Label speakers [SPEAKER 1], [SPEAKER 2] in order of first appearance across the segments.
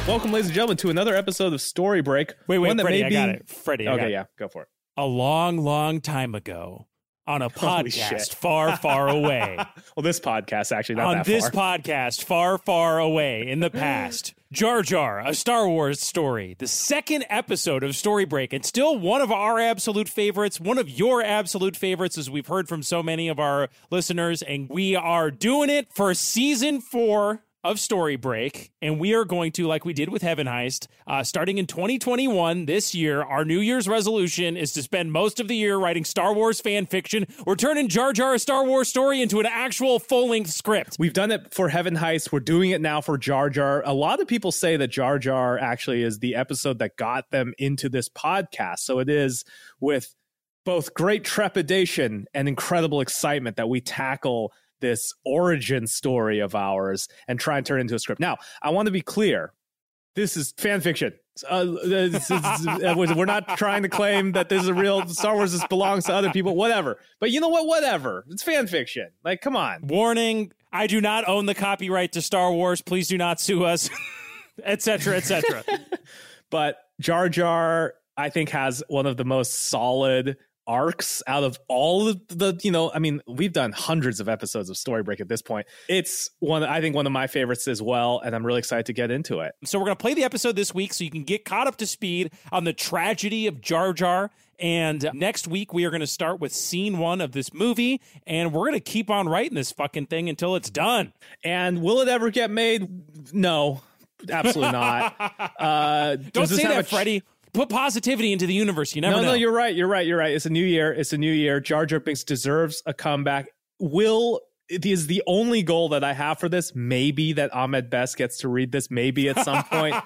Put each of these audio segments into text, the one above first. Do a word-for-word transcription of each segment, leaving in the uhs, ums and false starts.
[SPEAKER 1] Welcome, ladies and gentlemen, to another episode of Story Break.
[SPEAKER 2] Wait, wait,
[SPEAKER 1] one that
[SPEAKER 2] Freddie,
[SPEAKER 1] may
[SPEAKER 2] I
[SPEAKER 1] be...
[SPEAKER 2] got it. Freddie, I
[SPEAKER 1] okay,
[SPEAKER 2] got it.
[SPEAKER 1] yeah, go for it.
[SPEAKER 2] A long, long time ago, on a
[SPEAKER 1] Holy shit.
[SPEAKER 2] podcast far, far away.
[SPEAKER 1] Well, this podcast, actually, not
[SPEAKER 2] on
[SPEAKER 1] that
[SPEAKER 2] this
[SPEAKER 1] far.
[SPEAKER 2] podcast far, far away in the past, Jar Jar, a Star Wars story, the second episode of Story Break, and still one of our absolute favorites, one of your absolute favorites, as we've heard from so many of our listeners, and we are doing it for season four of Story Break, and we are going to, like we did with Heaven Heist, uh, starting in twenty twenty-one, this year, our New Year's resolution is to spend most of the year writing Star Wars fan fiction. We're turning Jar Jar, a Star Wars story, into an actual full-length script.
[SPEAKER 1] We've done it for Heaven Heist. We're doing it now for Jar Jar. A lot of people say that Jar Jar actually is the episode that got them into this podcast. So it is with both great trepidation and incredible excitement that we tackle this origin story of ours and try and turn it into a script. Now, I want to be clear. This is fan fiction. Uh, this is, we're not trying to claim that this is a real Star Wars. This belongs to other people, whatever. But you know what? Whatever. It's fan fiction. Like, come on.
[SPEAKER 2] Warning, I do not own the copyright to Star Wars. Please do not sue us, et cetera, et cetera.
[SPEAKER 1] But Jar Jar, I think, has one of the most solid arcs out of all of the, you know, I mean, we've done hundreds of episodes of Story Break at this point. It's one, I think, one of my favorites as well, and I'm really excited to get into it.
[SPEAKER 2] So we're going to play the episode this week so you can get caught up to speed on the tragedy of Jar Jar. And next week, we are going to start with scene one of this movie, and we're going to keep on writing this fucking thing until it's done.
[SPEAKER 1] And will it ever get made? No, absolutely not. Uh,
[SPEAKER 2] Don't say that, ch- Freddie. Put positivity into the universe. You never
[SPEAKER 1] no,
[SPEAKER 2] know.
[SPEAKER 1] No, you're right. You're right. You're right. It's a new year. It's a new year. Jar Jar Binks deserves a comeback. Will it is the only goal that I have for this. Maybe that Ahmed Best gets to read this. Maybe at some point.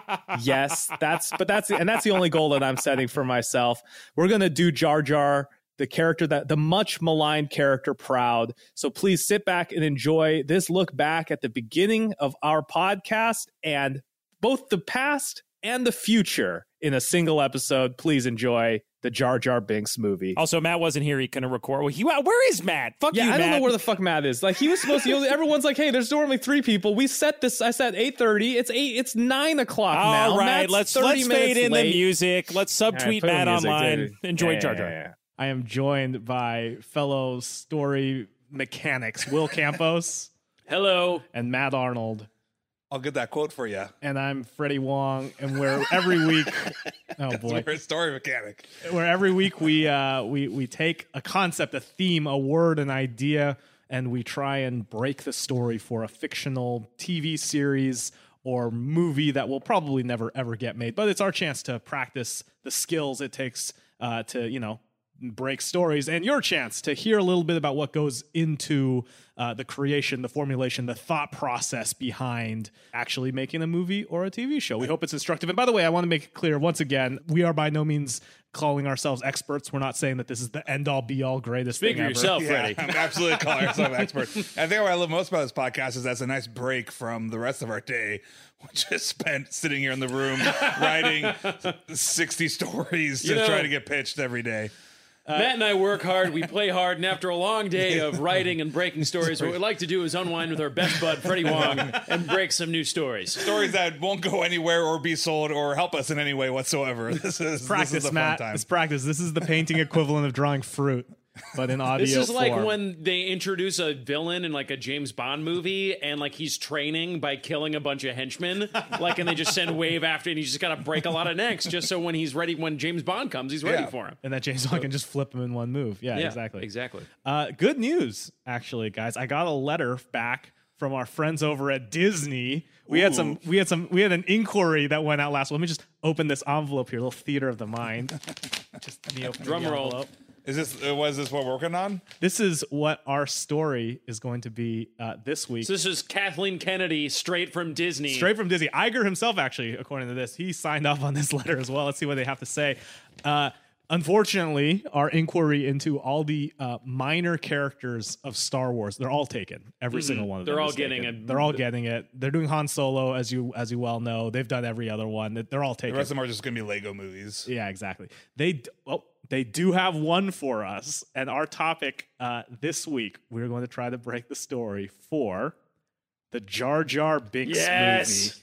[SPEAKER 1] Yes, that's but that's and that's the only goal that I'm setting for myself. We're gonna do Jar Jar, the character that the much maligned character, proud. So please sit back and enjoy this look back at the beginning of our podcast and both the past and the future in a single episode. Please enjoy the Jar Jar Binks movie.
[SPEAKER 2] Also, Matt wasn't here. He couldn't record. Well, he, where is Matt? Fuck
[SPEAKER 1] yeah,
[SPEAKER 2] you,
[SPEAKER 1] I
[SPEAKER 2] Matt.
[SPEAKER 1] don't know where the fuck Matt is. Like, he was supposed to, you know, everyone's like, hey, there's normally three people. We set this, I said eight thirty. It's eight, it's nine o'clock
[SPEAKER 2] All
[SPEAKER 1] now.
[SPEAKER 2] All right,
[SPEAKER 1] Matt's
[SPEAKER 2] let's, let's fade in
[SPEAKER 1] late.
[SPEAKER 2] the music. Let's subtweet
[SPEAKER 1] right,
[SPEAKER 2] Matt
[SPEAKER 1] music,
[SPEAKER 2] online.
[SPEAKER 1] dude.
[SPEAKER 2] Enjoy
[SPEAKER 1] yeah,
[SPEAKER 2] Jar Jar.
[SPEAKER 1] Yeah, yeah, yeah.
[SPEAKER 3] I am joined by fellow story mechanics, Will Campos.
[SPEAKER 2] Hello.
[SPEAKER 3] And Matt Arnold.
[SPEAKER 4] I'll get that quote for you.
[SPEAKER 3] And I'm Freddie Wong, and we're every week. Oh boy,
[SPEAKER 4] we're a story mechanic.
[SPEAKER 3] Where every week we uh, we we take a concept, a theme, a word, an idea, and we try and break the story for a fictional T V series or movie that will probably never ever get made. But it's our chance to practice the skills it takes uh, to you know break stories, and your chance to hear a little bit about what goes into uh, the creation, the formulation, the thought process behind actually making a movie or a T V show. We hope it's instructive. And by the way, I want to make it clear once again, we are by no means calling ourselves experts. We're not saying that this is the end-all, be-all, greatest
[SPEAKER 2] Speak
[SPEAKER 3] thing
[SPEAKER 2] for
[SPEAKER 3] ever.
[SPEAKER 2] yourself,
[SPEAKER 4] Yeah,
[SPEAKER 2] Freddie.
[SPEAKER 4] I'm absolutely calling myself an expert. I think what I love most about this podcast is that's a nice break from the rest of our day, which is spent sitting here in the room writing sixty stories to
[SPEAKER 5] You know,
[SPEAKER 4] try to get pitched every day.
[SPEAKER 5] Uh, Matt and I work hard, we play hard, and after a long day of writing and breaking stories, what we like to do is unwind with our best bud, Freddie Wong, and break some new stories.
[SPEAKER 4] Stories that won't go anywhere or be sold or help us in any way whatsoever. This is
[SPEAKER 3] Practice,
[SPEAKER 4] this is the
[SPEAKER 3] Matt.
[SPEAKER 4] fun time.
[SPEAKER 3] It's practice. This is the painting equivalent of drawing fruit, but in audio
[SPEAKER 5] This is like
[SPEAKER 3] form.
[SPEAKER 5] when they introduce a villain in like a James Bond movie, and like he's training by killing a bunch of henchmen, like, and they just send wave after, and you just gotta break a lot of necks just so when he's ready, when James Bond comes, he's ready
[SPEAKER 4] Yeah.
[SPEAKER 5] for him.
[SPEAKER 3] And that James Bond can just flip him in one move. Yeah,
[SPEAKER 5] Yeah,
[SPEAKER 3] exactly.
[SPEAKER 5] exactly.
[SPEAKER 3] Uh, good news, actually, guys. I got a letter back from our friends over at Disney. We
[SPEAKER 4] Ooh.
[SPEAKER 3] had some. We had some. We had an inquiry that went out last. Let me just open this envelope here. A little theater of the mind. Just let me open
[SPEAKER 5] Drum
[SPEAKER 3] the
[SPEAKER 5] roll.
[SPEAKER 3] envelope.
[SPEAKER 4] Is this uh, was this what we're working on?
[SPEAKER 3] This is what our story is going to be uh, this week.
[SPEAKER 5] So this is Kathleen Kennedy straight from Disney.
[SPEAKER 3] Straight from Disney. Iger himself, actually, according to this, he signed off on this letter as well. Let's see what they have to say. Uh, unfortunately, our inquiry into all the uh, minor characters of Star Wars, they're all taken. Every mm-hmm. single one of them.
[SPEAKER 5] They're all
[SPEAKER 3] is
[SPEAKER 5] getting
[SPEAKER 3] taken.
[SPEAKER 5] it.
[SPEAKER 3] They're all getting it. They're doing Han Solo, as you as you well know. They've done every other one. They're all taken.
[SPEAKER 4] The rest of them are just going to be Lego movies.
[SPEAKER 3] Yeah, exactly. They d- well, they do have one for us, and our topic uh, this week, we're going to try to break the story for the Jar Jar Binks
[SPEAKER 5] Yes.
[SPEAKER 3] movie.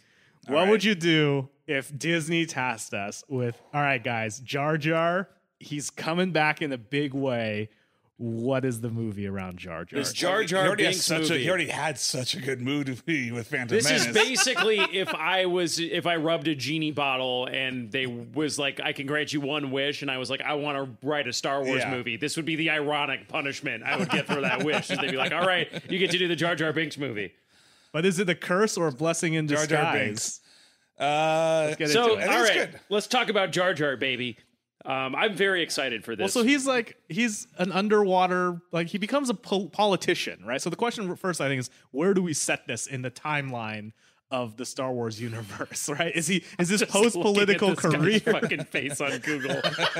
[SPEAKER 3] What
[SPEAKER 4] right.
[SPEAKER 3] would you do if Disney tasked us with, all right, guys, Jar Jar, he's coming back in a big way. What is the movie around Jar Jar?
[SPEAKER 5] This Jar
[SPEAKER 4] He
[SPEAKER 5] Jar
[SPEAKER 4] already, has
[SPEAKER 5] Binks
[SPEAKER 4] such a,
[SPEAKER 5] movie.
[SPEAKER 4] he already had such a good movie with Phantom
[SPEAKER 5] This
[SPEAKER 4] Menace.
[SPEAKER 5] is basically if I was if I rubbed a genie bottle and they was like, I can grant you one wish, and I was like, I want to write a Star Wars
[SPEAKER 4] Yeah.
[SPEAKER 5] movie. This would be the ironic punishment I would get for that wish. Is they'd be like, all right, you get to do the Jar Jar Binks movie.
[SPEAKER 3] But is it a curse or a blessing in
[SPEAKER 4] Jar
[SPEAKER 3] disguise?
[SPEAKER 4] Jar Binks. Uh,
[SPEAKER 3] Let's get
[SPEAKER 5] So,
[SPEAKER 3] into it.
[SPEAKER 5] all
[SPEAKER 4] That's
[SPEAKER 5] right,
[SPEAKER 4] good.
[SPEAKER 5] let's talk about Jar Jar, baby. Um, I'm very excited for this.
[SPEAKER 3] Well, so he's like he's an underwater, like he becomes a pol- politician, right? So the question first, I think, is where do we set this in the timeline of the Star Wars universe, right? Is he is this
[SPEAKER 5] Just
[SPEAKER 3] post political
[SPEAKER 5] look at this
[SPEAKER 3] career?
[SPEAKER 5] guy's fucking face on Google.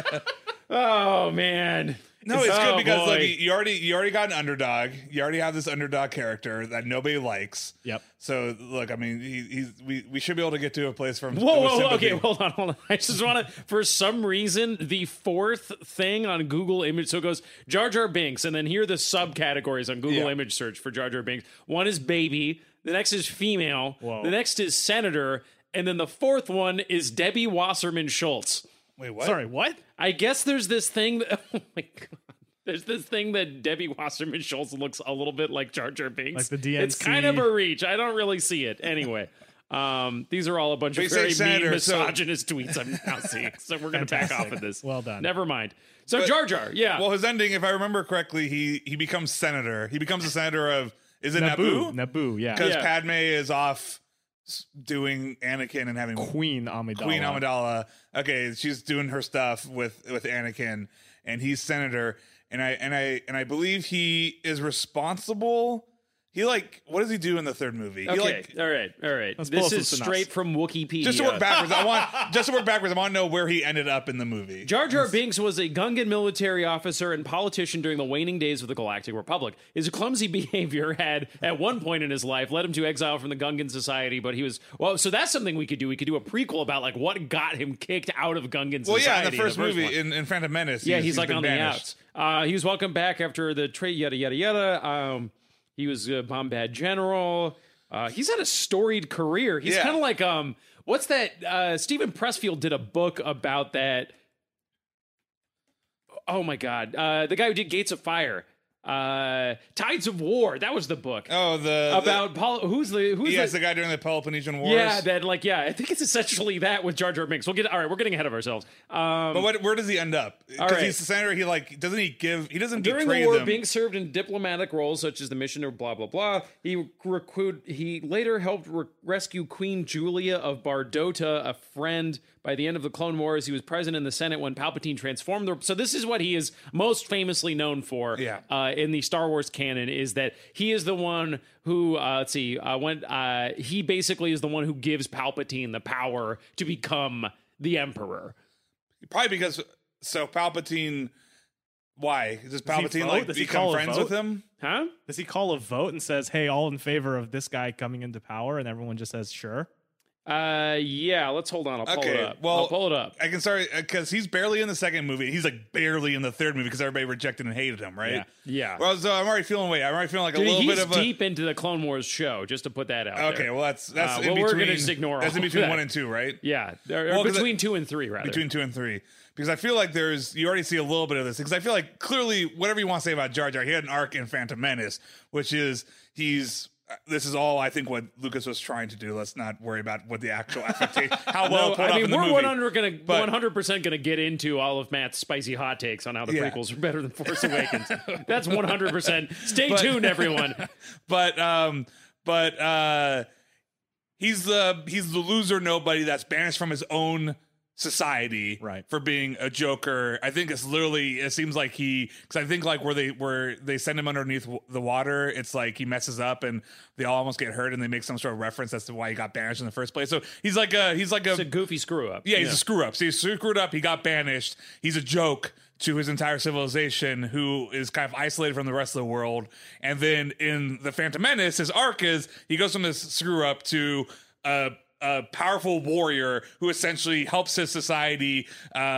[SPEAKER 5] Oh man.
[SPEAKER 4] No, it's
[SPEAKER 5] Oh,
[SPEAKER 4] good because
[SPEAKER 5] boy.
[SPEAKER 4] like you already you already got an underdog. You already have this underdog character that nobody likes.
[SPEAKER 3] Yep.
[SPEAKER 4] So look, I mean, he, he's we, we should be able to get to a place from.
[SPEAKER 5] Whoa,
[SPEAKER 4] with
[SPEAKER 5] whoa, whoa,
[SPEAKER 4] sympathy.
[SPEAKER 5] okay, hold on, hold on. I just want to, for some reason, the fourth thing on Google image, so it goes Jar Jar Binks, and then here are the subcategories on Google
[SPEAKER 4] Yeah.
[SPEAKER 5] image search for Jar Jar Binks. One is baby, the next is female,
[SPEAKER 3] Whoa.
[SPEAKER 5] the next is senator, and then the fourth one is Debbie Wasserman Schultz.
[SPEAKER 4] Wait, what?
[SPEAKER 3] Sorry, what?
[SPEAKER 5] I guess there's this thing that, oh my God. There's this thing that Debbie Wasserman Schultz looks a little bit like Jar Jar Binks.
[SPEAKER 3] Like the D N C.
[SPEAKER 5] It's kind of a reach. I don't really see it. Anyway, um, these are all a bunch
[SPEAKER 4] But
[SPEAKER 5] of
[SPEAKER 4] you say
[SPEAKER 5] very
[SPEAKER 4] senator,
[SPEAKER 5] mean,
[SPEAKER 4] so-
[SPEAKER 5] misogynist tweets I'm now seeing. So we're going to back off of this.
[SPEAKER 3] Well done.
[SPEAKER 5] Never mind. So Jar Jar, yeah.
[SPEAKER 4] Well, his ending, if I remember correctly, he he becomes senator. He becomes a senator of is it
[SPEAKER 3] Naboo.
[SPEAKER 4] Naboo?
[SPEAKER 3] Naboo, yeah.
[SPEAKER 4] Because
[SPEAKER 5] Yeah.
[SPEAKER 4] Padme is off s- doing Anakin and having
[SPEAKER 3] Queen Amidala.
[SPEAKER 4] Queen Amidala. Okay, she's doing her stuff with with Anakin, and he's senator. And I and I and I believe he is responsible. He like what does he do in the third movie? He
[SPEAKER 5] okay,
[SPEAKER 4] like
[SPEAKER 5] all right, all right.
[SPEAKER 3] Let's pull
[SPEAKER 5] This
[SPEAKER 3] up some
[SPEAKER 5] is
[SPEAKER 3] synopsis.
[SPEAKER 5] straight from Wikipedia.
[SPEAKER 4] just to work backwards. I want just to work backwards. I want to know where he ended up in the movie.
[SPEAKER 5] Jar Jar Binks was a Gungan military officer and politician during the waning days of the Galactic Republic. His clumsy behavior had, at one point in his life, led him to exile from the Gungan society, but he was, well, so that's something we could do. We could do a prequel about, like, what got him kicked out of Gungan
[SPEAKER 4] well,
[SPEAKER 5] society.
[SPEAKER 4] yeah, in the first
[SPEAKER 5] one.
[SPEAKER 4] movie in, in Phantom Menace.
[SPEAKER 5] Yeah, he's, like
[SPEAKER 4] been
[SPEAKER 5] on
[SPEAKER 4] banished.
[SPEAKER 5] the outs. Uh, he was welcomed back after the trade, yada, yada, yada. Um, he was a Bombad general. Uh, he's had a storied career. He's
[SPEAKER 4] Yeah.
[SPEAKER 5] kind of like, um, what's that? Uh, Stephen Pressfield did a book about that. Oh my God. Uh, the guy who did Gates of Fire. Uh, Tides of War. That was the book.
[SPEAKER 4] Oh, the
[SPEAKER 5] about Paul. Who's the,
[SPEAKER 4] the,
[SPEAKER 5] who's
[SPEAKER 4] yes,
[SPEAKER 5] the,
[SPEAKER 4] the guy during the Peloponnesian Wars.
[SPEAKER 5] yeah, that like, yeah, I think it's essentially that with Jar Jar Binks. We'll get, all right, we're getting ahead of ourselves. Um,
[SPEAKER 4] But what, where does he end up?
[SPEAKER 5] All
[SPEAKER 4] Because
[SPEAKER 5] right.
[SPEAKER 4] he's the senator. He like doesn't he give? He doesn't
[SPEAKER 5] During
[SPEAKER 4] betray
[SPEAKER 5] the war,
[SPEAKER 4] them.
[SPEAKER 5] Binks served in diplomatic roles such as the mission or blah blah blah. He recruit. He later helped re- rescue Queen Julia of Bardota, a friend. By the end of the Clone Wars, he was present in the Senate when Palpatine transformed the. So this is what he is most famously known for.
[SPEAKER 4] Yeah.
[SPEAKER 5] Uh, in the Star Wars canon, is that he is the one who. Uh, let's see. Uh, when uh, he basically is the one who gives Palpatine the power to become the Emperor.
[SPEAKER 4] Probably because so Palpatine. Why does
[SPEAKER 3] he
[SPEAKER 4] Palpatine
[SPEAKER 3] vote?
[SPEAKER 4] like
[SPEAKER 3] Does he
[SPEAKER 4] become
[SPEAKER 3] call a
[SPEAKER 4] friends
[SPEAKER 3] vote?
[SPEAKER 4] with him?
[SPEAKER 5] Huh?
[SPEAKER 3] Does he call a vote and says, hey, all in favor of this guy coming into power? And everyone just says, sure.
[SPEAKER 5] Uh, yeah. Let's hold on. I'll pull
[SPEAKER 4] Okay,
[SPEAKER 5] it up.
[SPEAKER 4] well,
[SPEAKER 5] I'll pull it up.
[SPEAKER 4] I can start because he's barely in the second movie. He's like barely in the third movie because everybody rejected and hated him, right?
[SPEAKER 3] Yeah.
[SPEAKER 5] Yeah.
[SPEAKER 4] Well, so I'm already feeling wait. I'm already feeling like a
[SPEAKER 5] Dude,
[SPEAKER 4] little
[SPEAKER 5] he's
[SPEAKER 4] bit of a.
[SPEAKER 5] deep into the Clone Wars show, just to put that out
[SPEAKER 4] Okay,
[SPEAKER 5] there.
[SPEAKER 4] well that's that's
[SPEAKER 5] Uh,
[SPEAKER 4] in
[SPEAKER 5] well, we're
[SPEAKER 4] between.
[SPEAKER 5] gonna just ignore
[SPEAKER 4] That's
[SPEAKER 5] all
[SPEAKER 4] in
[SPEAKER 5] of
[SPEAKER 4] between
[SPEAKER 5] that.
[SPEAKER 4] one and two, right?
[SPEAKER 5] Yeah, or, or
[SPEAKER 4] Well, 'cause
[SPEAKER 5] between
[SPEAKER 4] it-
[SPEAKER 5] two and three, rather.
[SPEAKER 4] Between two and three, because I feel like there's you already see a little bit of this because I feel like clearly whatever you want to say about Jar Jar, he had an arc in Phantom Menace, which is he's. This is all I think what Lucas was trying to do. Let's not worry about what the actual expectation, how well
[SPEAKER 5] No,
[SPEAKER 4] it pulled
[SPEAKER 5] I
[SPEAKER 4] off
[SPEAKER 5] mean,
[SPEAKER 4] in the
[SPEAKER 5] we're
[SPEAKER 4] movie.
[SPEAKER 5] one hundred gonna
[SPEAKER 4] But-
[SPEAKER 5] one hundred percent gonna get into all of Matt's spicy hot takes on how the
[SPEAKER 4] Yeah.
[SPEAKER 5] prequels are better than Force Awakens. That's one hundred percent. Stay
[SPEAKER 4] But-
[SPEAKER 5] tuned, everyone.
[SPEAKER 4] but um, but uh, he's the he's the loser nobody that's banished from his own society
[SPEAKER 3] Right.
[SPEAKER 4] for being a joker. I think it's literally it seems like he because I think like where they where they send him underneath w- the water, it's like he messes up and they all almost get hurt and they make some sort of reference as to why he got banished in the first place. So he's like a he's like a,
[SPEAKER 5] It's a goofy screw up.
[SPEAKER 4] yeah, he's a screw up. So he's screwed up. He got banished. He's a joke to his entire civilization, who is kind of isolated from the rest of the world. And then in the Phantom Menace, his arc is he goes from this screw up to a, a powerful warrior who essentially helps his society um,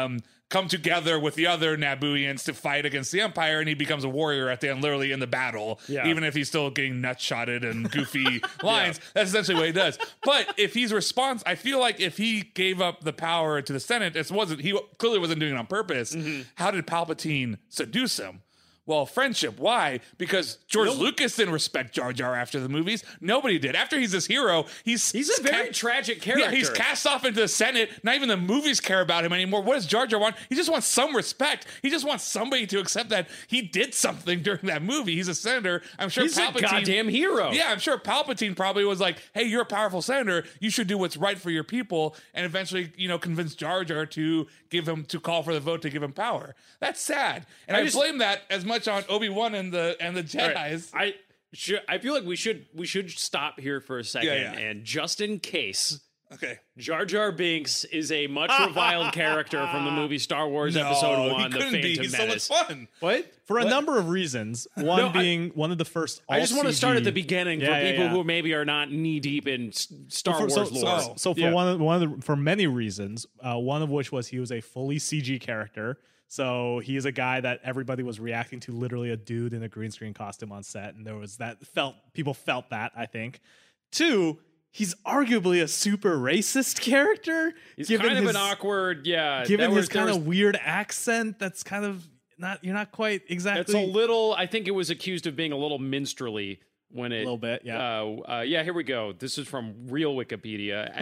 [SPEAKER 4] come together with the other Nabooians to fight against the Empire, and he becomes a warrior at the end, literally in the battle,
[SPEAKER 5] Yeah.
[SPEAKER 4] even if he's still getting nut-shotted and goofy lines. That's essentially what he does. But if he's response, I feel like if he gave up the power to the Senate, it wasn't he clearly wasn't doing it on purpose.
[SPEAKER 5] Mm-hmm.
[SPEAKER 4] How did Palpatine seduce him? Well, friendship. Why? Because George Lucas didn't respect Jar Jar after the movies. Nobody did. After he's this hero, he's
[SPEAKER 5] He's a very
[SPEAKER 4] ca-
[SPEAKER 5] tragic character.
[SPEAKER 4] Yeah, he's cast off into the Senate. Not even the movies care about him anymore. What does Jar Jar want? He just wants some respect. He just wants somebody to accept that he did something during that movie. He's a senator. I'm sure
[SPEAKER 5] He's a
[SPEAKER 4] Palpatine.
[SPEAKER 5] goddamn hero.
[SPEAKER 4] Yeah, I'm sure Palpatine probably was like, "Hey, you're a powerful senator. You should do what's right for your people," and eventually, you know, convince Jar Jar to give him to call for the vote to give him power. That's sad, and I,
[SPEAKER 5] I just-
[SPEAKER 4] blame that as much on Obi-Wan and the and the
[SPEAKER 5] All right.
[SPEAKER 4] Jedis.
[SPEAKER 5] I should, I feel like we should we should stop here for a second,
[SPEAKER 4] Yeah, yeah.
[SPEAKER 5] and just in case,
[SPEAKER 4] Okay.
[SPEAKER 5] Jar Jar Binks is a much reviled character from the movie Star Wars Episode One:
[SPEAKER 4] he
[SPEAKER 5] The
[SPEAKER 4] couldn't
[SPEAKER 5] Phantom
[SPEAKER 4] be. He's
[SPEAKER 5] Menace.
[SPEAKER 4] so much fun.
[SPEAKER 5] What?
[SPEAKER 3] For a
[SPEAKER 5] What?
[SPEAKER 3] number of reasons. One
[SPEAKER 5] No, I-
[SPEAKER 3] being one of the first.
[SPEAKER 5] I just want to start at the beginning
[SPEAKER 3] Yeah,
[SPEAKER 5] for
[SPEAKER 3] yeah,
[SPEAKER 5] people
[SPEAKER 3] yeah.
[SPEAKER 5] who maybe are not knee deep in s- Star
[SPEAKER 3] For-
[SPEAKER 5] Wars
[SPEAKER 3] so,
[SPEAKER 5] lore.
[SPEAKER 3] so, so for
[SPEAKER 5] Yeah.
[SPEAKER 3] one of one of the, for many reasons, uh, one of which was he was a fully C G character. So he is a guy that everybody was reacting to, literally a dude in a green screen costume on set, and there was that felt people felt that, I think. Two, he's arguably a super racist character.
[SPEAKER 5] He's
[SPEAKER 3] given
[SPEAKER 5] kind of
[SPEAKER 3] his,
[SPEAKER 5] an awkward, yeah.
[SPEAKER 3] given
[SPEAKER 5] that
[SPEAKER 3] his
[SPEAKER 5] was- there
[SPEAKER 3] kind
[SPEAKER 5] was-
[SPEAKER 3] of weird accent. That's kind of not you're not quite exactly.
[SPEAKER 5] It's a little. I think it was accused of being a little minstrelly when it.
[SPEAKER 3] A little bit, yeah.
[SPEAKER 5] Uh, uh, yeah. Here we go. This is from real Wikipedia.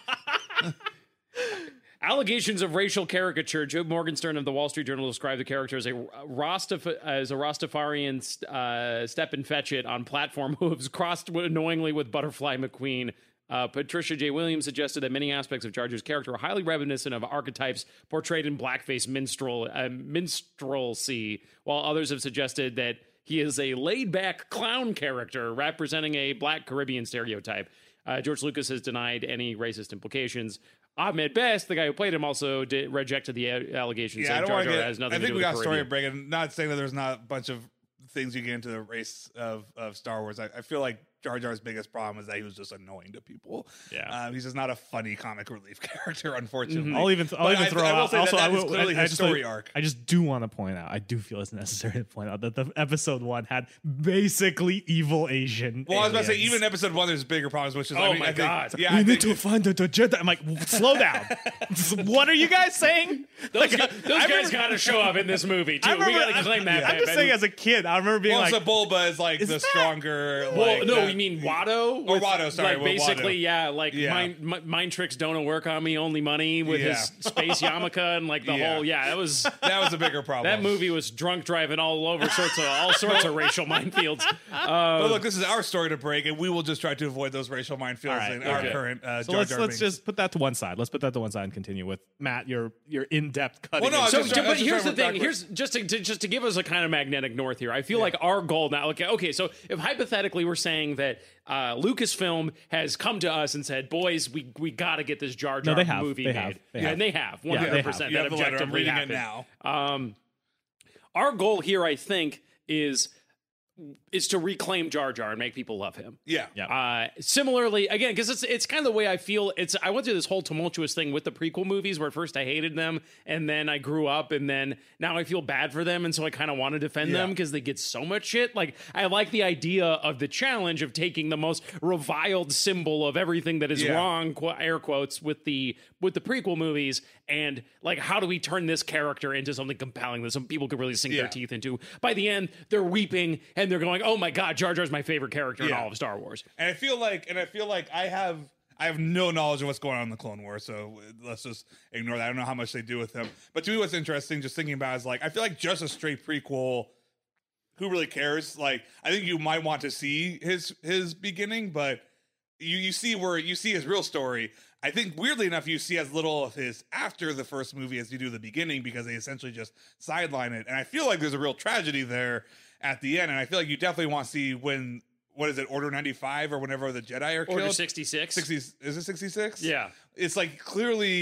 [SPEAKER 5] Allegations of racial caricature. Joe Morgenstern of the Wall Street Journal described the character as a Rastaf- as a Rastafarian uh, Stepin Fetchit on platform hooves, crossed annoyingly with Butterfly McQueen. Uh, Patricia J. Williams suggested that many aspects of Jar Jar's character are highly reminiscent of archetypes portrayed in blackface minstrel uh, minstrelsy, while others have suggested that he is a laid-back clown character representing a black Caribbean stereotype. Uh, George Lucas has denied any racist implications. Ahmed Best, the guy who played him, also did, rejected the a- allegations.
[SPEAKER 4] Yeah, I
[SPEAKER 5] saying
[SPEAKER 4] don't
[SPEAKER 5] Jar
[SPEAKER 4] want
[SPEAKER 5] Jar
[SPEAKER 4] to get.
[SPEAKER 5] has nothing
[SPEAKER 4] I
[SPEAKER 5] to
[SPEAKER 4] think
[SPEAKER 5] do
[SPEAKER 4] we
[SPEAKER 5] with
[SPEAKER 4] got story
[SPEAKER 5] Caribbean.
[SPEAKER 4] break, and not saying that there's not a bunch of things you get into the race of of Star Wars. I, I feel like Jar Jar's biggest problem is that he was just annoying to people.
[SPEAKER 3] Yeah.
[SPEAKER 4] um, he's just not a funny comic relief character, unfortunately.
[SPEAKER 3] I'll even I'll
[SPEAKER 4] But
[SPEAKER 3] even
[SPEAKER 4] I-
[SPEAKER 3] throw
[SPEAKER 4] I will
[SPEAKER 3] out.
[SPEAKER 4] say that
[SPEAKER 3] Also,
[SPEAKER 4] that
[SPEAKER 3] I
[SPEAKER 4] is
[SPEAKER 3] will,
[SPEAKER 4] clearly
[SPEAKER 3] I, I
[SPEAKER 4] his
[SPEAKER 3] just,
[SPEAKER 4] story arc.
[SPEAKER 3] I just do want to point out. I do feel it's necessary to point out that the episode one had basically evil Asian.
[SPEAKER 4] Well, I was about to say,
[SPEAKER 3] aliens.
[SPEAKER 4] even episode one, there's bigger problems, which is,
[SPEAKER 5] Oh
[SPEAKER 4] I mean,
[SPEAKER 5] my
[SPEAKER 4] I think,
[SPEAKER 5] God.
[SPEAKER 4] yeah,
[SPEAKER 3] we
[SPEAKER 4] I
[SPEAKER 3] need
[SPEAKER 4] think,
[SPEAKER 3] to find the, the Jedi. I'm like, slow down. What are you guys saying?
[SPEAKER 5] Those,
[SPEAKER 3] Like,
[SPEAKER 5] guys, those
[SPEAKER 3] I
[SPEAKER 5] guys
[SPEAKER 3] remember-
[SPEAKER 5] got to show up in this movie too.
[SPEAKER 3] I
[SPEAKER 5] We
[SPEAKER 3] remember-
[SPEAKER 5] got to claim that.
[SPEAKER 3] I'm
[SPEAKER 5] man.
[SPEAKER 3] just saying, as a kid, I remember being
[SPEAKER 4] well,
[SPEAKER 3] like,
[SPEAKER 4] so Bulba is like
[SPEAKER 3] is
[SPEAKER 4] the
[SPEAKER 3] that-
[SPEAKER 4] stronger.
[SPEAKER 5] Well,
[SPEAKER 4] like,
[SPEAKER 5] no,
[SPEAKER 4] uh,
[SPEAKER 5] we mean Watto.
[SPEAKER 4] Or
[SPEAKER 5] with-
[SPEAKER 4] Watto, sorry,
[SPEAKER 5] Like
[SPEAKER 4] with
[SPEAKER 5] basically,
[SPEAKER 4] Watto.
[SPEAKER 5] yeah, like
[SPEAKER 4] Yeah.
[SPEAKER 5] mind, mi- mind tricks don't work on me, only money with
[SPEAKER 4] Yeah.
[SPEAKER 5] his space yarmulke and like the
[SPEAKER 4] Yeah.
[SPEAKER 5] whole, yeah, that was
[SPEAKER 4] that was a bigger problem.
[SPEAKER 5] that movie was drunk driving all over sorts of all sorts of racial minefields. Uh,
[SPEAKER 4] But look, this is our story to break, and we will just try to avoid those racial minefields
[SPEAKER 3] All right,
[SPEAKER 4] in our
[SPEAKER 5] okay.
[SPEAKER 4] current uh,
[SPEAKER 3] so
[SPEAKER 4] Jar
[SPEAKER 3] let's
[SPEAKER 4] Jar
[SPEAKER 3] let's
[SPEAKER 4] Binks.
[SPEAKER 3] just put that to one side. Let's put that to one side and continue with Matt. Your your in depth cutting.
[SPEAKER 4] Well, no, I was
[SPEAKER 5] So,
[SPEAKER 4] just
[SPEAKER 5] to-
[SPEAKER 4] trying- I was
[SPEAKER 5] but
[SPEAKER 4] just
[SPEAKER 5] here's the
[SPEAKER 4] trying to
[SPEAKER 5] thing.
[SPEAKER 4] work
[SPEAKER 5] Here's just to, to just to give us a kind of magnetic north here. I feel like our goal now. Okay, okay. So if hypothetically we're saying that uh, Lucasfilm has come to us and said, "Boys, we we got to get this Jar Jar
[SPEAKER 3] they have.
[SPEAKER 5] movie
[SPEAKER 3] They
[SPEAKER 5] made,"
[SPEAKER 3] have. They
[SPEAKER 5] yeah,
[SPEAKER 3] have.
[SPEAKER 5] and they have one
[SPEAKER 3] Yeah, they
[SPEAKER 5] hundred
[SPEAKER 3] have.
[SPEAKER 5] percent.
[SPEAKER 4] You
[SPEAKER 5] That
[SPEAKER 4] have the letter. I'm
[SPEAKER 5] objectively
[SPEAKER 4] reading it
[SPEAKER 5] happened.
[SPEAKER 4] now.
[SPEAKER 5] Um, our goal here, I think, is is to reclaim Jar Jar and make people love him.
[SPEAKER 4] Yeah.
[SPEAKER 3] Yeah.
[SPEAKER 5] Uh, similarly, again, because it's it's kind of the way I feel. It's I went through this whole tumultuous thing with the prequel movies, where at first I hated them, and then I grew up, and then now I feel bad for them, and so I kind of want to defend them
[SPEAKER 4] Yeah.
[SPEAKER 5] because they get so much shit. Like I like the idea of the challenge of taking the most reviled symbol of everything that is
[SPEAKER 4] Yeah.
[SPEAKER 5] wrong, qu- air quotes, with the with the prequel movies, and like how do we turn this character into something compelling that some people could really sink
[SPEAKER 4] Yeah.
[SPEAKER 5] their teeth into? By the end, they're weeping and they're going, "Oh my god, Jar Jar's my favorite character in
[SPEAKER 4] Yeah.
[SPEAKER 5] all of Star Wars."
[SPEAKER 4] And I feel like, and I feel like I have, I have no knowledge of what's going on in the Clone Wars, so let's just ignore that. I don't know how much they do with him. But to me, what's interesting, just thinking about, it, is like I feel like just a straight prequel. Who really cares? Like, I think you might want to see his his beginning, but you you see where you see his real story. I think weirdly enough, you see as little of his after the first movie as you do the beginning, because they essentially just sideline it. And I feel like there's a real tragedy there at the end. And I feel like you definitely want to see when, what is it, Order ninety-five or whenever the Jedi are
[SPEAKER 5] Order
[SPEAKER 4] killed?
[SPEAKER 5] sixty-six.
[SPEAKER 4] sixty, is it sixty-six?
[SPEAKER 5] Yeah.
[SPEAKER 4] It's like clearly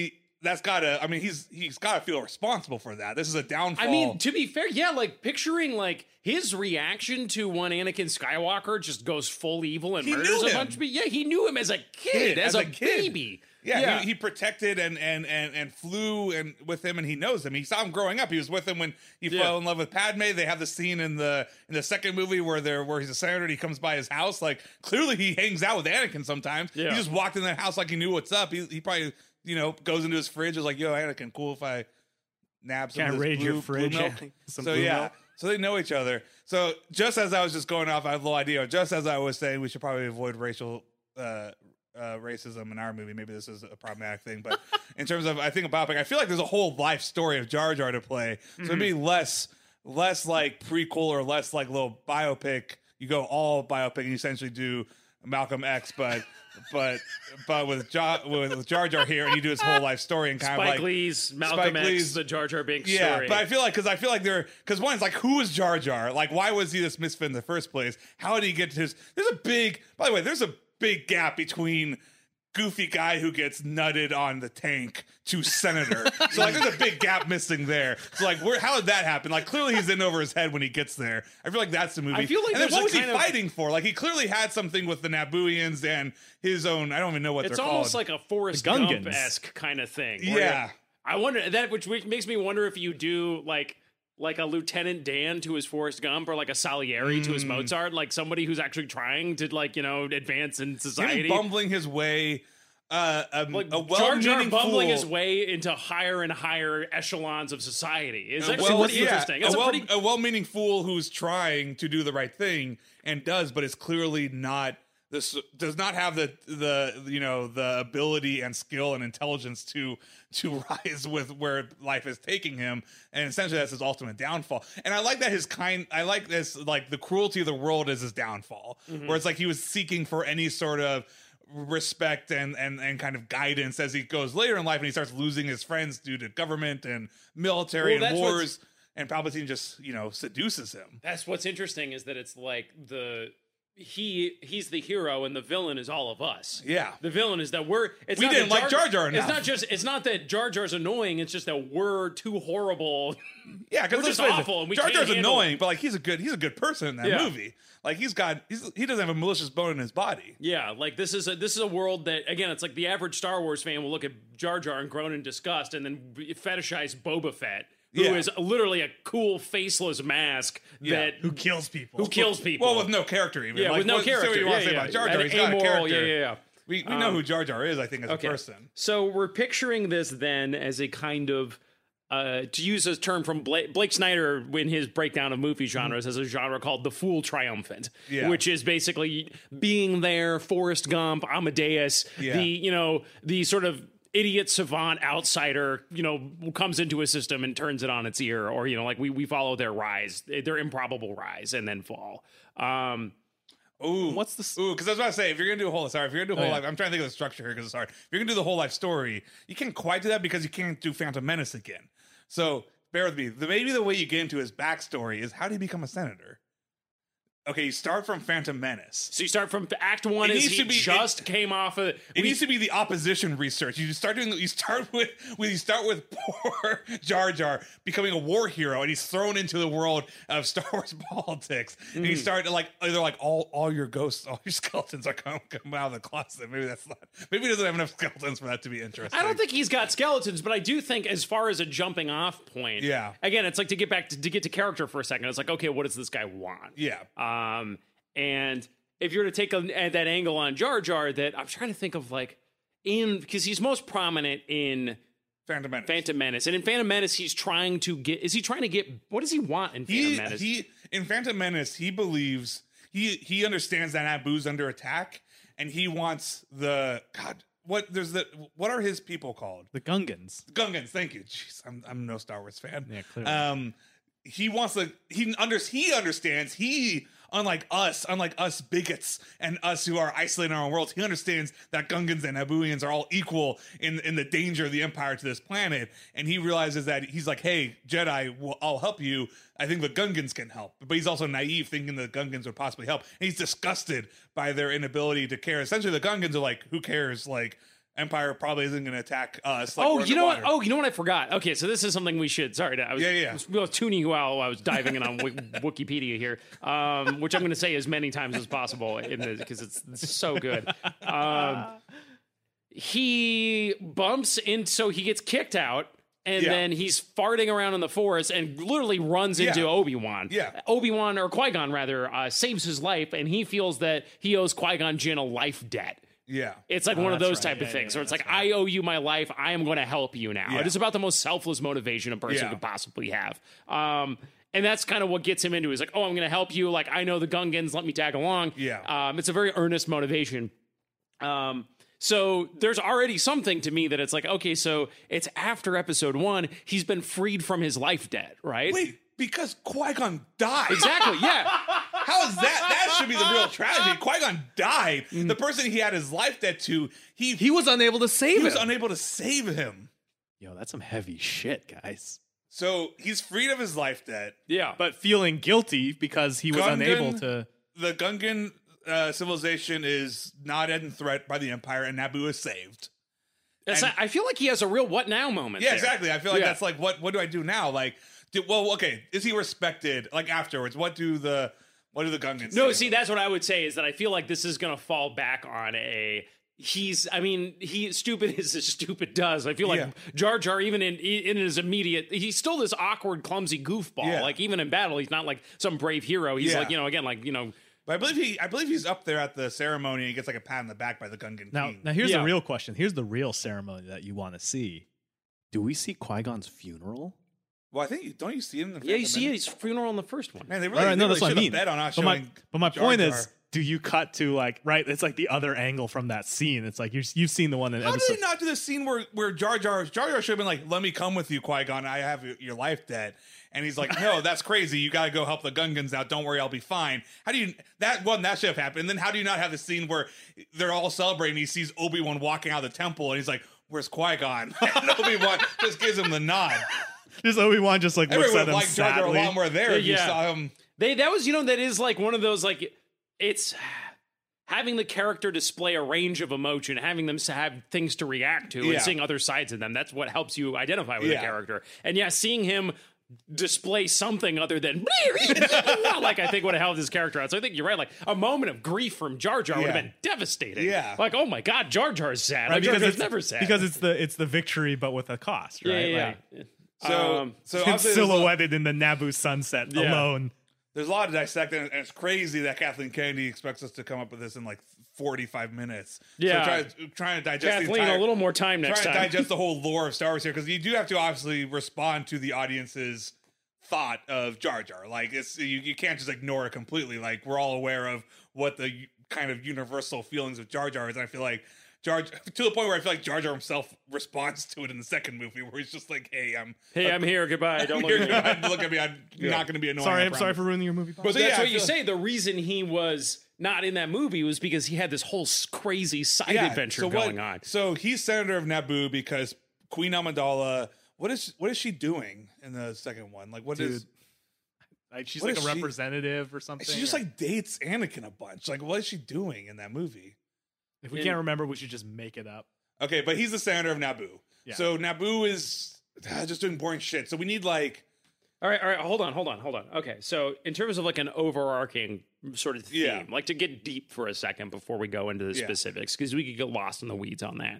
[SPEAKER 4] that's gotta. I mean, he's he's gotta feel responsible for that. This is a downfall.
[SPEAKER 5] I mean, to be fair, yeah, like picturing like his reaction to when Anakin Skywalker just goes full evil and
[SPEAKER 4] He
[SPEAKER 5] murders
[SPEAKER 4] knew
[SPEAKER 5] a
[SPEAKER 4] him.
[SPEAKER 5] bunch of people. Yeah, he knew him as a kid,
[SPEAKER 4] Kid,
[SPEAKER 5] as,
[SPEAKER 4] as
[SPEAKER 5] a,
[SPEAKER 4] a kid.
[SPEAKER 5] baby.
[SPEAKER 4] Yeah,
[SPEAKER 5] Yeah.
[SPEAKER 4] He, he protected and, and and and flew and with him, and he knows him. He saw him growing up. He was with him when he
[SPEAKER 5] Yeah.
[SPEAKER 4] fell in love with Padme. They have the scene in the in the second movie where they're where he's a senator and he comes by his house. Like clearly he hangs out with Anakin sometimes.
[SPEAKER 5] Yeah.
[SPEAKER 4] He just walked in the house like he knew what's up. He he probably you know goes into his fridge is like, yo, Anakin, cool if I nab some
[SPEAKER 3] Can I
[SPEAKER 4] of this
[SPEAKER 3] raid
[SPEAKER 4] blue,
[SPEAKER 3] your fridge?
[SPEAKER 4] blue milk.
[SPEAKER 3] Yeah. Some
[SPEAKER 4] So
[SPEAKER 3] blue
[SPEAKER 4] yeah.
[SPEAKER 3] milk?
[SPEAKER 4] So they know each other. So just as I was just going off, I had a little idea. Just as I was saying, we should probably avoid racial uh, uh, racism in our movie. Maybe this is a problematic thing, but in terms of I think about biopic, I feel like there's a whole life story of Jar Jar to play. So it'd be less less like prequel or less like little biopic. You go all biopic and you essentially do Malcolm X, but but but with Jar with Jar Jar here, and you do his whole life story and kind
[SPEAKER 5] Spike
[SPEAKER 4] of like
[SPEAKER 5] Lee's Malcolm
[SPEAKER 4] Spike
[SPEAKER 5] X,
[SPEAKER 4] Lee's-
[SPEAKER 5] the Jar Jar Binks
[SPEAKER 4] yeah,
[SPEAKER 5] story.
[SPEAKER 4] but I feel like because I feel like they're because one is like who is Jar Jar? Like why was he this misfit in the first place? How did he get to his? There's a big. By the way, there's a big gap between goofy guy who gets nutted on the tank to senator. So like there's a big gap missing there. So like where how did that happen? Like clearly he's in over his head when he gets there. I feel like that's the movie.
[SPEAKER 5] I feel like
[SPEAKER 4] and then
[SPEAKER 5] there's
[SPEAKER 4] what
[SPEAKER 5] a
[SPEAKER 4] was he
[SPEAKER 5] kind of-
[SPEAKER 4] fighting for? Like he clearly had something with the Nabooians and his own. I don't even know what
[SPEAKER 5] it's
[SPEAKER 4] they're
[SPEAKER 5] almost
[SPEAKER 4] called.
[SPEAKER 5] like a Forrest
[SPEAKER 3] The Gungans.
[SPEAKER 5] Gump esque kind of thing. where
[SPEAKER 4] Yeah.
[SPEAKER 5] I wonder that, which makes me wonder if you do like like a Lieutenant Dan to his Forrest Gump, or like a Salieri to
[SPEAKER 4] Mm.
[SPEAKER 5] his Mozart, like somebody who's actually trying to like you know advance in
[SPEAKER 4] Him
[SPEAKER 5] society.
[SPEAKER 4] bumbling his way. Uh, a,
[SPEAKER 5] Like
[SPEAKER 4] a
[SPEAKER 5] Jar Jar
[SPEAKER 4] well-meaning
[SPEAKER 5] bumbling
[SPEAKER 4] fool.
[SPEAKER 5] his way into higher and higher echelons of society is
[SPEAKER 4] A
[SPEAKER 5] actually
[SPEAKER 4] well-
[SPEAKER 5] pretty
[SPEAKER 4] yeah,
[SPEAKER 5] interesting. It's
[SPEAKER 4] a,
[SPEAKER 5] a,
[SPEAKER 4] well,
[SPEAKER 5] pretty
[SPEAKER 4] a well-meaning fool who's trying to do the right thing and does, but is clearly not this does not have the the you know the ability and skill and intelligence to to rise with where life is taking him, and essentially that's his ultimate downfall. And I like that his kind I like this like the cruelty of the world is his downfall,
[SPEAKER 5] Mm-hmm.
[SPEAKER 4] where it's like he was seeking for any sort of respect and, and and kind of guidance as he goes later in life, and he starts losing his friends due to government and military
[SPEAKER 5] Well,
[SPEAKER 4] and
[SPEAKER 5] that's what's-
[SPEAKER 4] wars, and Palpatine just you know seduces him.
[SPEAKER 5] That's what's interesting is that it's like the he he's the hero and the villain is all of us.
[SPEAKER 4] Yeah.
[SPEAKER 5] The villain is that we're it's
[SPEAKER 4] We
[SPEAKER 5] not
[SPEAKER 4] didn't
[SPEAKER 5] that
[SPEAKER 4] like Jar Jar
[SPEAKER 5] It's
[SPEAKER 4] enough.
[SPEAKER 5] not just it's not that Jar Jar's annoying, it's just that we're too horrible.
[SPEAKER 4] Yeah, because
[SPEAKER 5] We're just awful and we
[SPEAKER 4] Jar
[SPEAKER 5] can't
[SPEAKER 4] Jar's
[SPEAKER 5] handle
[SPEAKER 4] annoying, but like he's a good he's a good person in that
[SPEAKER 5] Yeah.
[SPEAKER 4] movie. Like he's got he's he doesn't have a malicious bone in his body.
[SPEAKER 5] Yeah, like this is a this is a world that again it's like the average Star Wars fan will look at Jar Jar and groan in disgust and then fetishize Boba Fett, who
[SPEAKER 4] Yeah.
[SPEAKER 5] is literally a cool faceless mask
[SPEAKER 4] Yeah.
[SPEAKER 5] that
[SPEAKER 3] Who kills people?
[SPEAKER 5] who kills people.
[SPEAKER 4] Well, with no character even.
[SPEAKER 5] yeah,
[SPEAKER 4] like,
[SPEAKER 5] with no
[SPEAKER 4] what- say
[SPEAKER 5] character.
[SPEAKER 4] What you
[SPEAKER 5] yeah,
[SPEAKER 4] want to say
[SPEAKER 5] yeah,
[SPEAKER 4] about Jar
[SPEAKER 5] yeah.
[SPEAKER 4] Jar?
[SPEAKER 5] And
[SPEAKER 4] He's got a
[SPEAKER 5] amoral,
[SPEAKER 4] character.
[SPEAKER 5] Yeah, yeah, yeah.
[SPEAKER 4] We we know who Jar Jar is. I think as a person.
[SPEAKER 5] So we're picturing this then as a kind of, uh, to use a term from Blake, Blake Snyder in his breakdown of movie genres, as a genre called the Fool Triumphant,
[SPEAKER 4] Yeah.
[SPEAKER 5] which is basically being there, Forrest Gump, Amadeus,
[SPEAKER 4] Yeah.
[SPEAKER 5] the you know the sort of idiot savant outsider, you know, comes into a system and turns it on its ear, or you know, like we we follow their rise, their improbable rise and then fall. Um,
[SPEAKER 4] Ooh,
[SPEAKER 3] What's the s-
[SPEAKER 4] Ooh, because I was about to say, if you're gonna do a whole, sorry, if you're gonna do a whole
[SPEAKER 3] yeah.
[SPEAKER 4] life, I'm trying to think of the structure here because it's hard. If you're gonna do the whole life story, you can't quite do that because you can't do Phantom Menace again. So bear with me. The, maybe the way you get into his backstory is how did he become a senator? Okay, you start from Phantom Menace.
[SPEAKER 5] so you start from Act One
[SPEAKER 4] It
[SPEAKER 5] as
[SPEAKER 4] needs
[SPEAKER 5] he
[SPEAKER 4] to be-
[SPEAKER 5] just came off of.
[SPEAKER 4] It
[SPEAKER 5] we-
[SPEAKER 4] needs to be the opposition research. You start doing. You start with. When you start with poor Jar Jar becoming a war hero, and he's thrown into the world of Star Wars politics, and
[SPEAKER 5] Mm.
[SPEAKER 4] you start to like. They're like all all your ghosts, all your skeletons are coming come out of the closet. Maybe that's not. Maybe he doesn't have enough skeletons for that to be interesting.
[SPEAKER 5] I don't think he's got skeletons, but I do think as far as a jumping off point,
[SPEAKER 4] Yeah.
[SPEAKER 5] Again, it's like to get back to, to get to character for a second. It's like, okay, what does this guy want?
[SPEAKER 4] Yeah.
[SPEAKER 5] Um, and if you're to take a, at that angle on Jar Jar, that I'm trying to think of like in because he's most prominent in
[SPEAKER 4] Phantom Menace.
[SPEAKER 5] Phantom Menace, and in Phantom Menace, he's trying to get. Is he trying to get? What does he want in Phantom
[SPEAKER 4] he
[SPEAKER 5] Menace?
[SPEAKER 4] he in Phantom Menace, he believes he he understands that Naboo's under attack, and he wants the God. What there's the what are his people called?
[SPEAKER 3] The Gungans.
[SPEAKER 4] Gungans, thank you. Jeez, I'm I'm no Star Wars fan.
[SPEAKER 3] Yeah, clearly.
[SPEAKER 4] Um, he wants to. He under he understands. He unlike us, unlike us bigots and us who are isolated in our own worlds. He understands that Gungans and Nabooians are all equal in in the danger of the Empire to this planet, and he realizes that he's like, hey, Jedi, well, I'll help you. I think the Gungans can help, but he's also naive, thinking the Gungans would possibly help. And he's disgusted by their inability to care. Essentially, the Gungans are like, who cares? Like. Empire probably isn't going to attack us. Like
[SPEAKER 5] Oh,
[SPEAKER 4] we're
[SPEAKER 5] you know what?
[SPEAKER 4] underwater.
[SPEAKER 5] Oh, you know what? I forgot. Okay, so this is something we should. Sorry, I was,
[SPEAKER 4] Yeah, yeah.
[SPEAKER 5] I was, I was tuning you out while I was diving in on Wik- Wikipedia here, um, which I'm going to say as many times as possible in this because it's, it's so good. Um, he bumps in, so he gets kicked out. And
[SPEAKER 4] Yeah.
[SPEAKER 5] then he's farting around in the forest and literally runs into
[SPEAKER 4] Yeah.
[SPEAKER 5] Obi-Wan.
[SPEAKER 4] Yeah.
[SPEAKER 5] Obi-Wan, or Qui-Gon rather, uh, saves his life, and he feels that he owes Qui-Gon Jinn a life debt.
[SPEAKER 4] Yeah.
[SPEAKER 5] It's like one of
[SPEAKER 3] that's
[SPEAKER 5] those
[SPEAKER 3] right.
[SPEAKER 5] type
[SPEAKER 3] Yeah,
[SPEAKER 5] of things
[SPEAKER 3] yeah,
[SPEAKER 5] where it's
[SPEAKER 3] that's
[SPEAKER 5] like, I owe you my life. I am going to help you now.
[SPEAKER 4] Yeah.
[SPEAKER 5] It is about the most selfless motivation a person
[SPEAKER 4] Yeah.
[SPEAKER 5] could possibly have. Um, and that's kind of what gets him into it. He's like, oh, I'm going to help you. Like, I know the Gungans. Let me tag along.
[SPEAKER 4] Yeah.
[SPEAKER 5] Um, it's a very earnest motivation. Um, so there's already something to me that it's like, okay, so it's after episode one. He's been freed from his life debt, right?
[SPEAKER 4] Wait, because Qui-Gon died.
[SPEAKER 5] Exactly. Yeah.
[SPEAKER 4] How is that? That should be the real tragedy. Qui-Gon died. The person he had his life debt to, he
[SPEAKER 3] He was unable to save
[SPEAKER 4] he was
[SPEAKER 3] him.
[SPEAKER 4] unable to save him.
[SPEAKER 3] Yo, that's some heavy shit, guys.
[SPEAKER 4] So he's freed of his life debt.
[SPEAKER 5] Yeah.
[SPEAKER 3] But feeling guilty because he was
[SPEAKER 4] Gungan-
[SPEAKER 3] unable to.
[SPEAKER 4] The Gungan uh, civilization is not in threat by the Empire, and Naboo is saved.
[SPEAKER 5] That's
[SPEAKER 4] and-
[SPEAKER 5] not- I feel like he has a real what now moment.
[SPEAKER 4] Yeah,
[SPEAKER 5] there.
[SPEAKER 4] exactly. I feel like
[SPEAKER 5] Yeah.
[SPEAKER 4] that's like, what What do I do now? Like, do, well, okay, is he respected? Like afterwards, what do the what do the Gungans?
[SPEAKER 5] No,
[SPEAKER 4] say?
[SPEAKER 5] see, that's what I would say is that I feel like this is going to fall back on a. He's, I mean, he stupid is as stupid does. I feel like
[SPEAKER 4] Yeah.
[SPEAKER 5] Jar Jar, even in in his immediate, he's still this awkward, clumsy goofball.
[SPEAKER 4] Yeah.
[SPEAKER 5] Like even in battle, he's not like some brave hero. He's
[SPEAKER 4] Yeah.
[SPEAKER 5] like, you know, again, like you know,
[SPEAKER 4] But I believe he, I believe he's up there at the ceremony. And he gets like a pat on the back by the Gungan
[SPEAKER 3] Now,
[SPEAKER 4] king.
[SPEAKER 3] now here's
[SPEAKER 5] Yeah.
[SPEAKER 3] the real question. Here's the real ceremony that you want to see. Do we see Qui-Gon's funeral?
[SPEAKER 4] Well, I think you don't you see him in the
[SPEAKER 5] yeah, you
[SPEAKER 4] Phantom
[SPEAKER 5] see
[SPEAKER 4] Menace?
[SPEAKER 5] his funeral in the first one.
[SPEAKER 4] Man, they really,
[SPEAKER 3] All right,
[SPEAKER 4] they
[SPEAKER 3] no,
[SPEAKER 4] really
[SPEAKER 3] that's what I
[SPEAKER 4] should have
[SPEAKER 3] mean.
[SPEAKER 4] bet on not
[SPEAKER 3] But my,
[SPEAKER 4] showing.
[SPEAKER 3] but my
[SPEAKER 4] Jar
[SPEAKER 3] point
[SPEAKER 4] Jar.
[SPEAKER 3] is, do you cut to like right? It's like the other angle from that scene. It's like you're, you've seen the one in
[SPEAKER 4] How did
[SPEAKER 3] episode.
[SPEAKER 4] they not do the scene where where Jar Jar Jar Jar should have been like, "Let me come with you, Qui-Gon. I have your, your life debt." And he's like, "No, that's crazy. You got to go help the Gungans out. Don't worry, I'll be fine." How do you that one that should have happened? And then how do you not have the scene where they're all celebrating? He sees Obi-Wan walking out of the temple, and he's like, "Where's Qui-Gon?" And Obi-Wan just gives him the nod.
[SPEAKER 3] Just Obi-Wan just like looks
[SPEAKER 4] Everyone
[SPEAKER 3] at him
[SPEAKER 4] liked Jar Jar a
[SPEAKER 3] sadly.
[SPEAKER 4] lot more there. if You
[SPEAKER 5] Yeah.
[SPEAKER 4] saw him.
[SPEAKER 5] They that was you know that is like one of those like it's having the character display a range of emotion, having them have things to react to,
[SPEAKER 4] Yeah.
[SPEAKER 5] and seeing other sides of them. That's what helps you identify with
[SPEAKER 4] Yeah.
[SPEAKER 5] a character. And yeah, seeing him display something other than like I think would have helped his character out. So I think you're right. Like a moment of grief from Jar Jar would have
[SPEAKER 4] Yeah.
[SPEAKER 5] been devastating.
[SPEAKER 4] Yeah.
[SPEAKER 5] Like oh my god, Jar Jar's sad.
[SPEAKER 3] Right,
[SPEAKER 5] Like, Jar
[SPEAKER 3] because
[SPEAKER 5] Jar's
[SPEAKER 3] it's
[SPEAKER 5] never sad.
[SPEAKER 3] because it's the it's the victory, but with a cost,
[SPEAKER 5] yeah,
[SPEAKER 3] right?
[SPEAKER 5] yeah,
[SPEAKER 3] Like,
[SPEAKER 5] yeah.
[SPEAKER 4] So
[SPEAKER 5] Um,
[SPEAKER 4] so
[SPEAKER 3] it's
[SPEAKER 4] obviously there's a lot-
[SPEAKER 3] silhouetted in the Naboo sunset
[SPEAKER 5] Yeah.
[SPEAKER 3] alone.
[SPEAKER 4] There's a lot to dissect, and it's crazy that Kathleen Kennedy expects us to come up with this in like forty-five minutes.
[SPEAKER 5] Yeah.
[SPEAKER 4] so try, trying to digest the
[SPEAKER 5] Kathleen,
[SPEAKER 4] entire,
[SPEAKER 5] a little more time next
[SPEAKER 4] trying
[SPEAKER 5] time.
[SPEAKER 4] to digest the whole lore of Star Wars here, because you do have to obviously respond to the audience's thought of Jar Jar. Like it's you, you can't just ignore it completely. Like we're all aware of what the u- kind of universal feelings of Jar Jar is. And I feel like Jar to the point where I feel like Jar Jar himself responds to it in the second movie, where he's just like, "Hey, I'm
[SPEAKER 5] Hey, I'm here. Goodbye. Don't look
[SPEAKER 4] here.
[SPEAKER 5] at me.
[SPEAKER 4] Look at me. I'm not going to be annoying."
[SPEAKER 3] Sorry,
[SPEAKER 4] I
[SPEAKER 3] I'm sorry
[SPEAKER 4] promise."
[SPEAKER 3] for ruining your movie. Bob.
[SPEAKER 5] But
[SPEAKER 4] So,
[SPEAKER 5] that's
[SPEAKER 4] yeah, I
[SPEAKER 5] what you
[SPEAKER 4] feel-
[SPEAKER 5] say. The reason he was not in that movie was because he had this whole s- crazy side adventure
[SPEAKER 4] so
[SPEAKER 5] going
[SPEAKER 4] what-
[SPEAKER 5] on.
[SPEAKER 4] So he's senator of Naboo because Queen Amidala. What is what is she doing in the second one? Like what is?
[SPEAKER 3] Dude, Like she's
[SPEAKER 4] What
[SPEAKER 3] like a
[SPEAKER 4] is she-
[SPEAKER 3] representative or something.
[SPEAKER 4] She just
[SPEAKER 3] or-
[SPEAKER 4] like dates Anakin a bunch. Like what is she doing in that movie?
[SPEAKER 3] if we
[SPEAKER 5] in-
[SPEAKER 3] can't remember, we should just make it up.
[SPEAKER 4] Okay, but he's the senator of Naboo.
[SPEAKER 3] Yeah.
[SPEAKER 4] So Naboo is uh, just doing boring shit. So we need like
[SPEAKER 5] All right, all right. Hold on, hold on, hold on. Okay, so in terms of like an overarching sort of theme,
[SPEAKER 4] Yeah.
[SPEAKER 5] like to get deep for a second before we go into the
[SPEAKER 4] Yeah.
[SPEAKER 5] specifics, because we could get lost in the weeds on that.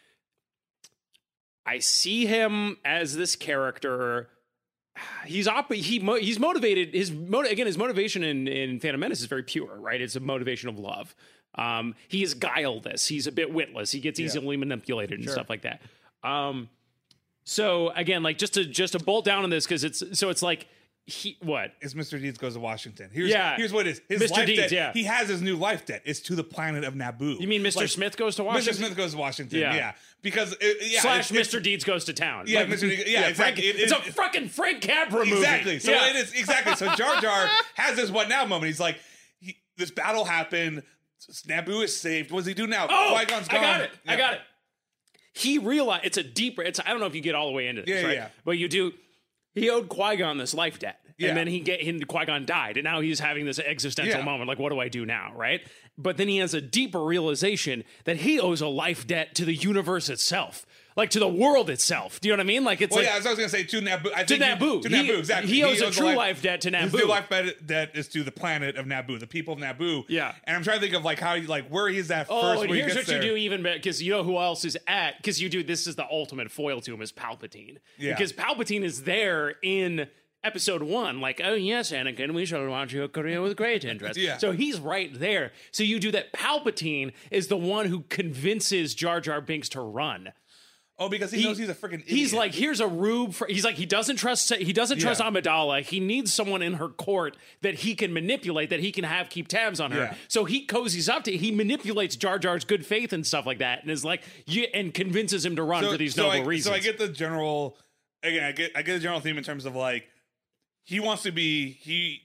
[SPEAKER 5] I see him as this character. He's op- he mo- he's motivated. His mo- again, his motivation in, in Phantom Menace is very pure, right? It's a motivation of love. Um, he is guileless. He's a bit witless. He gets easily manipulated and stuff like that. Um, so again, like just to just to bolt down on this because it's so it's like he what
[SPEAKER 4] it's Mister Deeds goes to Washington. Here's,
[SPEAKER 5] Yeah.
[SPEAKER 4] here's what it is. His
[SPEAKER 5] Mister
[SPEAKER 4] life
[SPEAKER 5] Deeds,
[SPEAKER 4] debt,
[SPEAKER 5] yeah.
[SPEAKER 4] he has his new life debt. It's to the planet of Naboo.
[SPEAKER 5] you mean Mister
[SPEAKER 4] Like,
[SPEAKER 5] Smith goes to
[SPEAKER 4] Mister
[SPEAKER 5] Washington
[SPEAKER 4] Smith goes to Washington.
[SPEAKER 5] Yeah.
[SPEAKER 4] Yeah, because it, yeah,
[SPEAKER 5] slash
[SPEAKER 4] it's- it's-
[SPEAKER 5] Mister Deeds goes to town.
[SPEAKER 4] Yeah, Mister Deeds- yeah,
[SPEAKER 5] Frank-
[SPEAKER 4] exactly. It-
[SPEAKER 5] it's
[SPEAKER 4] it-
[SPEAKER 5] a fucking Frank Capra movie.
[SPEAKER 4] Exactly. So
[SPEAKER 5] Yeah.
[SPEAKER 4] it is exactly. So Jar Jar has this what now moment. He's like, he, this battle happened. Naboo is saved. What does he do now?
[SPEAKER 5] Oh,
[SPEAKER 4] Qui-Gon's
[SPEAKER 5] I
[SPEAKER 4] gone.
[SPEAKER 5] got it. I
[SPEAKER 4] Yeah.
[SPEAKER 5] got it. He realized it's a deeper. It's I don't know if you get all the way into this,
[SPEAKER 4] Yeah,
[SPEAKER 5] right?
[SPEAKER 4] yeah.
[SPEAKER 5] But you do. He owed Qui-Gon this life debt.
[SPEAKER 4] Yeah.
[SPEAKER 5] And then he get he, Qui-Gon died, and now he's having this existential
[SPEAKER 4] Yeah.
[SPEAKER 5] moment. Like, what do I do now, right? But then he has a deeper realization that he owes a life debt to the universe itself, like to the world itself. Do you know what I mean? Like, it's
[SPEAKER 4] Well,
[SPEAKER 5] like
[SPEAKER 4] yeah, as I was going to say, to Naboo. I
[SPEAKER 5] to
[SPEAKER 4] think he-
[SPEAKER 5] Naboo.
[SPEAKER 4] To
[SPEAKER 5] He-
[SPEAKER 4] Naboo, exactly.
[SPEAKER 5] He owes a
[SPEAKER 4] the
[SPEAKER 5] true life debt to
[SPEAKER 4] His
[SPEAKER 5] Naboo.
[SPEAKER 4] true life debt debt is to the planet of Naboo, the people of Naboo.
[SPEAKER 5] Yeah.
[SPEAKER 4] And I'm trying to think of like how, like where he's at
[SPEAKER 5] Oh,
[SPEAKER 4] first.
[SPEAKER 5] and
[SPEAKER 4] when he
[SPEAKER 5] here's
[SPEAKER 4] gets
[SPEAKER 5] what you
[SPEAKER 4] there.
[SPEAKER 5] do even because you know who else is at because you do this is the ultimate foil to him is Palpatine.
[SPEAKER 4] Yeah.
[SPEAKER 5] Because Palpatine is there in episode one, like, oh yes, Anakin, we shall watch your career with great interest.
[SPEAKER 4] Yeah.
[SPEAKER 5] So he's right there. So you do that. Palpatine is the one who convinces Jar Jar Binks to run.
[SPEAKER 4] Oh, because he,
[SPEAKER 5] He-
[SPEAKER 4] knows he's a freaking idiot.
[SPEAKER 5] He's like, here's a rube. For, he's like, he doesn't trust. He doesn't trust
[SPEAKER 4] Yeah.
[SPEAKER 5] Amidala. He needs someone in her court that he can manipulate, that he can have keep tabs on her.
[SPEAKER 4] Yeah.
[SPEAKER 5] So he cozies up to. He manipulates Jar Jar's good faith and stuff like that, and is like, yeah, and convinces him to run for these
[SPEAKER 4] so
[SPEAKER 5] noble
[SPEAKER 4] I,
[SPEAKER 5] reasons.
[SPEAKER 4] So I get the general. Again, I get I get the general theme in terms of like he wants to be he.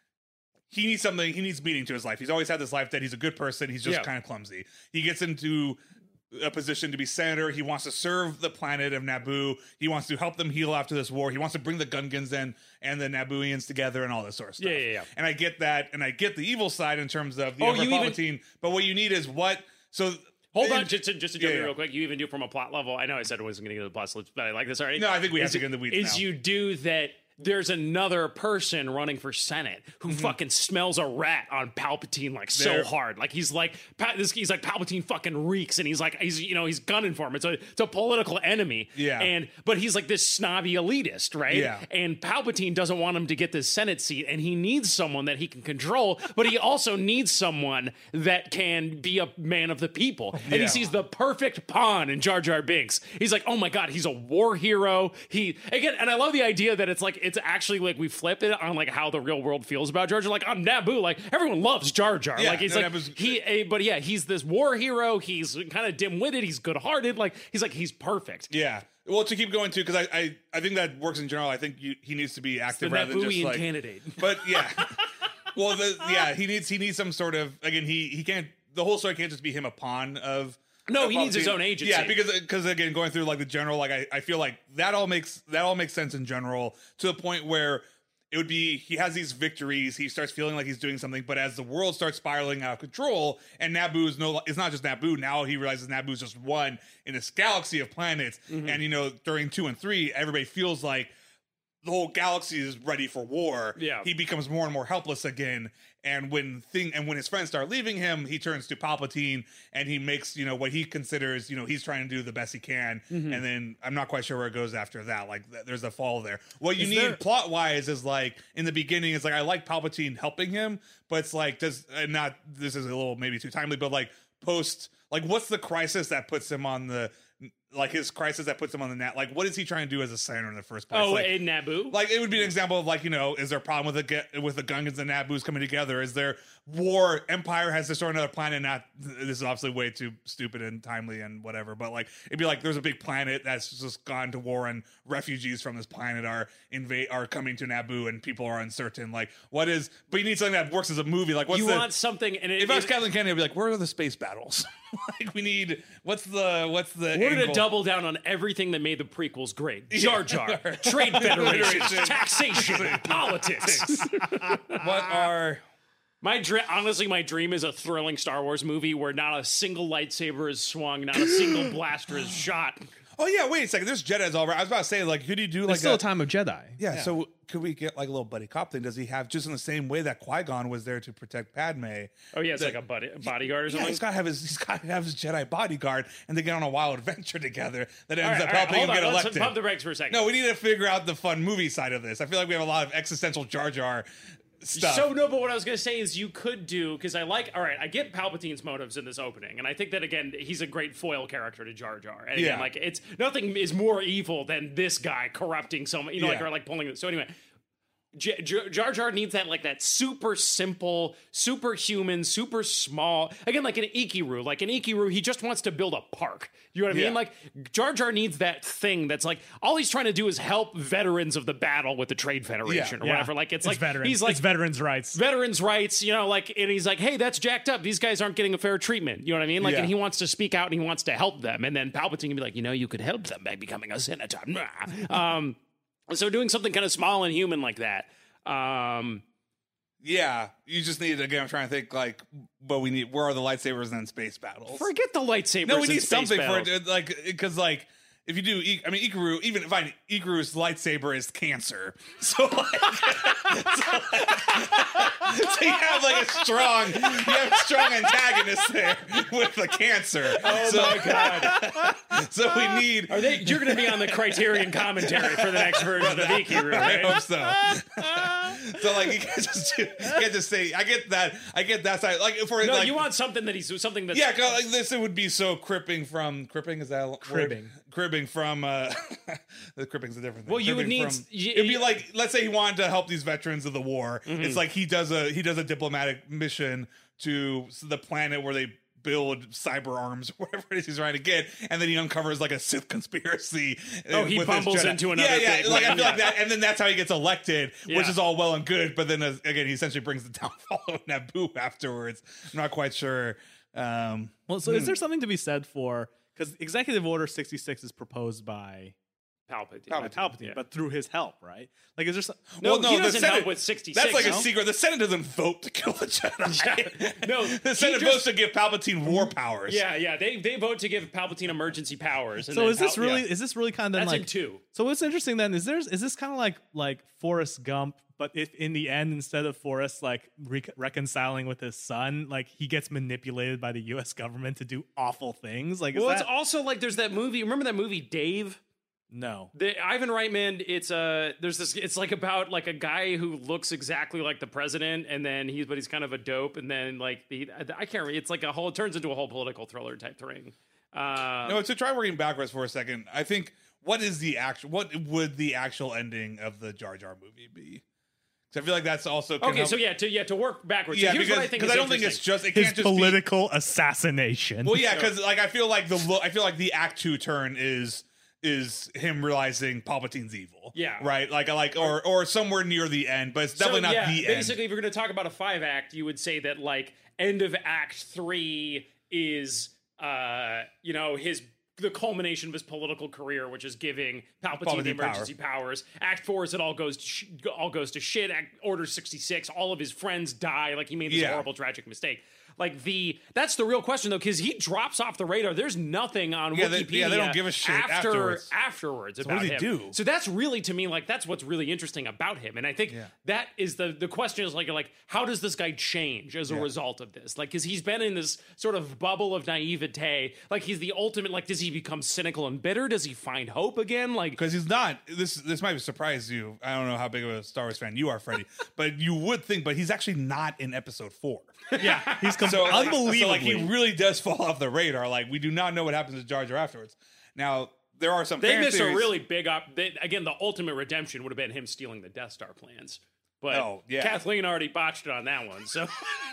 [SPEAKER 4] He needs something. He needs meaning to his life. He's always had this life that he's a good person. He's just
[SPEAKER 5] Yeah.
[SPEAKER 4] kind of clumsy. He gets into a position to be senator. He wants to serve the planet of Naboo. He wants to help them heal after this war. He wants to bring the Gungans in and the Nabooians together and all this sort of stuff.
[SPEAKER 5] Yeah, yeah, yeah.
[SPEAKER 4] And I get that, and I get the evil side in terms of the
[SPEAKER 5] Oh,
[SPEAKER 4] Emperor
[SPEAKER 5] you even-
[SPEAKER 4] Palpatine. But what you need is what. So
[SPEAKER 5] Hold
[SPEAKER 4] in-
[SPEAKER 5] on, just to, just to jump
[SPEAKER 4] Yeah,
[SPEAKER 5] in
[SPEAKER 4] yeah.
[SPEAKER 5] real quick. You even do from a plot level. I know I said I wasn't going to get to the plot slips, but I like this already.
[SPEAKER 4] No, I think we have
[SPEAKER 5] Is
[SPEAKER 4] to
[SPEAKER 5] it-
[SPEAKER 4] get in the weeds
[SPEAKER 5] Is
[SPEAKER 4] now.
[SPEAKER 5] you do that. There's another person running for Senate who fucking smells a rat on Palpatine like so
[SPEAKER 4] Mm-hmm. There-
[SPEAKER 5] hard. Like he's like Pa- this. He's like Palpatine fucking reeks, and he's like he's you know he's gunning for him. It's a it's a political enemy.
[SPEAKER 4] Yeah.
[SPEAKER 5] And but he's like this snobby elitist, right?
[SPEAKER 4] Yeah.
[SPEAKER 5] And Palpatine doesn't want him to get this Senate seat, and he needs someone that he can control, but he also needs someone that can be a man of the people. And
[SPEAKER 4] Yeah.
[SPEAKER 5] he sees the perfect pawn in Jar Jar Binks. He's like, oh my god, he's a war hero. He again, and I love the idea that it's like it's actually like we flip it on like how the real world feels about Jar Jar. Like on Naboo, like everyone loves Jar Jar.
[SPEAKER 4] Yeah,
[SPEAKER 5] like he's
[SPEAKER 4] no,
[SPEAKER 5] like
[SPEAKER 4] Naboo's-
[SPEAKER 5] he, eh, but yeah, he's this war hero. He's kind of dim witted. He's good hearted. Like he's like he's perfect.
[SPEAKER 4] Yeah. Well, to keep going too, because I, I I think that works in general. I think you, he needs to be active
[SPEAKER 5] The
[SPEAKER 4] rather than just
[SPEAKER 5] Nabooian
[SPEAKER 4] like.
[SPEAKER 5] candidate.
[SPEAKER 4] But yeah, well, the, yeah, he needs he needs some sort of again. He he can't. The whole story can't just be him a pawn of.
[SPEAKER 5] No,
[SPEAKER 4] of
[SPEAKER 5] he needs his
[SPEAKER 4] Palpatine.
[SPEAKER 5] own agency.
[SPEAKER 4] Yeah, because because again, going through like the general, like I, I feel like that all makes that all makes sense in general to the point where. It would be he has these victories. He starts feeling like he's doing something, but as the world starts spiraling out of control, and Naboo is no, it's not just Naboo. Now he realizes Naboo is just one in this galaxy of planets.
[SPEAKER 5] Mm-hmm.
[SPEAKER 4] And you know, during two and three, everybody feels like the whole galaxy is ready for war.
[SPEAKER 5] Yeah.
[SPEAKER 4] He becomes more and more helpless again. And when thing and when his friends start leaving him, he turns to Palpatine and he makes, you know, what he considers, you know, he's trying to do the best he can.
[SPEAKER 5] Mm-hmm.
[SPEAKER 4] And then I'm not quite sure where it goes after that. Like th- there's a fall there. What you
[SPEAKER 5] Is
[SPEAKER 4] need
[SPEAKER 5] there-
[SPEAKER 4] plot wise is like in the beginning, it's like I like Palpatine helping him, but it's like does and not this is a little maybe too timely, but like post like what's the crisis that puts him on the like his crisis that puts him on the net? Like what is he trying to do as a senator in the first place?
[SPEAKER 5] Oh,
[SPEAKER 4] like,
[SPEAKER 5] in Naboo.
[SPEAKER 4] like it would be an example of like, you know, is there a problem with the ge- with the Gungans and Naboos coming together? Is there war? Empire has destroyed another planet. Not this is obviously way too stupid and timely and whatever. But like it'd be like there's a big planet that's just gone to war and refugees from this planet are invade are coming to Naboo and people are uncertain. Like what is? But you need something that works as a movie. Like what's
[SPEAKER 5] you
[SPEAKER 4] the?
[SPEAKER 5] want something, and it,
[SPEAKER 4] if I was
[SPEAKER 5] it-
[SPEAKER 4] Kathleen Kennedy, I'd be like, where are the space battles? Like we need. What's the? What's the?
[SPEAKER 5] we're gonna
[SPEAKER 4] angle?
[SPEAKER 5] double down on everything that made the prequels great. Jar Jar, trade federations,
[SPEAKER 4] Federation.
[SPEAKER 5] taxation, politics.
[SPEAKER 4] What are?
[SPEAKER 5] My dream, honestly, my dream is a thrilling Star Wars movie where not a single lightsaber is swung, not a single blaster is shot.
[SPEAKER 4] Oh yeah, wait a second. There's Jedi's all right. I was about to say, like, could you do like
[SPEAKER 3] There's still
[SPEAKER 4] a,
[SPEAKER 3] a time of Jedi.
[SPEAKER 4] Yeah, so could we get like a little buddy cop thing? Does he have just in the same way that Qui-Gon was there to protect Padme?
[SPEAKER 5] Oh yeah, it's like a buddy, bodyguard or
[SPEAKER 4] Yeah,
[SPEAKER 5] something.
[SPEAKER 4] he's got to have his he's got to have his Jedi bodyguard, and they get on a wild adventure together that ends
[SPEAKER 5] All right,
[SPEAKER 4] up
[SPEAKER 5] all right,
[SPEAKER 4] helping
[SPEAKER 5] hold
[SPEAKER 4] him
[SPEAKER 5] on,
[SPEAKER 4] get
[SPEAKER 5] let's
[SPEAKER 4] elected.
[SPEAKER 5] pump the brakes for a second.
[SPEAKER 4] No, we need to figure out the fun movie side of this. I feel like we have a lot of existential Jar Jar stuff.
[SPEAKER 5] So no, but what I was gonna say is you could do because I like. All right, I get Palpatine's motives in this opening, and I think that again he's a great foil character to Jar Jar. And again,
[SPEAKER 4] Yeah.
[SPEAKER 5] like it's nothing is more evil than this guy corrupting someone. You know, like
[SPEAKER 4] Yeah.
[SPEAKER 5] or like pulling. So anyway. J- J- Jar Jar needs that like that super simple, super human, super small. Again, like an Ikiru. Like an Ikiru, he just wants to build a park. You know what I
[SPEAKER 4] Yeah.
[SPEAKER 5] mean? Like Jar Jar needs that thing that's like all he's trying to do is help veterans of the battle with the Trade Federation or
[SPEAKER 3] Yeah.
[SPEAKER 5] whatever. Like it's,
[SPEAKER 3] It's
[SPEAKER 5] like
[SPEAKER 3] veterans.
[SPEAKER 5] he's like
[SPEAKER 3] it's veterans' rights.
[SPEAKER 5] veterans' rights, you know, like, and he's like, hey, that's jacked up. These guys aren't getting a fair treatment. You know what I mean? Like,
[SPEAKER 4] Yeah.
[SPEAKER 5] and he wants to speak out and he wants to help them. And then Palpatine can be like, you know, you could help them by becoming a senator. Um, So doing something kind of small and human like that. Um,
[SPEAKER 4] Yeah, you just need again. I'm trying to think like, but we need where are the lightsabers and then space battles?
[SPEAKER 5] forget the lightsabers.
[SPEAKER 4] no, we
[SPEAKER 5] and
[SPEAKER 4] need
[SPEAKER 5] space
[SPEAKER 4] something
[SPEAKER 5] battles.
[SPEAKER 4] for it, like because like if you do, I mean, Ikaru, even if I Ikaru's lightsaber is cancer, so like, so, like so you have like a strong, you have a strong antagonist there with the cancer.
[SPEAKER 5] Oh
[SPEAKER 4] so,
[SPEAKER 5] my god!
[SPEAKER 4] So we need.
[SPEAKER 5] Are they? You're going to be on the Criterion commentary for the next version of Ikaru,
[SPEAKER 4] I
[SPEAKER 5] right?
[SPEAKER 4] hope so. So like you can't just do, you can't just say I get that I get that side like for
[SPEAKER 5] No,
[SPEAKER 4] like
[SPEAKER 5] you want something that he's something that's
[SPEAKER 4] yeah 'cause, like this it would be so cripping from cripping is that a word?
[SPEAKER 3] Cribbing.
[SPEAKER 4] cribbing from uh the cripping's a different thing.
[SPEAKER 5] Well, you would
[SPEAKER 4] Cribbing
[SPEAKER 5] need-
[SPEAKER 4] from-
[SPEAKER 5] y-
[SPEAKER 4] it'd be
[SPEAKER 5] y-
[SPEAKER 4] like let's say he wanted to help these veterans of the war.
[SPEAKER 5] Mm-hmm.
[SPEAKER 4] It's like he does a he does a diplomatic mission to the planet where they build cyber arms or whatever it is he's trying to get, and then he uncovers like a Sith conspiracy. uh,
[SPEAKER 5] Oh, he
[SPEAKER 4] with his
[SPEAKER 5] bumbles
[SPEAKER 4] Jedi.
[SPEAKER 5] into another
[SPEAKER 4] yeah, yeah,
[SPEAKER 5] thing.
[SPEAKER 4] like I
[SPEAKER 5] Yeah.
[SPEAKER 4] feel like that, and then that's how he gets elected, which
[SPEAKER 5] Yeah.
[SPEAKER 4] is all well and good. But then uh, again, he essentially brings the downfall of Naboo afterwards. I'm not quite sure. Um,
[SPEAKER 3] Well, so is there something to be said for because Executive Order sixty-six is proposed by
[SPEAKER 5] Palpatine.
[SPEAKER 3] by Palpatine,
[SPEAKER 5] Yeah.
[SPEAKER 3] but through his help, right? Like, is there some?
[SPEAKER 5] No,
[SPEAKER 4] well,
[SPEAKER 5] he
[SPEAKER 4] the
[SPEAKER 5] doesn't
[SPEAKER 4] Senate,
[SPEAKER 5] help with sixty-six.
[SPEAKER 4] That's like
[SPEAKER 5] no?
[SPEAKER 4] a secret. The Senate doesn't vote to kill the Jedi.
[SPEAKER 5] No,
[SPEAKER 4] the
[SPEAKER 5] he
[SPEAKER 4] Senate
[SPEAKER 5] just-
[SPEAKER 4] votes to give Palpatine war powers.
[SPEAKER 5] Yeah, yeah. They they vote to give Palpatine emergency powers. And
[SPEAKER 3] So
[SPEAKER 5] then
[SPEAKER 3] is this
[SPEAKER 5] Pal-
[SPEAKER 3] really?
[SPEAKER 5] yeah.
[SPEAKER 3] Is this really kind of
[SPEAKER 5] That's
[SPEAKER 3] like
[SPEAKER 5] in two.
[SPEAKER 3] So what's interesting then is there's is this kind of like like Forrest Gump, but if in the end instead of Forrest like re- reconciling with his son, like he gets manipulated by the U S government to do awful things. Like, is
[SPEAKER 5] Well,
[SPEAKER 3] that
[SPEAKER 5] it's also like there's that movie. Remember that movie Dave?
[SPEAKER 3] no?
[SPEAKER 5] The Ivan Reitman, it's a there's this it's like about like a guy who looks exactly like the president, and then he's but he's kind of a dope, and then like the I can't remember, it's like a whole it turns into a whole political thriller type thing. Uh,
[SPEAKER 4] No, to try working backwards for a second, I think what is the actual what would the actual ending of the Jar Jar movie be? Because I feel like that's also can
[SPEAKER 5] okay,
[SPEAKER 4] help-
[SPEAKER 5] so yeah, to yeah to work backwards.
[SPEAKER 4] yeah
[SPEAKER 5] so here's
[SPEAKER 4] because
[SPEAKER 5] what I think
[SPEAKER 4] because
[SPEAKER 5] is
[SPEAKER 4] I don't think it's
[SPEAKER 5] interesting.
[SPEAKER 4] just it
[SPEAKER 3] His
[SPEAKER 4] can't just be
[SPEAKER 3] political assassination.
[SPEAKER 4] well yeah because like I feel like the lo- I feel like the Act Two turn is is him realizing Palpatine's evil.
[SPEAKER 5] Yeah.
[SPEAKER 4] right. Like I like or or somewhere near the end, but it's definitely
[SPEAKER 5] so,
[SPEAKER 4] not
[SPEAKER 5] yeah,
[SPEAKER 4] the end.
[SPEAKER 5] basically, if you're going to talk about a five act, you would say that like end of Act Three is uh you know his the culmination of his political career, which is giving Palpatine,
[SPEAKER 4] Palpatine
[SPEAKER 5] the emergency powers. Act Four is it all goes to sh- all goes to shit. Act, Order sixty-six, all of his friends die. Like he made this
[SPEAKER 4] Yeah.
[SPEAKER 5] horrible, tragic mistake. Like the that's the real question though, because he drops off the radar. There's nothing on
[SPEAKER 4] Yeah, they-
[SPEAKER 5] Wikipedia.
[SPEAKER 4] yeah, they don't give a shit
[SPEAKER 5] after,
[SPEAKER 4] afterwards.
[SPEAKER 5] afterwards
[SPEAKER 4] what
[SPEAKER 5] about
[SPEAKER 4] does he
[SPEAKER 5] him.
[SPEAKER 4] do?
[SPEAKER 5] So that's really to me like that's what's really interesting about him, and I think that is the the question is like like how does this guy change as a result of this? Like, because he's been in this sort of bubble of naivete. Like he's the ultimate. Like, does he become cynical and bitter? Does he find hope again? Like,
[SPEAKER 4] Because he's not. This this might surprise you. I don't know how big of a Star Wars fan you are, Freddie, but you would think. But he's actually not in Episode Four.
[SPEAKER 3] yeah, he's com-
[SPEAKER 4] So like,
[SPEAKER 3] unbelievably.
[SPEAKER 4] so like he really does fall off the radar. Like we do not know what happens to Jar Jar afterwards. Now there are some.
[SPEAKER 5] they
[SPEAKER 4] fan
[SPEAKER 5] miss a
[SPEAKER 4] theories-
[SPEAKER 5] really big up. They, again, the ultimate redemption would have been him stealing the Death Star plans. But
[SPEAKER 4] Oh, yeah.
[SPEAKER 5] Kathleen already botched it on that one. So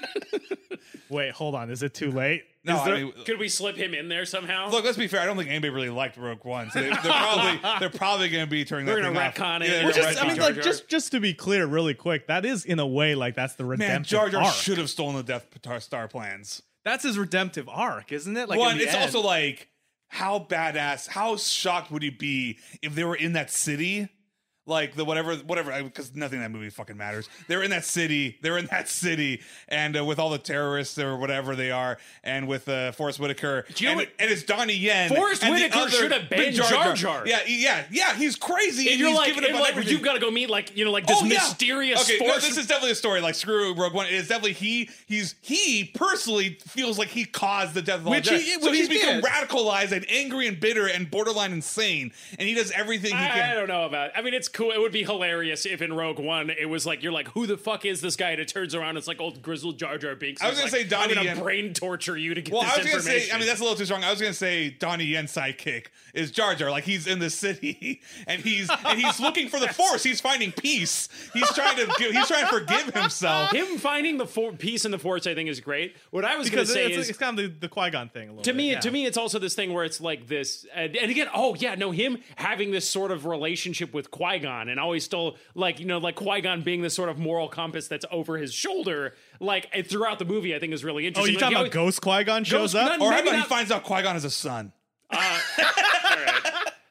[SPEAKER 3] Wait, hold on. Is it too late?
[SPEAKER 4] No,
[SPEAKER 3] Is
[SPEAKER 4] I
[SPEAKER 3] there-
[SPEAKER 4] mean,
[SPEAKER 5] could we slip him in there somehow?
[SPEAKER 4] look. Let's be fair. I don't think anybody really liked Rogue One. So they, they're probably they're probably going to be turning that
[SPEAKER 5] They're
[SPEAKER 4] thing
[SPEAKER 5] gonna
[SPEAKER 4] off.
[SPEAKER 5] retcon it.
[SPEAKER 4] Yeah,
[SPEAKER 5] Well,
[SPEAKER 4] they're
[SPEAKER 3] just, I
[SPEAKER 4] retconning
[SPEAKER 3] mean,
[SPEAKER 5] Jar
[SPEAKER 3] like
[SPEAKER 5] Jar.
[SPEAKER 3] just just to be clear, really quick, that is in a way like that's the redemptive
[SPEAKER 4] man, Jar Jar
[SPEAKER 3] arc.
[SPEAKER 4] should have stolen the Death Star plans.
[SPEAKER 3] That's his redemptive arc, isn't it? Like
[SPEAKER 4] One,
[SPEAKER 3] in the
[SPEAKER 4] it's
[SPEAKER 3] end.
[SPEAKER 4] also like how badass, how shocked would he be if they were in that city? Like the whatever, whatever, because nothing in that movie fucking matters. They're in that city. They're in that city, and uh, with all the terrorists or whatever they are, and with uh, Forrest Whitaker,
[SPEAKER 5] you know
[SPEAKER 4] and,
[SPEAKER 5] what-
[SPEAKER 4] and it's Donnie Yen.
[SPEAKER 5] Forrest
[SPEAKER 4] and the
[SPEAKER 5] Whitaker
[SPEAKER 4] other
[SPEAKER 5] should have
[SPEAKER 4] big
[SPEAKER 5] been Jar Jar.
[SPEAKER 4] Yeah, yeah, yeah. He's crazy.
[SPEAKER 5] and you're
[SPEAKER 4] he's
[SPEAKER 5] like,
[SPEAKER 4] giving up
[SPEAKER 5] and
[SPEAKER 4] on
[SPEAKER 5] like
[SPEAKER 4] everything.
[SPEAKER 5] you've got to go meet like you know like this
[SPEAKER 4] Oh, yeah.
[SPEAKER 5] mysterious
[SPEAKER 4] Okay, no,
[SPEAKER 5] force.
[SPEAKER 4] this is definitely a story. Like screw Rogue One. It's definitely he. He's he personally feels like he caused the death of all
[SPEAKER 3] Which
[SPEAKER 4] Jedi.
[SPEAKER 3] he-
[SPEAKER 4] so
[SPEAKER 3] which
[SPEAKER 4] he's
[SPEAKER 3] he
[SPEAKER 4] become
[SPEAKER 3] did.
[SPEAKER 4] radicalized and angry and bitter and borderline insane. And he does everything he
[SPEAKER 5] I, I
[SPEAKER 4] can.
[SPEAKER 5] don't know about. I mean, it's cool. It would be hilarious if in Rogue One it was like you're like, who the fuck is this guy? And it turns around, it's like old grizzled Jar Jar Binks.
[SPEAKER 4] I was
[SPEAKER 5] He's
[SPEAKER 4] gonna
[SPEAKER 5] like,
[SPEAKER 4] say Donnie
[SPEAKER 5] I'm gonna
[SPEAKER 4] Yen-
[SPEAKER 5] brain torture you to get
[SPEAKER 4] Well,
[SPEAKER 5] this
[SPEAKER 4] I was gonna
[SPEAKER 5] information.
[SPEAKER 4] say. I mean, that's a little too strong. I was gonna say Donnie Yen's sidekick is Jar Jar. Like he's in the city and he's and he's looking for the Force. He's finding peace. He's trying to give, he's trying to forgive himself.
[SPEAKER 5] him finding the for- peace in the Force. I think is great. What I was
[SPEAKER 3] because
[SPEAKER 5] gonna say
[SPEAKER 3] it's,
[SPEAKER 5] is.
[SPEAKER 3] it's kind of the, the Qui-Gon thing a little
[SPEAKER 5] to
[SPEAKER 3] bit.
[SPEAKER 5] me,
[SPEAKER 3] yeah.
[SPEAKER 5] to me, it's also this thing where it's like this, and, and again, oh yeah, no, him having this sort of relationship with Qui-Gon, and always still like you know, like Qui-Gon being this sort of moral compass that's over his shoulder, like and throughout the movie, I think is really
[SPEAKER 3] Oh,
[SPEAKER 5] interesting.
[SPEAKER 3] you
[SPEAKER 5] Like,
[SPEAKER 3] talking
[SPEAKER 5] he
[SPEAKER 3] about
[SPEAKER 5] always-
[SPEAKER 3] Ghost Qui-Gon shows
[SPEAKER 5] Ghost-
[SPEAKER 3] up?
[SPEAKER 5] not-
[SPEAKER 4] Or how
[SPEAKER 5] maybe
[SPEAKER 4] about he
[SPEAKER 5] not-
[SPEAKER 4] finds out Qui Gon is a son?
[SPEAKER 5] All right.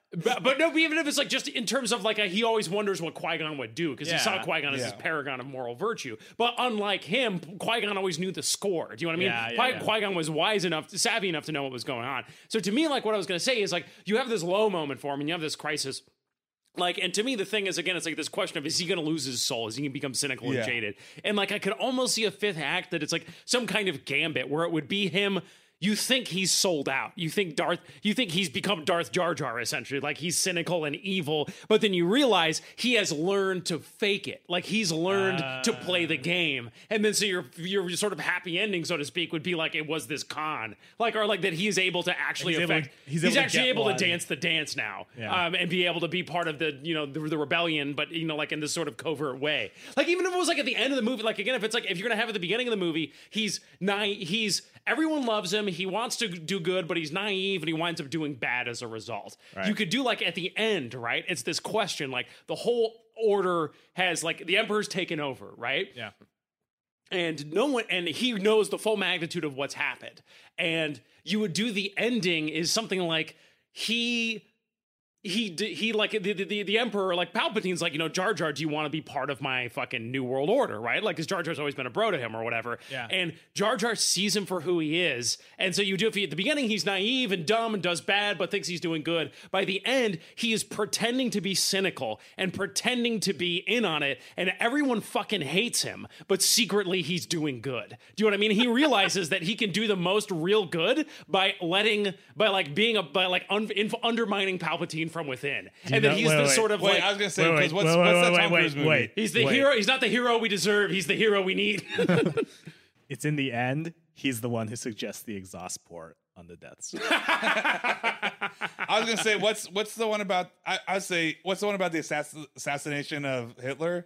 [SPEAKER 5] But, but no, even if it's like just in terms of like a, he always wonders what Qui-Gon would do because
[SPEAKER 3] Yeah.
[SPEAKER 5] he saw Qui-Gon as
[SPEAKER 4] Yeah.
[SPEAKER 5] his paragon of moral virtue. But unlike him, Qui-Gon always knew the score. Do you know what I mean?
[SPEAKER 3] Yeah, yeah,
[SPEAKER 5] Qui-
[SPEAKER 3] yeah.
[SPEAKER 5] Qui-Gon was wise enough, savvy enough to know what was going on. So to me, like what I was going to say is like you have this low moment for him and you have this crisis. Like, and to me, the thing is, again, it's like this question of, is he going to lose his soul? Is he going to become cynical
[SPEAKER 4] Yeah.
[SPEAKER 5] and jaded? And like, I could almost see a fifth act that it's like some kind of gambit where it would be him. You think he's sold out. You think Darth, you think he's become Darth Jar Jar, essentially. Like he's cynical and evil, but then you realize he has learned to fake it. Like he's learned uh, to play the game. And then so your your sort of happy ending, so to speak, would be like it was this con. Like, or like that he is able to actually
[SPEAKER 3] He's able
[SPEAKER 5] affect.
[SPEAKER 3] to- he's
[SPEAKER 5] he's
[SPEAKER 3] able to
[SPEAKER 5] actually
[SPEAKER 3] get
[SPEAKER 5] able
[SPEAKER 3] one.
[SPEAKER 5] to dance the dance now.
[SPEAKER 3] Yeah.
[SPEAKER 5] Um, and be able to be part of the, you know, the, the rebellion, but you know, like in this sort of covert way. Like even if it was like at the end of the movie, like again, if it's like if you're gonna have at the beginning of the movie, he's naive, he's everyone loves him, he wants to do good, but he's naive and he winds up doing bad as a result.
[SPEAKER 3] Right.
[SPEAKER 5] You could do like at the end, right? It's this question, like the whole order has like the Emperor's taken over, right?
[SPEAKER 3] Yeah.
[SPEAKER 5] And no one, and he knows the full magnitude of what's happened. And you would do the ending is something like he. He he like the, the the Emperor, like Palpatine's like, you know, Jar Jar, do you want to be part of my fucking New World Order, right? Like, because Jar Jar's always been a bro to him or whatever.
[SPEAKER 3] Yeah.
[SPEAKER 5] And Jar Jar sees him for who he is, and so you do. If he, at the beginning he's naive and dumb and does bad, but thinks he's doing good. By the end, he is pretending to be cynical and pretending to be in on it, and everyone fucking hates him, but secretly he's doing good. Do you know what I mean? He realizes that he can do the most real good by letting, by like being a, by like un, inf, undermining Palpatine from within, and
[SPEAKER 3] know-
[SPEAKER 5] then he's
[SPEAKER 3] wait,
[SPEAKER 5] the
[SPEAKER 3] wait,
[SPEAKER 5] sort of
[SPEAKER 4] Wait,
[SPEAKER 5] like
[SPEAKER 4] I was gonna say
[SPEAKER 3] Wait,
[SPEAKER 4] because
[SPEAKER 3] wait,
[SPEAKER 4] what's,
[SPEAKER 3] wait,
[SPEAKER 4] what's
[SPEAKER 3] wait,
[SPEAKER 4] that
[SPEAKER 3] wait,
[SPEAKER 4] Tom
[SPEAKER 3] wait,
[SPEAKER 4] Cruise movie?
[SPEAKER 3] wait.
[SPEAKER 5] he's the
[SPEAKER 3] Wait.
[SPEAKER 5] hero. He's not the hero we deserve. He's the hero we need.
[SPEAKER 3] It's in the end, he's the one who suggests the exhaust port on the Death Star.
[SPEAKER 4] I was gonna say what's what's the one about? I I would say what's the one about the assass- assassination of Hitler?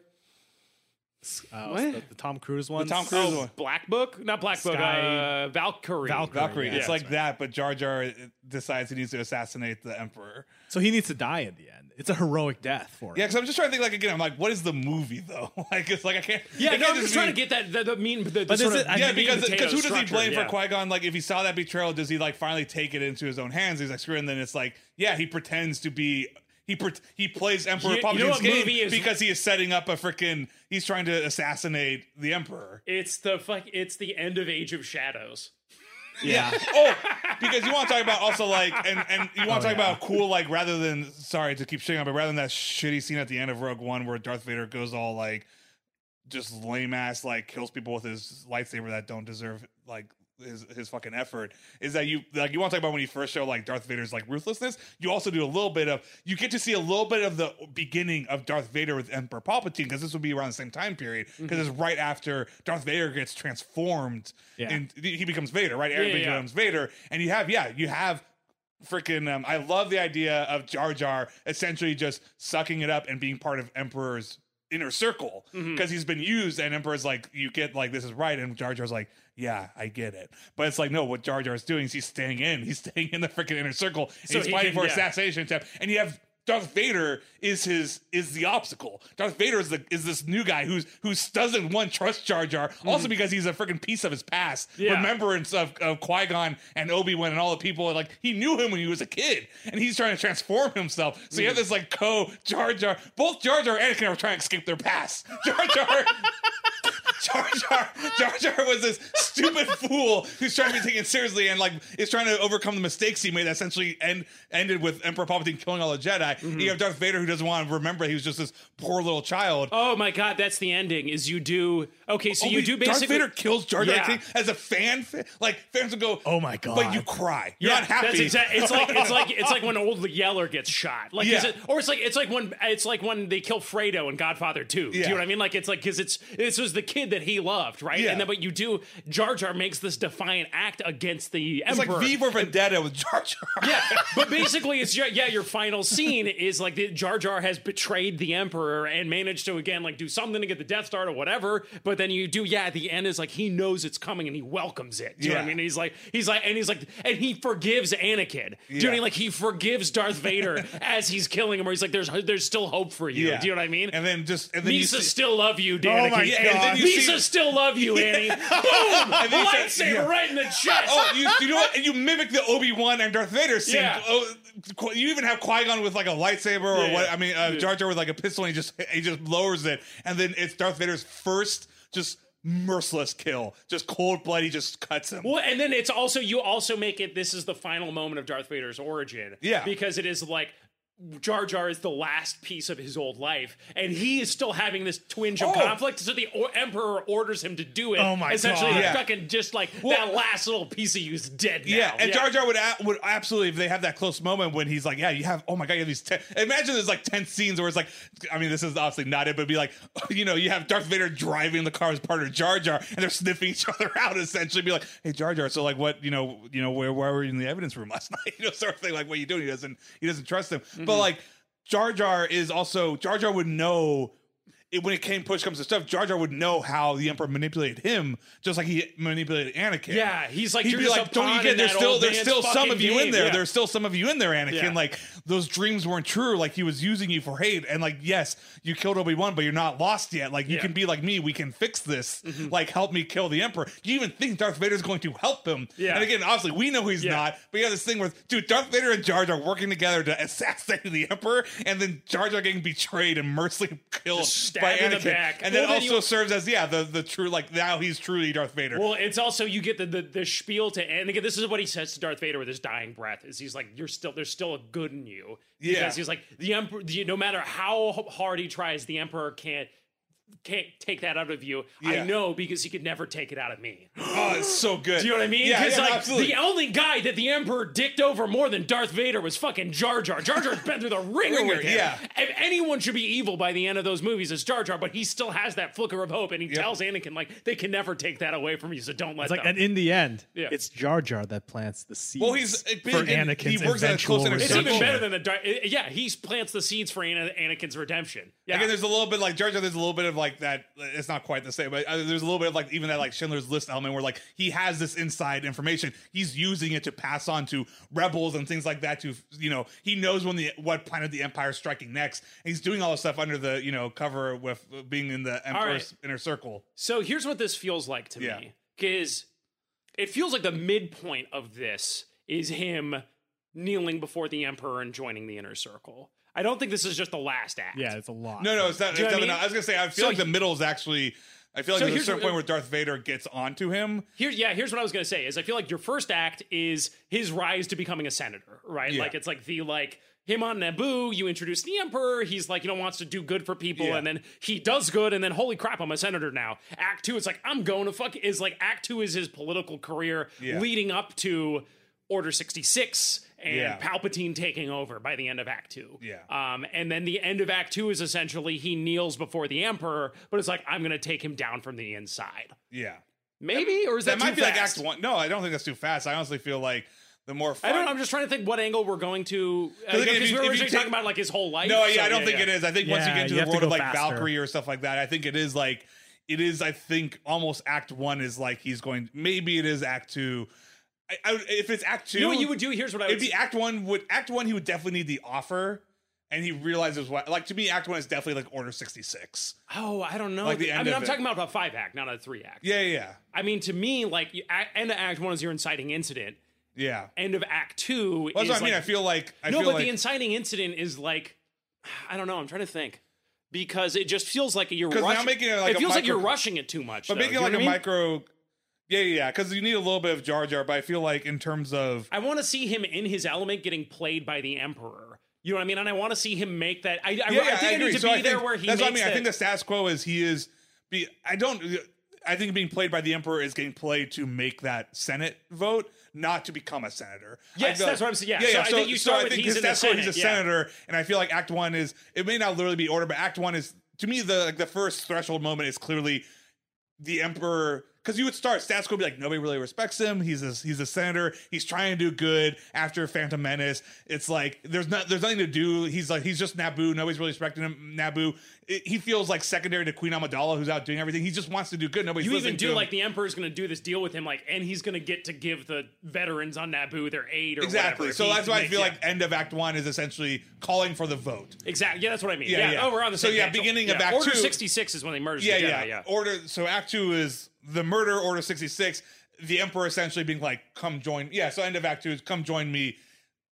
[SPEAKER 3] Uh,
[SPEAKER 5] What?
[SPEAKER 3] The, the Tom Cruise one.
[SPEAKER 4] Tom Cruise
[SPEAKER 5] Oh,
[SPEAKER 4] one.
[SPEAKER 5] Black Book, not Black Book.
[SPEAKER 3] Sky-
[SPEAKER 5] Uh, Valkyrie.
[SPEAKER 3] Valkyrie.
[SPEAKER 4] Valkyrie.
[SPEAKER 3] Yeah,
[SPEAKER 4] it's
[SPEAKER 3] that's
[SPEAKER 4] like
[SPEAKER 3] right.
[SPEAKER 4] that, but Jar Jar decides he needs to assassinate the Emperor.
[SPEAKER 3] So he needs to die in the end. It's a heroic death for him.
[SPEAKER 4] Yeah, because I'm just trying to think. Like again, I'm like, what is the movie though? Like it's like I can't.
[SPEAKER 5] Yeah,
[SPEAKER 4] it
[SPEAKER 5] no,
[SPEAKER 4] can't
[SPEAKER 5] I'm just trying to
[SPEAKER 4] be-
[SPEAKER 5] get that the, the mean, the, the
[SPEAKER 3] But
[SPEAKER 5] sort
[SPEAKER 3] is
[SPEAKER 5] of
[SPEAKER 3] it- I
[SPEAKER 4] Yeah,
[SPEAKER 5] meat and
[SPEAKER 4] because because who
[SPEAKER 5] potatoes
[SPEAKER 4] does he blame
[SPEAKER 5] structure,
[SPEAKER 4] for
[SPEAKER 5] yeah.
[SPEAKER 4] Qui Gon? Like, if he saw that betrayal, does he like finally take it into his own hands? He's like, screw it. And then it's like, yeah, he pretends to be. He pre- he plays Emperor
[SPEAKER 5] You- you know
[SPEAKER 4] Palpatine's
[SPEAKER 5] what
[SPEAKER 4] game
[SPEAKER 5] movie is-
[SPEAKER 4] because he is setting up a freaking. He's trying to assassinate the Emperor.
[SPEAKER 5] It's the fuck. It's the end of Age of Shadows.
[SPEAKER 3] Yeah.
[SPEAKER 4] Oh, because you want to talk about also like, and and you want to
[SPEAKER 3] Oh,
[SPEAKER 4] talk
[SPEAKER 3] yeah.
[SPEAKER 4] about cool like rather than sorry to keep shitting on, but rather than that shitty scene at the end of Rogue One where Darth Vader goes all like just lame ass like kills people with his lightsaber that don't deserve like his his fucking effort, is that you like you want to talk about when you first show like Darth Vader's like ruthlessness. You also do a little bit of you get to see a little bit of the beginning of Darth Vader with Emperor Palpatine, because this would be around the same time period, because it's right after Darth Vader gets transformed
[SPEAKER 3] Yeah.
[SPEAKER 4] and he becomes Vader, right? Everybody
[SPEAKER 5] yeah.
[SPEAKER 4] becomes Vader, and you have yeah you have freaking um, I love the idea of Jar Jar essentially just sucking it up and being part of Emperor's inner circle, because he's been used, and Emperor's like, you get like this is right, and Jar Jar's like, yeah, I get it. But it's like, no, what Jar Jar is doing is he's staying in he's staying in the freaking inner circle, and
[SPEAKER 5] So
[SPEAKER 4] he's
[SPEAKER 5] he
[SPEAKER 4] fighting
[SPEAKER 5] can-
[SPEAKER 4] for
[SPEAKER 5] yeah.
[SPEAKER 4] assassination attempt, and you have Darth Vader is his is the obstacle. Darth Vader is the is this new guy who's who doesn't one trust Jar Jar, also because he's a freaking piece of his past,
[SPEAKER 5] Yeah.
[SPEAKER 4] remembrance of, of Qui-Gon and Obi-Wan and all the people. Like he knew him when he was a kid, and he's trying to transform himself. So you have this like co Jar Jar. Both Jar Jar and Anakin are trying to escape their past. Jar Jar. Jar Jar, Jar Jar was this stupid fool who's trying to be taken seriously and like is trying to overcome the mistakes he made that essentially end, ended with Emperor Palpatine killing all the Jedi. You have Darth Vader who doesn't want to remember he was just this poor little child.
[SPEAKER 5] Oh my god, that's the ending. Is you do okay? So
[SPEAKER 4] Oh,
[SPEAKER 5] you
[SPEAKER 4] wait,
[SPEAKER 5] do
[SPEAKER 4] Darth
[SPEAKER 5] basically.
[SPEAKER 4] Vader kills Jar Jar
[SPEAKER 5] Yeah.
[SPEAKER 4] King as a fan. fa- Like fans would go,
[SPEAKER 3] Oh my God.
[SPEAKER 4] but you cry. You're
[SPEAKER 5] Yeah,
[SPEAKER 4] not happy.
[SPEAKER 5] That's exactly. It's like it's like it's like when old Yeller gets shot. Like, is
[SPEAKER 4] Yeah.
[SPEAKER 5] it, or it's like it's like when it's like when they kill Fredo in Godfather two. Do you
[SPEAKER 4] Yeah.
[SPEAKER 5] know what I mean? Like it's like because it's this was the kid that he loved, right?
[SPEAKER 4] Yeah.
[SPEAKER 5] And then but you do Jar Jar makes this defiant act against the
[SPEAKER 4] It's
[SPEAKER 5] Emperor.
[SPEAKER 4] like V for Vendetta with Jar Jar.
[SPEAKER 5] Yeah, but basically, it's your, yeah. Your final scene is like the Jar Jar has betrayed the Emperor and managed to again like do something to get the Death Star or whatever. But then you do, yeah. At the end is like he knows it's coming and he welcomes it. Do you know what I
[SPEAKER 4] Yeah.
[SPEAKER 5] mean? He's like, he's like, and he's like, and he forgives Anakin. Do you know what I
[SPEAKER 4] Yeah.
[SPEAKER 5] mean? Like he forgives Darth Vader as he's killing him. Where he's like, there's there's still hope for you.
[SPEAKER 4] Yeah.
[SPEAKER 5] Do you know what I mean?
[SPEAKER 4] And then just and then you
[SPEAKER 5] Misa
[SPEAKER 4] see,
[SPEAKER 5] still love you,
[SPEAKER 3] Oh
[SPEAKER 5] Danica.
[SPEAKER 3] my
[SPEAKER 4] Yeah, and then
[SPEAKER 3] God.
[SPEAKER 4] you
[SPEAKER 5] Misa
[SPEAKER 4] see-
[SPEAKER 5] still love you, Annie. Boom!
[SPEAKER 4] and then you say-
[SPEAKER 5] Lightsaber
[SPEAKER 4] yeah.
[SPEAKER 5] right in the chest.
[SPEAKER 4] Oh, you, you know what? And you mimic the Obi-Wan and Darth Vader scene.
[SPEAKER 5] Yeah.
[SPEAKER 4] Oh, you even have Qui-Gon with like a lightsaber or
[SPEAKER 5] Yeah,
[SPEAKER 4] what?
[SPEAKER 5] yeah.
[SPEAKER 4] I mean, uh, Jar Jar with like a pistol, and he just he just lowers it, and then it's Darth Vader's first just merciless kill, just cold blood. He just cuts him.
[SPEAKER 5] Well, and then it's also you also make it. This is the final moment of Darth Vader's origin.
[SPEAKER 4] Yeah.
[SPEAKER 5] because it is like Jar Jar is the last piece of his old life, and he is still having this twinge of
[SPEAKER 4] Oh.
[SPEAKER 5] conflict. So the or- Emperor orders him to do it.
[SPEAKER 3] Oh my
[SPEAKER 5] Essentially,
[SPEAKER 3] God.
[SPEAKER 5] he's
[SPEAKER 4] Yeah.
[SPEAKER 5] fucking just like
[SPEAKER 4] Well-
[SPEAKER 5] that last little piece of you is dead now.
[SPEAKER 4] Yeah, and Jar Jar would a- would absolutely, if they have that close moment when he's like, yeah, you have, oh my God, you have these ten, imagine there's like ten scenes where it's like, I mean, this is obviously not it, but it'd be like, you know, you have Darth Vader driving the car as part of Jar Jar, and they're sniffing each other out, essentially, be like, hey, Jar Jar, so like what, you know, you know, where, where were you in the evidence room last night? You know, sort of thing, like, what are you doing? He doesn't, he doesn't trust him. But like, Jar Jar is also, Jar Jar would know, it, when it came push comes to stuff, Jar Jar would know how the Emperor manipulated him, just like he manipulated Anakin.
[SPEAKER 5] Yeah, he's like,
[SPEAKER 4] He'd
[SPEAKER 5] you're
[SPEAKER 4] be
[SPEAKER 5] just
[SPEAKER 4] like,
[SPEAKER 5] a
[SPEAKER 4] don't you
[SPEAKER 5] pawn
[SPEAKER 4] get?
[SPEAKER 5] in
[SPEAKER 4] There's
[SPEAKER 5] that
[SPEAKER 4] still
[SPEAKER 5] old
[SPEAKER 4] there's
[SPEAKER 5] man's
[SPEAKER 4] still some
[SPEAKER 5] fucking
[SPEAKER 4] of you in
[SPEAKER 5] game.
[SPEAKER 4] there.
[SPEAKER 5] Yeah.
[SPEAKER 4] There's still some of you in there, Anakin.
[SPEAKER 5] Yeah.
[SPEAKER 4] Like those dreams weren't true. Like he was using you for hate. And like, yes, you killed Obi-Wan, but you're not lost yet. Like you
[SPEAKER 5] Yeah.
[SPEAKER 4] can be like me. We can fix this. Like help me kill the Emperor. Do you even think Darth Vader's going to help him?
[SPEAKER 5] Yeah.
[SPEAKER 4] And again, obviously we know he's
[SPEAKER 5] Yeah.
[SPEAKER 4] not. But you have this thing where, dude, Darth Vader and Jar Jar working together to assassinate the Emperor, and then Jar Jar getting betrayed and mercilessly killed
[SPEAKER 5] Just
[SPEAKER 4] by
[SPEAKER 5] stabbed in the
[SPEAKER 4] Anakin.
[SPEAKER 5] back.
[SPEAKER 4] And then
[SPEAKER 5] Well, then
[SPEAKER 4] also
[SPEAKER 5] you-
[SPEAKER 4] serves as yeah the the true like now he's truly Darth Vader.
[SPEAKER 5] Well, it's also you get the, the the spiel to, and again, this is what he says to Darth Vader with his dying breath: is he's like, "You're still there's still a good in you." Because
[SPEAKER 4] Yeah.
[SPEAKER 5] he's like the emperor. The, no matter how hard he tries, the emperor can't can't take that out of you. I
[SPEAKER 4] Yeah.
[SPEAKER 5] know because he could never take it out of me.
[SPEAKER 4] Oh, it's so good.
[SPEAKER 5] Do you know what I mean?
[SPEAKER 4] Yeah,
[SPEAKER 5] Because
[SPEAKER 4] yeah,
[SPEAKER 5] like
[SPEAKER 4] absolutely.
[SPEAKER 5] the only guy that the Emperor dicked over more than Darth Vader was fucking Jar Jar. Jar Jar's been through the ringer,
[SPEAKER 4] Ringer,
[SPEAKER 5] with him.
[SPEAKER 4] yeah.
[SPEAKER 5] If anyone should be evil by the end of those movies, it's Jar Jar. But he still has that flicker of hope, and he
[SPEAKER 4] Yep.
[SPEAKER 5] tells Anakin like they can never take that away from you. So don't let
[SPEAKER 3] It's like,
[SPEAKER 5] them.
[SPEAKER 3] and in the end,
[SPEAKER 5] Yeah.
[SPEAKER 3] it's Jar Jar that plants the seeds.
[SPEAKER 4] Well, he's a big-
[SPEAKER 3] for
[SPEAKER 4] and he
[SPEAKER 3] Anakin's
[SPEAKER 4] works at a
[SPEAKER 3] eventual
[SPEAKER 4] close inner
[SPEAKER 5] It's
[SPEAKER 4] circle.
[SPEAKER 5] even
[SPEAKER 3] redemption.
[SPEAKER 5] better than the Dar- yeah. He plants the seeds for Ana- Anakin's redemption. Yeah,
[SPEAKER 4] Again, there's a little bit like Jar Jar. There's a little bit of like that. It's not quite the same, but uh, there's a little bit of like even that like Schindler's List element where like he has this inside information. He's using it to pass on to rebels and things like that. To you know, he knows when the what planet the Empire is striking next. And he's doing all this stuff under the you know cover with uh, being in the Emperor's
[SPEAKER 5] right.
[SPEAKER 4] inner circle.
[SPEAKER 5] So here's what this feels like to
[SPEAKER 4] Yeah.
[SPEAKER 5] me. Because it feels like the midpoint of this is him kneeling before the Emperor and joining the inner circle. I don't think this is just the last act.
[SPEAKER 3] Yeah, it's a lot.
[SPEAKER 4] No, no, it's not. It's
[SPEAKER 5] Do you know what I
[SPEAKER 4] definitely
[SPEAKER 5] mean?
[SPEAKER 4] not. I was gonna say I feel
[SPEAKER 5] So
[SPEAKER 4] like the
[SPEAKER 5] he-
[SPEAKER 4] middle is actually. I feel like
[SPEAKER 5] So
[SPEAKER 4] there's a
[SPEAKER 5] here's
[SPEAKER 4] certain
[SPEAKER 5] what-
[SPEAKER 4] point where Darth Vader gets onto him.
[SPEAKER 5] Here, yeah, here's what I was gonna say is I feel like your first act is his rise to becoming a senator, right?
[SPEAKER 4] Yeah.
[SPEAKER 5] Like it's like the like him on Naboo, you introduce the Emperor, he's like, you know, wants to do good for people,
[SPEAKER 4] Yeah.
[SPEAKER 5] and then he does good, and then holy crap, I'm a senator now. Act two, it's like, I'm going to fuck is like act two is his political career
[SPEAKER 4] Yeah.
[SPEAKER 5] leading up to Order sixty-six and
[SPEAKER 4] Yeah.
[SPEAKER 5] Palpatine taking over by the end of Act Two.
[SPEAKER 4] Yeah.
[SPEAKER 5] Um, and then the end of Act Two is essentially he kneels before the Emperor, but it's like I'm gonna take him down from the inside.
[SPEAKER 4] Yeah,
[SPEAKER 5] Maybe, or is that,
[SPEAKER 4] that might
[SPEAKER 5] too
[SPEAKER 4] be like
[SPEAKER 5] fast?
[SPEAKER 4] Act One. No, I don't think that's too fast. I honestly feel like the more fun,
[SPEAKER 5] I don't know. I'm just trying to think what angle we're going to.
[SPEAKER 4] again,
[SPEAKER 5] Because
[SPEAKER 4] if you-
[SPEAKER 5] we
[SPEAKER 4] if
[SPEAKER 5] were
[SPEAKER 4] you
[SPEAKER 5] originally
[SPEAKER 4] take-
[SPEAKER 5] talking about like his whole life.
[SPEAKER 4] No, yeah,
[SPEAKER 5] so,
[SPEAKER 4] I don't think
[SPEAKER 5] yeah.
[SPEAKER 4] it is. I think once you
[SPEAKER 3] Yeah,
[SPEAKER 4] get into
[SPEAKER 3] you
[SPEAKER 4] the
[SPEAKER 3] have to
[SPEAKER 4] world
[SPEAKER 3] go
[SPEAKER 4] of like
[SPEAKER 3] faster.
[SPEAKER 4] Valkyrie or stuff like that, I think it is like it is. I think almost Act One is like he's going. Maybe it is Act Two. I, I, if it's Act Two,
[SPEAKER 5] You know what you would do? Here's what I would
[SPEAKER 4] it'd be Act One. Would Act One? He would definitely need the offer, and he realizes what. Like to me, Act One is definitely like Order sixty-six.
[SPEAKER 5] Oh, I don't know.
[SPEAKER 4] Like the
[SPEAKER 5] I
[SPEAKER 4] end
[SPEAKER 5] mean,
[SPEAKER 4] of
[SPEAKER 5] I'm
[SPEAKER 4] it.
[SPEAKER 5] talking about a five act, not a three act.
[SPEAKER 4] Yeah, yeah,
[SPEAKER 5] I mean, to me, like you- a- end of Act One is your inciting incident.
[SPEAKER 4] yeah.
[SPEAKER 5] End of Act Two
[SPEAKER 4] Well,
[SPEAKER 5] is
[SPEAKER 4] that's what I mean.
[SPEAKER 5] like,
[SPEAKER 4] I feel like I
[SPEAKER 5] no,
[SPEAKER 4] feel
[SPEAKER 5] but
[SPEAKER 4] like,
[SPEAKER 5] the inciting incident is like I don't know. I'm trying to think because it just feels like you're
[SPEAKER 4] 'Cause now
[SPEAKER 5] rushing.
[SPEAKER 4] making it like
[SPEAKER 5] it
[SPEAKER 4] a
[SPEAKER 5] feels like
[SPEAKER 4] micro-
[SPEAKER 5] you're rushing it too much.
[SPEAKER 4] but
[SPEAKER 5] though.
[SPEAKER 4] making
[SPEAKER 5] Do
[SPEAKER 4] it
[SPEAKER 5] you
[SPEAKER 4] like
[SPEAKER 5] know
[SPEAKER 4] a
[SPEAKER 5] what I mean?
[SPEAKER 4] micro. Yeah, yeah, yeah. Because you need a little bit of Jar Jar, but I feel like in terms of
[SPEAKER 5] I want to see him in his element getting played by the Emperor. You know what I mean? And I want to see him make that. I, I,
[SPEAKER 4] yeah,
[SPEAKER 5] I
[SPEAKER 4] yeah,
[SPEAKER 5] think I,
[SPEAKER 4] agree.
[SPEAKER 5] need to
[SPEAKER 4] So
[SPEAKER 5] be
[SPEAKER 4] I
[SPEAKER 5] there
[SPEAKER 4] think,
[SPEAKER 5] where he
[SPEAKER 4] that's
[SPEAKER 5] makes
[SPEAKER 4] what I mean.
[SPEAKER 5] that.
[SPEAKER 4] I think the status quo is he is. Be I don't. I think being played by the Emperor is getting played to make that Senate vote, not to become a senator.
[SPEAKER 5] Yes,
[SPEAKER 4] I feel-
[SPEAKER 5] that's what I'm saying. Yeah, so I think you start
[SPEAKER 4] I
[SPEAKER 5] with
[SPEAKER 4] think
[SPEAKER 5] he's
[SPEAKER 4] his
[SPEAKER 5] in the
[SPEAKER 4] status quo, he's a
[SPEAKER 5] Senate, yeah.
[SPEAKER 4] senator, and I feel like Act One is. It may not literally be order, but Act One is to me the like the first threshold moment is clearly the Emperor. Because you would start status quo, be like nobody really respects him. He's a he's a senator. He's trying to do good after Phantom Menace. It's like there's not there's nothing to do. He's like he's just Naboo. Nobody's really respecting him. Naboo. It, he feels like secondary to Queen Amidala, who's out doing everything. He just wants to do good. Nobody's
[SPEAKER 5] You
[SPEAKER 4] listening
[SPEAKER 5] even
[SPEAKER 4] to
[SPEAKER 5] do
[SPEAKER 4] him.
[SPEAKER 5] like the Emperor's going to do this deal with him, like, and he's going to get to give the veterans on Naboo their aid or
[SPEAKER 4] exactly.
[SPEAKER 5] whatever.
[SPEAKER 4] So
[SPEAKER 5] He
[SPEAKER 4] that's why I
[SPEAKER 5] makes-
[SPEAKER 4] feel
[SPEAKER 5] yeah.
[SPEAKER 4] like end of Act One is essentially calling for the vote.
[SPEAKER 5] Exactly. Yeah, that's what I mean.
[SPEAKER 4] Yeah,
[SPEAKER 5] Yeah.
[SPEAKER 4] yeah.
[SPEAKER 5] Oh, we're on the
[SPEAKER 4] So,
[SPEAKER 5] same
[SPEAKER 4] yeah,
[SPEAKER 5] page.
[SPEAKER 4] beginning
[SPEAKER 5] yeah.
[SPEAKER 4] of Act
[SPEAKER 5] Order
[SPEAKER 4] two-
[SPEAKER 5] sixty-six is when they merged
[SPEAKER 4] Yeah,
[SPEAKER 5] the Jedi.
[SPEAKER 4] yeah,
[SPEAKER 5] Yeah.
[SPEAKER 4] Order. So Act Two is the murder. Order sixty-six. The Emperor essentially being like, "Come join." Yeah. So end of Act Two is, "Come join me."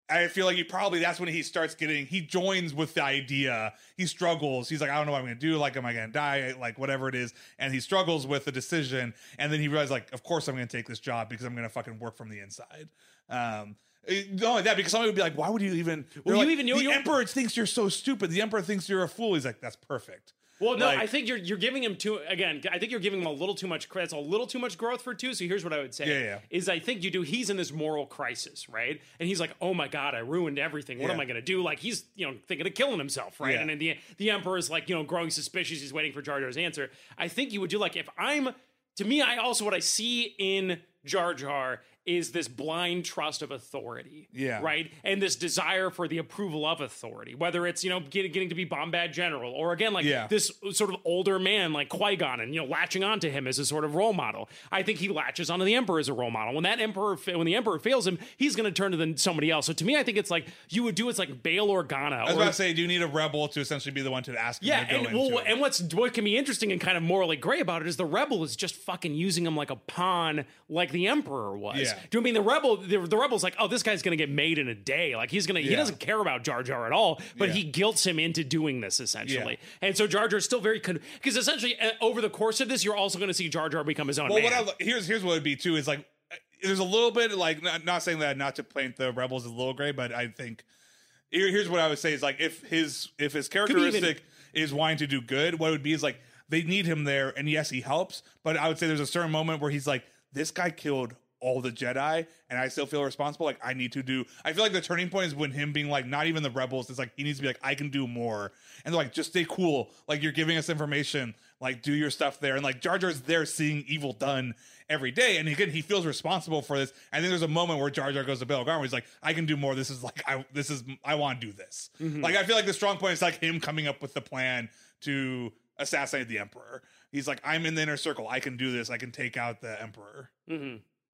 [SPEAKER 4] I feel like he probably, that's when he starts getting, he joins with the idea. He struggles. He's like, I don't know what I'm going to do. Like, am I going to die? Like, whatever it is. And he struggles with the decision. And then he realizes, like, of course I'm going to take this job because I'm going to fucking work from the inside. Um, not only that, because somebody would be like, why would you even,
[SPEAKER 5] Well, you
[SPEAKER 4] like,
[SPEAKER 5] even know
[SPEAKER 4] the
[SPEAKER 5] you're-
[SPEAKER 4] emperor thinks you're so stupid. The emperor thinks you're a fool. He's like, that's perfect.
[SPEAKER 5] Well, no,
[SPEAKER 4] Like-
[SPEAKER 5] I think you're you're giving him too again. I think you're giving him a little too much credit, a little too much growth for two. So here's what I would say:
[SPEAKER 4] Yeah, yeah.
[SPEAKER 5] is I think you do. He's in this moral crisis, right? And he's like, "Oh my god, I ruined everything. What
[SPEAKER 4] Yeah.
[SPEAKER 5] am I going to do?" Like he's you know thinking of killing himself, right?
[SPEAKER 4] Yeah.
[SPEAKER 5] And then the the emperor is like you know growing suspicious. He's waiting for Jar Jar's answer. I think you would do like if I'm to me, I also what I see in Jar Jar is this blind trust of authority,
[SPEAKER 4] Yeah.
[SPEAKER 5] right? And this desire for the approval of authority, whether it's, you know, getting, getting to be Bombad General or again, like
[SPEAKER 4] Yeah.
[SPEAKER 5] this sort of older man like Qui-Gon and, you know, latching onto him as a sort of role model. I think he latches onto the Emperor as a role model. When that Emperor, fa- when the Emperor fails him, he's going to turn to the, somebody else. So to me, I think it's like you would do it's like Bail Organa.
[SPEAKER 4] I was
[SPEAKER 5] or,
[SPEAKER 4] about to say, do you need a rebel to essentially be the one to ask him
[SPEAKER 5] yeah,
[SPEAKER 4] to go
[SPEAKER 5] and
[SPEAKER 4] into
[SPEAKER 5] well,
[SPEAKER 4] it?
[SPEAKER 5] and what's what can be interesting and kind of morally gray about it is the rebel is just fucking using him like a pawn, like the Emperor was.
[SPEAKER 4] Yeah.
[SPEAKER 5] Do you know what I mean the rebel? The, the rebel's like, oh, this guy's gonna get made in a day. Like he's gonna, he
[SPEAKER 4] Yeah.
[SPEAKER 5] doesn't care about Jar Jar at all, but
[SPEAKER 4] Yeah.
[SPEAKER 5] he guilts him into doing this essentially.
[SPEAKER 4] Yeah.
[SPEAKER 5] And so Jar Jar's still very because essentially uh, over the course of this, you're also gonna see Jar Jar become his own
[SPEAKER 4] Well,
[SPEAKER 5] man.
[SPEAKER 4] what I, here's here's what it'd be too is like there's a little bit like not, not saying that not to paint the rebels as a little gray, but I think here, here's what I would say is like if his if his
[SPEAKER 5] be even-
[SPEAKER 4] characteristic is wanting to do good, what it would be is like they need him there, and yes, he helps, but I would say there's a certain moment where he's like, this guy killed all the Jedi, and I still feel responsible. Like I need to do. I feel like the turning point is when him being like, not even the rebels. It's like he needs to be like, I can do more, and they're like, just stay cool. Like you're giving us information. Like do your stuff there, and like Jar Jar's there seeing evil done every day, and again he feels responsible for this. I think there's a moment where Jar Jar goes to Bail Organa where he's like, I can do more. This is like I this is I want to do this. Like I feel like the strong point is like him coming up with the plan to assassinate the Emperor. He's like, I'm in the inner circle. I can do this. I can take out the Emperor.
[SPEAKER 5] Mm-hmm.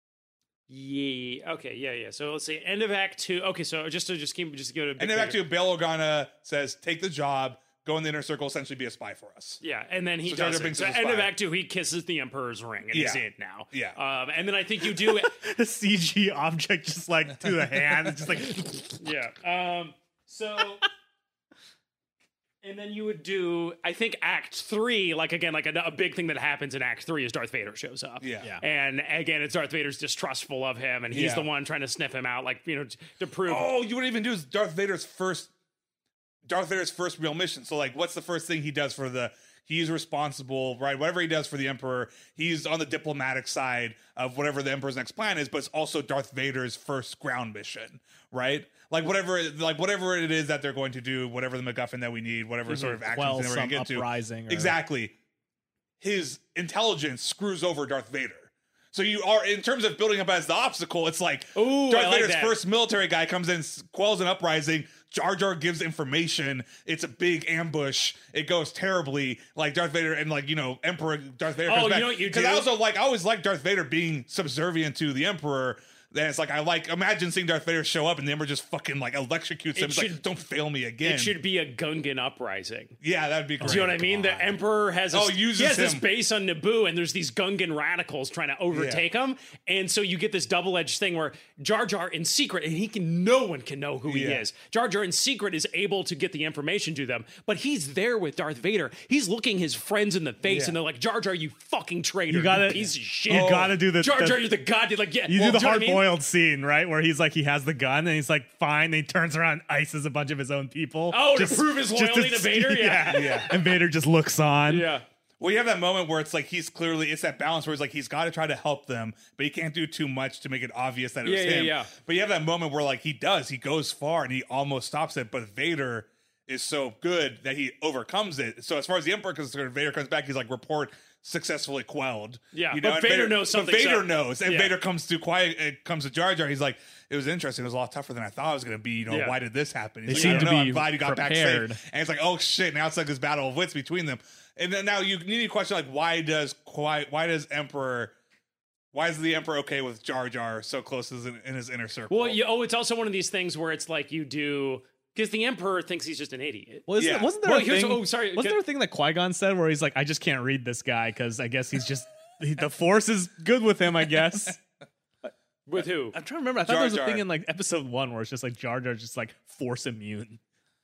[SPEAKER 5] Yeah. Okay. Yeah. Yeah. So let's see. End of Act Two. Okay. So just to just keep just go to
[SPEAKER 4] And then back to Bail Organa says, take the job, go in the inner circle, essentially be a spy for us.
[SPEAKER 5] yeah, and then he
[SPEAKER 4] So Jar
[SPEAKER 5] does
[SPEAKER 4] Jar
[SPEAKER 5] it.
[SPEAKER 4] Binks
[SPEAKER 5] So
[SPEAKER 4] is a
[SPEAKER 5] end of
[SPEAKER 4] spy.
[SPEAKER 5] Act Two, he kisses the Emperor's ring, and he's
[SPEAKER 4] Yeah.
[SPEAKER 5] it now.
[SPEAKER 4] Yeah.
[SPEAKER 5] Um, and then I think you do.
[SPEAKER 3] The C G object just like to the hand, it's just like
[SPEAKER 5] yeah. Um. So. And then you would do, I think, Act Three. Like again, like a, a big thing that happens in Act Three is Darth Vader shows up.
[SPEAKER 4] Yeah. Yeah.
[SPEAKER 5] And again, it's Darth Vader's distrustful of him, and he's
[SPEAKER 4] Yeah.
[SPEAKER 5] the one trying to sniff him out, like you know, t- to prove.
[SPEAKER 4] Oh, you wouldn't even do is Darth Vader's first Darth Vader's first real mission. So like what's the first thing he does for the he's responsible, right? Whatever he does for the Emperor, he's on the diplomatic side of whatever the Emperor's next plan is, but it's also Darth Vader's first ground mission, right? Like whatever like whatever it is that they're going to do, whatever the MacGuffin that we need, whatever sort of actions
[SPEAKER 3] quell
[SPEAKER 4] that we're
[SPEAKER 3] some
[SPEAKER 4] gonna get to.
[SPEAKER 3] uprising or-
[SPEAKER 4] Exactly. His intelligence screws over Darth Vader. So you are, in terms of building up as the obstacle, it's like
[SPEAKER 5] Ooh,
[SPEAKER 4] Darth
[SPEAKER 5] I like
[SPEAKER 4] Vader's
[SPEAKER 5] that.
[SPEAKER 4] first military guy comes in, quells an uprising. Jar Jar gives information. It's a big ambush. It goes terribly. Like Darth Vader and like you know Emperor Darth Vader.
[SPEAKER 5] Oh,
[SPEAKER 4] comes
[SPEAKER 5] you
[SPEAKER 4] back.
[SPEAKER 5] know what you
[SPEAKER 4] Because
[SPEAKER 5] do?
[SPEAKER 4] I also like I always like Darth Vader being subservient to the Emperor. Then it's like I like imagine seeing Darth Vader show up and the Emperor just fucking like electrocutes him.
[SPEAKER 5] It
[SPEAKER 4] It's like
[SPEAKER 5] should-
[SPEAKER 4] don't fail me again.
[SPEAKER 5] It should be a Gungan uprising.
[SPEAKER 4] yeah, that'd be great.
[SPEAKER 5] Do you know what I mean? The Emperor has a,
[SPEAKER 4] Oh, uses
[SPEAKER 5] he has this
[SPEAKER 4] him.
[SPEAKER 5] base on Naboo, and there's these Gungan radicals trying to overtake him, and so you get this double-edged thing where Jar Jar in secret, and he can no one can know who he
[SPEAKER 4] Yeah.
[SPEAKER 5] is. Jar Jar in secret is able to get the information to them, but he's there with Darth Vader. He's looking his friends in the face,
[SPEAKER 4] Yeah.
[SPEAKER 5] and they're like, "Jar Jar, you fucking traitor,
[SPEAKER 3] You gotta-
[SPEAKER 5] you piece of shit."
[SPEAKER 3] you gotta do the-
[SPEAKER 5] Jar
[SPEAKER 3] the-
[SPEAKER 5] Jar, you're the god. Like, yeah,
[SPEAKER 3] you
[SPEAKER 5] well,
[SPEAKER 3] do the
[SPEAKER 5] know what I
[SPEAKER 3] hard
[SPEAKER 5] mean?
[SPEAKER 3] boiled scene, right? Where he's like he has the gun and he's like fine, and he turns around and ices a bunch of his own people.
[SPEAKER 5] Oh, to prove his
[SPEAKER 3] just
[SPEAKER 5] loyalty to
[SPEAKER 3] see-
[SPEAKER 5] Vader? Yeah.
[SPEAKER 4] Yeah.
[SPEAKER 3] And Vader just looks on.
[SPEAKER 5] Yeah.
[SPEAKER 4] Well, you have that moment where it's like he's clearly it's that balance where he's like he's got to try to help them, but he can't do too much to make it obvious that it was
[SPEAKER 5] Yeah, yeah,
[SPEAKER 4] him.
[SPEAKER 5] yeah.
[SPEAKER 4] But you have that moment where like he does, he goes far and he almost stops it, but Vader is so good that he overcomes it. So as far as the Emperor is concerned, Vader comes back, he's like report successfully quelled.
[SPEAKER 5] Yeah,
[SPEAKER 4] you
[SPEAKER 5] but
[SPEAKER 4] and
[SPEAKER 5] Vader knows
[SPEAKER 4] but
[SPEAKER 5] something's
[SPEAKER 4] Vader
[SPEAKER 5] up.
[SPEAKER 4] knows, and
[SPEAKER 5] Yeah.
[SPEAKER 4] Vader comes to quiet. It comes to Jar Jar. He's like, it was interesting. It was a lot tougher than I thought it was going to be. You know,
[SPEAKER 5] Yeah.
[SPEAKER 4] why did this happen? He's
[SPEAKER 3] They
[SPEAKER 4] like,
[SPEAKER 3] seem
[SPEAKER 4] I don't
[SPEAKER 3] to
[SPEAKER 4] know.
[SPEAKER 3] be
[SPEAKER 4] I'm glad you got
[SPEAKER 3] prepared.
[SPEAKER 4] back safe. And it's like, oh shit! Now it's like this battle of wits between them. And then now you need to question like, why does why why does Emperor why is the Emperor okay with Jar Jar so close in, in his inner circle?
[SPEAKER 5] Well, you, oh, it's also one of these things where it's like you do because the Emperor thinks he's just an idiot.
[SPEAKER 3] Well, isn't,
[SPEAKER 4] Yeah.
[SPEAKER 3] wasn't there
[SPEAKER 5] Well,
[SPEAKER 3] a
[SPEAKER 5] here's-
[SPEAKER 3] thing?
[SPEAKER 5] oh, sorry,
[SPEAKER 3] Wasn't
[SPEAKER 5] get-
[SPEAKER 3] there a thing that Qui-Gon said where he's like, I just can't read this guy because I guess he's just he, the Force is good with him. I guess.
[SPEAKER 5] With who?
[SPEAKER 3] I'm trying to remember. I thought
[SPEAKER 4] Jar
[SPEAKER 3] there was a
[SPEAKER 4] Jar.
[SPEAKER 3] thing in like episode one where it's just like Jar Jar's just like force immune.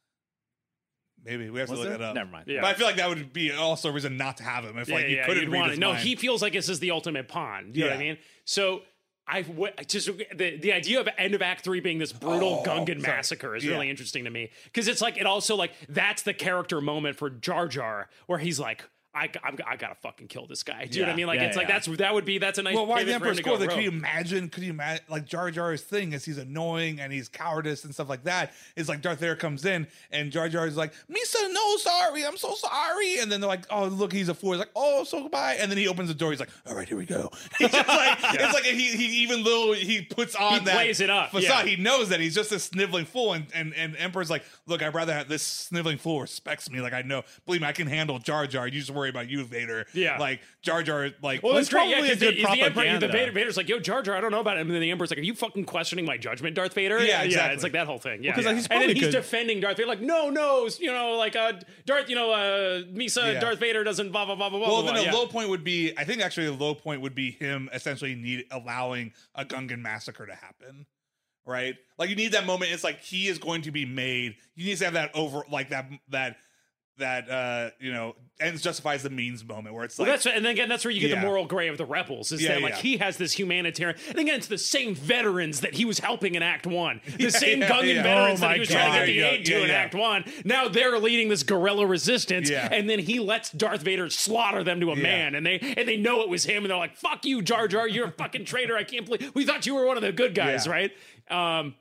[SPEAKER 4] Maybe we have to
[SPEAKER 3] Was
[SPEAKER 4] look
[SPEAKER 3] there?
[SPEAKER 4] that up.
[SPEAKER 3] Never mind.
[SPEAKER 5] Yeah.
[SPEAKER 4] But I feel like that would be also a reason not to have him if like you couldn't
[SPEAKER 5] you'd
[SPEAKER 4] read
[SPEAKER 5] want
[SPEAKER 4] his
[SPEAKER 5] it. No,
[SPEAKER 4] mind.
[SPEAKER 5] he feels like this is the ultimate pawn. You know what I
[SPEAKER 4] Yeah.
[SPEAKER 5] mean? So I w- just the the idea of end of Act Three being this brutal
[SPEAKER 4] Oh,
[SPEAKER 5] Gungan
[SPEAKER 4] sorry.
[SPEAKER 5] massacre is
[SPEAKER 4] Yeah.
[SPEAKER 5] really interesting to me because it's like it also like that's the character moment for Jar Jar where he's like. I, I'm, I gotta fucking kill this guy. Do you know what I
[SPEAKER 3] Yeah.
[SPEAKER 5] mean? Like
[SPEAKER 3] Yeah,
[SPEAKER 5] it's like
[SPEAKER 3] yeah.
[SPEAKER 5] that's that would be that's a nice.
[SPEAKER 4] Well, why
[SPEAKER 5] pivot
[SPEAKER 4] the
[SPEAKER 5] for him
[SPEAKER 4] Emperor's
[SPEAKER 5] to
[SPEAKER 4] cool?
[SPEAKER 5] go
[SPEAKER 4] Like, could you
[SPEAKER 5] rogue.
[SPEAKER 4] imagine? Could you imagine? Like Jar Jar's thing is he's annoying and he's cowardice and stuff like that. Is like Darth Vader comes in and Jar Jar is like, "Misa, no, sorry, I'm so sorry." And then they're like, "Oh, look, he's a fool." He's like, "Oh, so goodbye." And then he opens the door. He's like, "All right, here we go." He's just like, it's like he, he even though he puts on
[SPEAKER 5] He
[SPEAKER 4] that
[SPEAKER 5] plays it up,
[SPEAKER 4] facade,
[SPEAKER 5] yeah.
[SPEAKER 4] he knows that he's just a sniveling fool. And and and Emperor's like, "Look, I'd rather have this sniveling fool respects me. Like I know, believe me, I can handle Jar Jar. You just worry about you, Vader."
[SPEAKER 5] Yeah.
[SPEAKER 4] like. Jar Jar, like,
[SPEAKER 5] Well,
[SPEAKER 3] Well,
[SPEAKER 5] it's great, yeah,
[SPEAKER 3] probably a
[SPEAKER 5] because the,
[SPEAKER 3] good
[SPEAKER 5] the Emperor, the
[SPEAKER 3] propaganda.
[SPEAKER 5] Vader, Vader's like, yo, Jar Jar, I don't know about him. And then the Emperor's like, are you fucking questioning my judgment, Darth Vader?
[SPEAKER 4] Yeah, exactly.
[SPEAKER 5] it's like that whole thing. Yeah,
[SPEAKER 3] 'cause, like, he's
[SPEAKER 5] and then
[SPEAKER 3] probably
[SPEAKER 5] he's
[SPEAKER 3] good-
[SPEAKER 5] defending Darth Vader, like, no, no, you know, like, uh, Darth, you know, uh, Misa,
[SPEAKER 4] Yeah.
[SPEAKER 5] Darth Vader doesn't blah blah blah blah blah.
[SPEAKER 4] Well,
[SPEAKER 5] blah,
[SPEAKER 4] then a
[SPEAKER 5] yeah.
[SPEAKER 4] low point would be, I think actually a low point would be him essentially need allowing a Gungan massacre to happen, right? Like you need that moment. It's like he is going to be made. You need to have that over, like that that that uh you know ends justifies the means moment where it's
[SPEAKER 5] Well,
[SPEAKER 4] like
[SPEAKER 5] that's and then again, that's where you get
[SPEAKER 4] Yeah.
[SPEAKER 5] the moral gray of the rebels. Is
[SPEAKER 4] Yeah,
[SPEAKER 5] that like
[SPEAKER 4] yeah.
[SPEAKER 5] he has this humanitarian, and again, it's the same veterans that he was helping in Act One, the same
[SPEAKER 4] yeah,
[SPEAKER 5] Gungan
[SPEAKER 4] yeah.
[SPEAKER 5] veterans
[SPEAKER 3] Oh
[SPEAKER 5] that
[SPEAKER 3] my
[SPEAKER 5] he was trying to
[SPEAKER 3] God.
[SPEAKER 5] get the
[SPEAKER 4] There you
[SPEAKER 5] aid
[SPEAKER 4] go.
[SPEAKER 5] to
[SPEAKER 4] Yeah,
[SPEAKER 5] in
[SPEAKER 4] yeah.
[SPEAKER 5] Act One. Now they're leading this guerrilla resistance,
[SPEAKER 4] Yeah.
[SPEAKER 5] and then he lets Darth Vader slaughter them to a
[SPEAKER 4] Yeah.
[SPEAKER 5] man, and they and they know it was him, and they're like, "Fuck you, Jar Jar, you're a fucking traitor! I can't believe we thought you were one of the good guys,
[SPEAKER 4] Yeah.
[SPEAKER 5] right?" Um,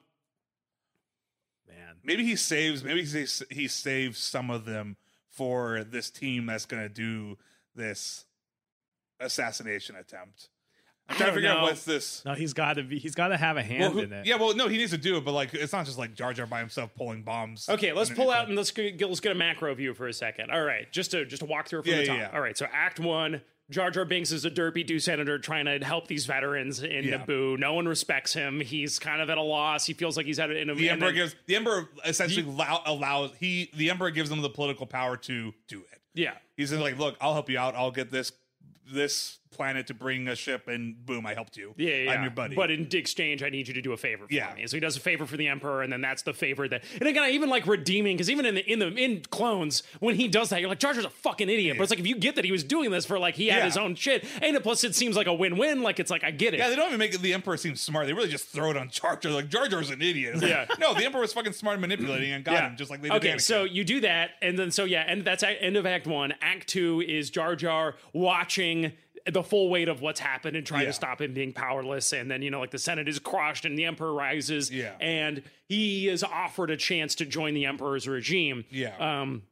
[SPEAKER 3] Man.
[SPEAKER 4] maybe he saves maybe he he saves some of them for this team that's going to do this assassination attempt. I'm
[SPEAKER 5] I
[SPEAKER 4] trying to
[SPEAKER 5] don't
[SPEAKER 4] figure out
[SPEAKER 5] know.
[SPEAKER 4] what's this.
[SPEAKER 3] No, he's got to be. He's got to have a hand
[SPEAKER 4] Well, who-
[SPEAKER 3] in it.
[SPEAKER 4] yeah, well, no, he needs to do it, but like, it's not just like Jar Jar by himself pulling bombs.
[SPEAKER 5] Okay, let's
[SPEAKER 4] And-
[SPEAKER 5] pull out and let's get, let's get a macro view for a second. All right, just to just to walk through it from
[SPEAKER 4] Yeah,
[SPEAKER 5] the
[SPEAKER 4] yeah,
[SPEAKER 5] top.
[SPEAKER 4] yeah.
[SPEAKER 5] All right, so Act One, Jar Jar Binks is a derpy do senator trying to help these veterans in
[SPEAKER 4] Yeah.
[SPEAKER 5] Naboo. No one respects him. He's kind of at a loss. He feels like he's at a, in a
[SPEAKER 4] The
[SPEAKER 5] and
[SPEAKER 4] Emperor
[SPEAKER 5] then-
[SPEAKER 4] gives the Emperor essentially allow, allows he the Emperor gives them the political power to do it.
[SPEAKER 5] yeah.
[SPEAKER 4] He's just like, look, I'll help you out. I'll get this this planet to bring a ship, and boom, I helped you.
[SPEAKER 5] Yeah, yeah,
[SPEAKER 4] I'm your buddy.
[SPEAKER 5] But in exchange, I need you to do a favor for
[SPEAKER 4] Yeah.
[SPEAKER 5] me. So he does a favor for the Emperor, and then that's the favor that. And again, I even like redeeming because even in the in the in Clones, when he does that, you're like, Jar Jar's a fucking idiot. But it's like if you get that he was doing this for like he had
[SPEAKER 4] Yeah.
[SPEAKER 5] his own shit, and plus it seems like a win-win. Like it's like I get it.
[SPEAKER 4] yeah, they don't even make the Emperor seem smart. They really just throw it on Jar Jar. Like Jar Jar's an idiot. It's like,
[SPEAKER 5] Yeah.
[SPEAKER 4] no, the Emperor was fucking smart and manipulating and got him just like they did.
[SPEAKER 5] Okay,
[SPEAKER 4] Anakin.
[SPEAKER 5] so you do that, and then so yeah, and that's a- end of Act One. Act Two is Jar Jar watching the full weight of what's happened and trying
[SPEAKER 4] Yeah.
[SPEAKER 5] to stop him being powerless, and then you know like the Senate is crushed and the Emperor rises,
[SPEAKER 4] Yeah.
[SPEAKER 5] and he is offered a chance to join the Emperor's regime,
[SPEAKER 4] Yeah.
[SPEAKER 5] um,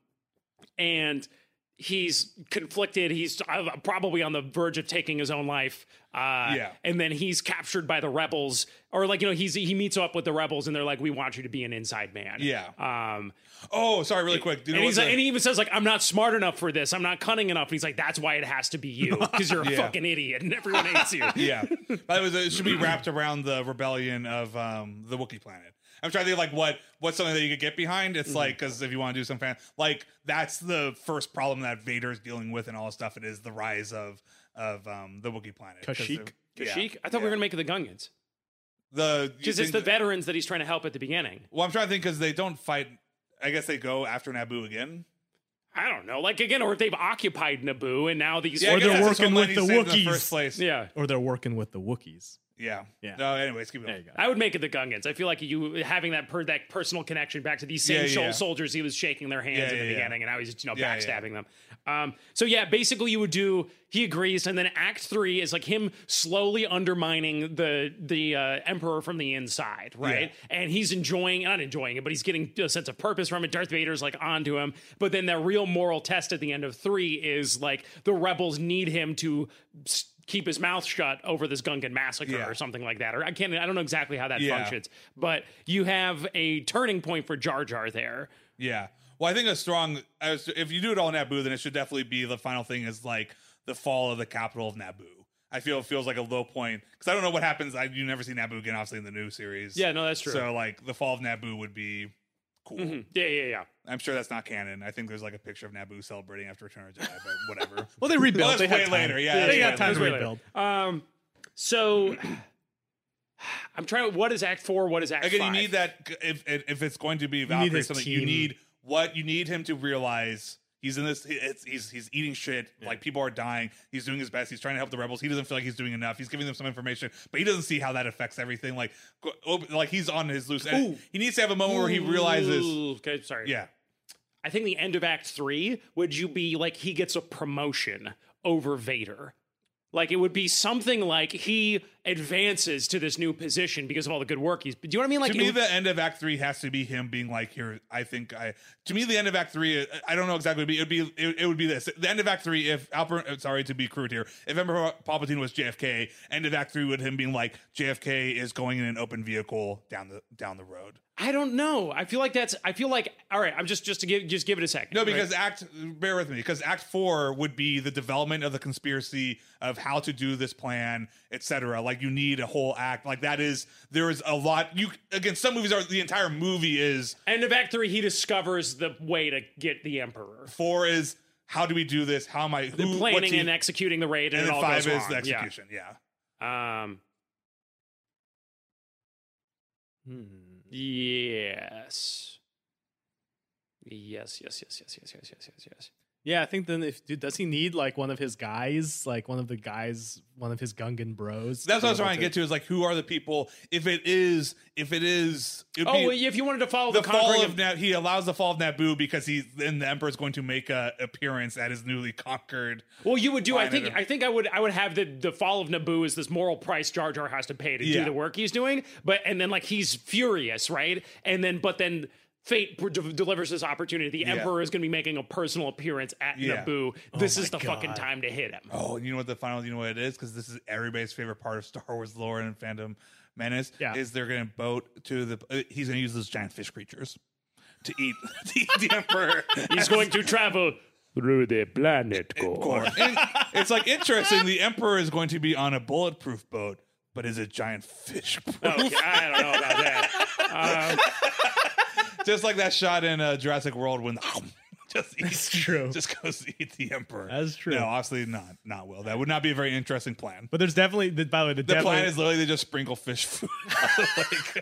[SPEAKER 5] and he's conflicted. He's uh, probably on the verge of taking his own life. Uh,
[SPEAKER 4] Yeah.
[SPEAKER 5] And then he's captured by the rebels, or like you know he's he meets up with the rebels, and they're like, "We want you to be an inside man."
[SPEAKER 4] Yeah.
[SPEAKER 5] Um,
[SPEAKER 4] oh, sorry, really quick. Do you know
[SPEAKER 5] and he's
[SPEAKER 4] what
[SPEAKER 5] like,
[SPEAKER 4] the-
[SPEAKER 5] and he even says like, "I'm not smart enough for this. I'm not cunning enough." And he's like, "That's why it has to be you because you're a
[SPEAKER 4] Yeah.
[SPEAKER 5] fucking idiot and everyone hates you."
[SPEAKER 4] Yeah. By the way, it should be wrapped around the rebellion of um, the Wookiee planet. I'm trying to think like what what's something that you could get behind. It's like because if you want to do some fan, like that's the first problem that Vader's dealing with and all this stuff. It is the rise of of um, the Wookiee planet. 'Cause
[SPEAKER 3] Kashyyyk?
[SPEAKER 4] of- yeah.
[SPEAKER 5] Kashyyyk? I thought we were
[SPEAKER 4] Yeah.
[SPEAKER 5] gonna make it the Gungans
[SPEAKER 4] The you
[SPEAKER 5] because it's
[SPEAKER 4] think-
[SPEAKER 5] the veterans that he's trying to help at the beginning.
[SPEAKER 4] Well, I'm trying to think because they don't fight. I guess they go after Naboo again.
[SPEAKER 5] I don't know, like again, or if they've occupied Naboo and now these.
[SPEAKER 4] Yeah, I
[SPEAKER 3] Or
[SPEAKER 4] guess
[SPEAKER 3] they're
[SPEAKER 4] that's his
[SPEAKER 3] working
[SPEAKER 4] homeland
[SPEAKER 3] with
[SPEAKER 4] he
[SPEAKER 3] the
[SPEAKER 4] saved in
[SPEAKER 3] Wookiees.
[SPEAKER 4] the first place.
[SPEAKER 5] yeah.
[SPEAKER 3] Or they're working with the Wookiees.
[SPEAKER 4] Yeah.
[SPEAKER 3] Yeah.
[SPEAKER 4] No. Anyways, keep
[SPEAKER 3] There
[SPEAKER 4] going.
[SPEAKER 3] you go.
[SPEAKER 5] I would make it the Gungans. I feel like you having that per, that personal connection back to these same
[SPEAKER 4] Yeah,
[SPEAKER 5] sol-
[SPEAKER 4] yeah.
[SPEAKER 5] soldiers he was shaking their hands
[SPEAKER 4] Yeah,
[SPEAKER 5] in the
[SPEAKER 4] yeah, yeah.
[SPEAKER 5] beginning, and now he's you know
[SPEAKER 4] Yeah, yeah.
[SPEAKER 5] backstabbing them. Um, so yeah, basically you would do. He agrees, and then Act Three is like him slowly undermining the the uh, Emperor from the inside, right? And he's enjoying, not enjoying it, but he's getting a sense of purpose from it. Darth Vader's like onto him, but then the real moral test at the end of three is like the rebels need him to s- keep his mouth shut over this Gungan massacre
[SPEAKER 4] Yeah.
[SPEAKER 5] or something like that. Or I can't, I don't know exactly how that
[SPEAKER 4] Yeah.
[SPEAKER 5] functions, but you have a turning point for Jar Jar there.
[SPEAKER 4] Yeah. Well, I think a strong. as- If you do it all in Naboo, then it should definitely be the final thing is like the fall of the capital of Naboo. I feel it feels like a low point because I don't know what happens. I you never see Naboo again, obviously in the new series.
[SPEAKER 5] Yeah, no, that's true.
[SPEAKER 4] So like the fall of Naboo would be cool.
[SPEAKER 5] Mhm. Yeah, yeah, yeah.
[SPEAKER 4] I'm sure that's not canon. I think there's like a picture of Naboo celebrating after Return of the Jedi, but whatever.
[SPEAKER 3] Well, they rebuilt.
[SPEAKER 4] Well, that's
[SPEAKER 3] they
[SPEAKER 4] way
[SPEAKER 3] had time.
[SPEAKER 4] later. Yeah,
[SPEAKER 3] they
[SPEAKER 4] that's
[SPEAKER 3] got
[SPEAKER 4] way
[SPEAKER 3] time to
[SPEAKER 5] later.
[SPEAKER 3] rebuild.
[SPEAKER 5] Um, so I'm trying. What is Act Four? What is Act
[SPEAKER 4] Again,
[SPEAKER 5] Five?
[SPEAKER 4] you need that if if it's going to be
[SPEAKER 3] need
[SPEAKER 4] Valkyrie or
[SPEAKER 3] his
[SPEAKER 4] something. You
[SPEAKER 3] team.
[SPEAKER 4] need what you need him to realize. He's in this. It's, he's he's eating shit. Like people are dying. He's doing his best. He's trying to help the rebels. He doesn't feel like he's doing enough. He's giving them some information, but he doesn't see how that affects everything. Like go- like he's on his loose end. He needs to have a moment where he realizes.
[SPEAKER 5] Ooh, okay, sorry.
[SPEAKER 4] Yeah,
[SPEAKER 5] I think the end of Act Three would you be like he gets a promotion over Vader. Like it would be something like he advances to this new position because of all the good work he's. Do you know what I mean? Like
[SPEAKER 4] to
[SPEAKER 5] it
[SPEAKER 4] me,
[SPEAKER 5] would-
[SPEAKER 4] the end of Act Three has to be him being like, "Here, I think I." To me, the end of Act Three, I don't know exactly. What it'd be. It'd be. It, it would be this. The end of Act Three, if Alper, sorry to be crude here, if Emperor Palpatine was J F K, end of Act Three would him being like, J F K is going in an open vehicle down the down the road.
[SPEAKER 5] I don't know. I feel like that's. I feel like. All right. I'm just just to give just give it a second.
[SPEAKER 4] No,
[SPEAKER 5] right?
[SPEAKER 4] because Act, bear with me, because Act Four would be the development of the conspiracy of how to do this plan, et cetera. Like you need a whole act. Like that is there is a lot. You again, some movies are the entire movie is.
[SPEAKER 5] End of Act Three, he discovers the way to get the Emperor.
[SPEAKER 4] Four is how do we do this? How am I who,
[SPEAKER 5] The
[SPEAKER 4] what
[SPEAKER 5] planning
[SPEAKER 4] team-
[SPEAKER 5] and executing the raid, and,
[SPEAKER 4] and
[SPEAKER 5] it
[SPEAKER 4] then
[SPEAKER 5] all
[SPEAKER 4] five
[SPEAKER 5] goes
[SPEAKER 4] is
[SPEAKER 5] wrong.
[SPEAKER 4] the execution. Yeah.
[SPEAKER 5] Yeah. Um. hmm, Yes. Yes. Yes. Yes. Yes. Yes. Yes. Yes. Yes. Yes.
[SPEAKER 3] Yeah, I think then if dude, does he need like one of his guys, like one of the guys, one of his Gungan bros?
[SPEAKER 4] That's what I was
[SPEAKER 3] be able
[SPEAKER 4] trying to get to is like who are the people? If it is, if it is, it'd
[SPEAKER 5] Oh,
[SPEAKER 4] be-
[SPEAKER 5] well, if you wanted to follow the,
[SPEAKER 4] the fall
[SPEAKER 5] conquering
[SPEAKER 4] of Nab- he allows the fall of Naboo because he's then the Emperor is going to make a appearance at his newly conquered.
[SPEAKER 5] Well, you would do. I think.
[SPEAKER 4] planet.
[SPEAKER 5] I think I would. I would have the the fall of Naboo as this moral price Jar Jar has to pay to do
[SPEAKER 4] Yeah.
[SPEAKER 5] the work he's doing. But and then like he's furious, right? And then but then fate pr- de- delivers this opportunity. The
[SPEAKER 4] Yeah.
[SPEAKER 5] Emperor is going to be making a personal appearance at
[SPEAKER 4] Yeah.
[SPEAKER 5] Naboo. This
[SPEAKER 3] my
[SPEAKER 5] is the
[SPEAKER 3] God.
[SPEAKER 5] fucking time to hit him.
[SPEAKER 4] Oh, and you know what the final? You know what it is? Because this is everybody's favorite part of Star Wars lore and Phantom Menace.
[SPEAKER 3] Yeah.
[SPEAKER 4] Is they're going to boat to the. Uh, he's going to use those giant fish creatures to eat, to eat the Emperor.
[SPEAKER 5] He's going to travel through the planet core.
[SPEAKER 4] And it's like interesting. The Emperor is going to be on a bulletproof boat, but is a giant fish proof.
[SPEAKER 5] Okay, I don't know about that. Um,
[SPEAKER 4] Just like that shot in uh, Jurassic World when just eats,
[SPEAKER 3] That's true.
[SPEAKER 4] just goes to eat the Emperor.
[SPEAKER 3] That's true.
[SPEAKER 4] No, obviously not. Not Will. That would not be a very interesting plan.
[SPEAKER 3] But there's definitely, the, by the way, the,
[SPEAKER 4] The
[SPEAKER 3] definitely,
[SPEAKER 4] plan is literally they just sprinkle fish food. Like,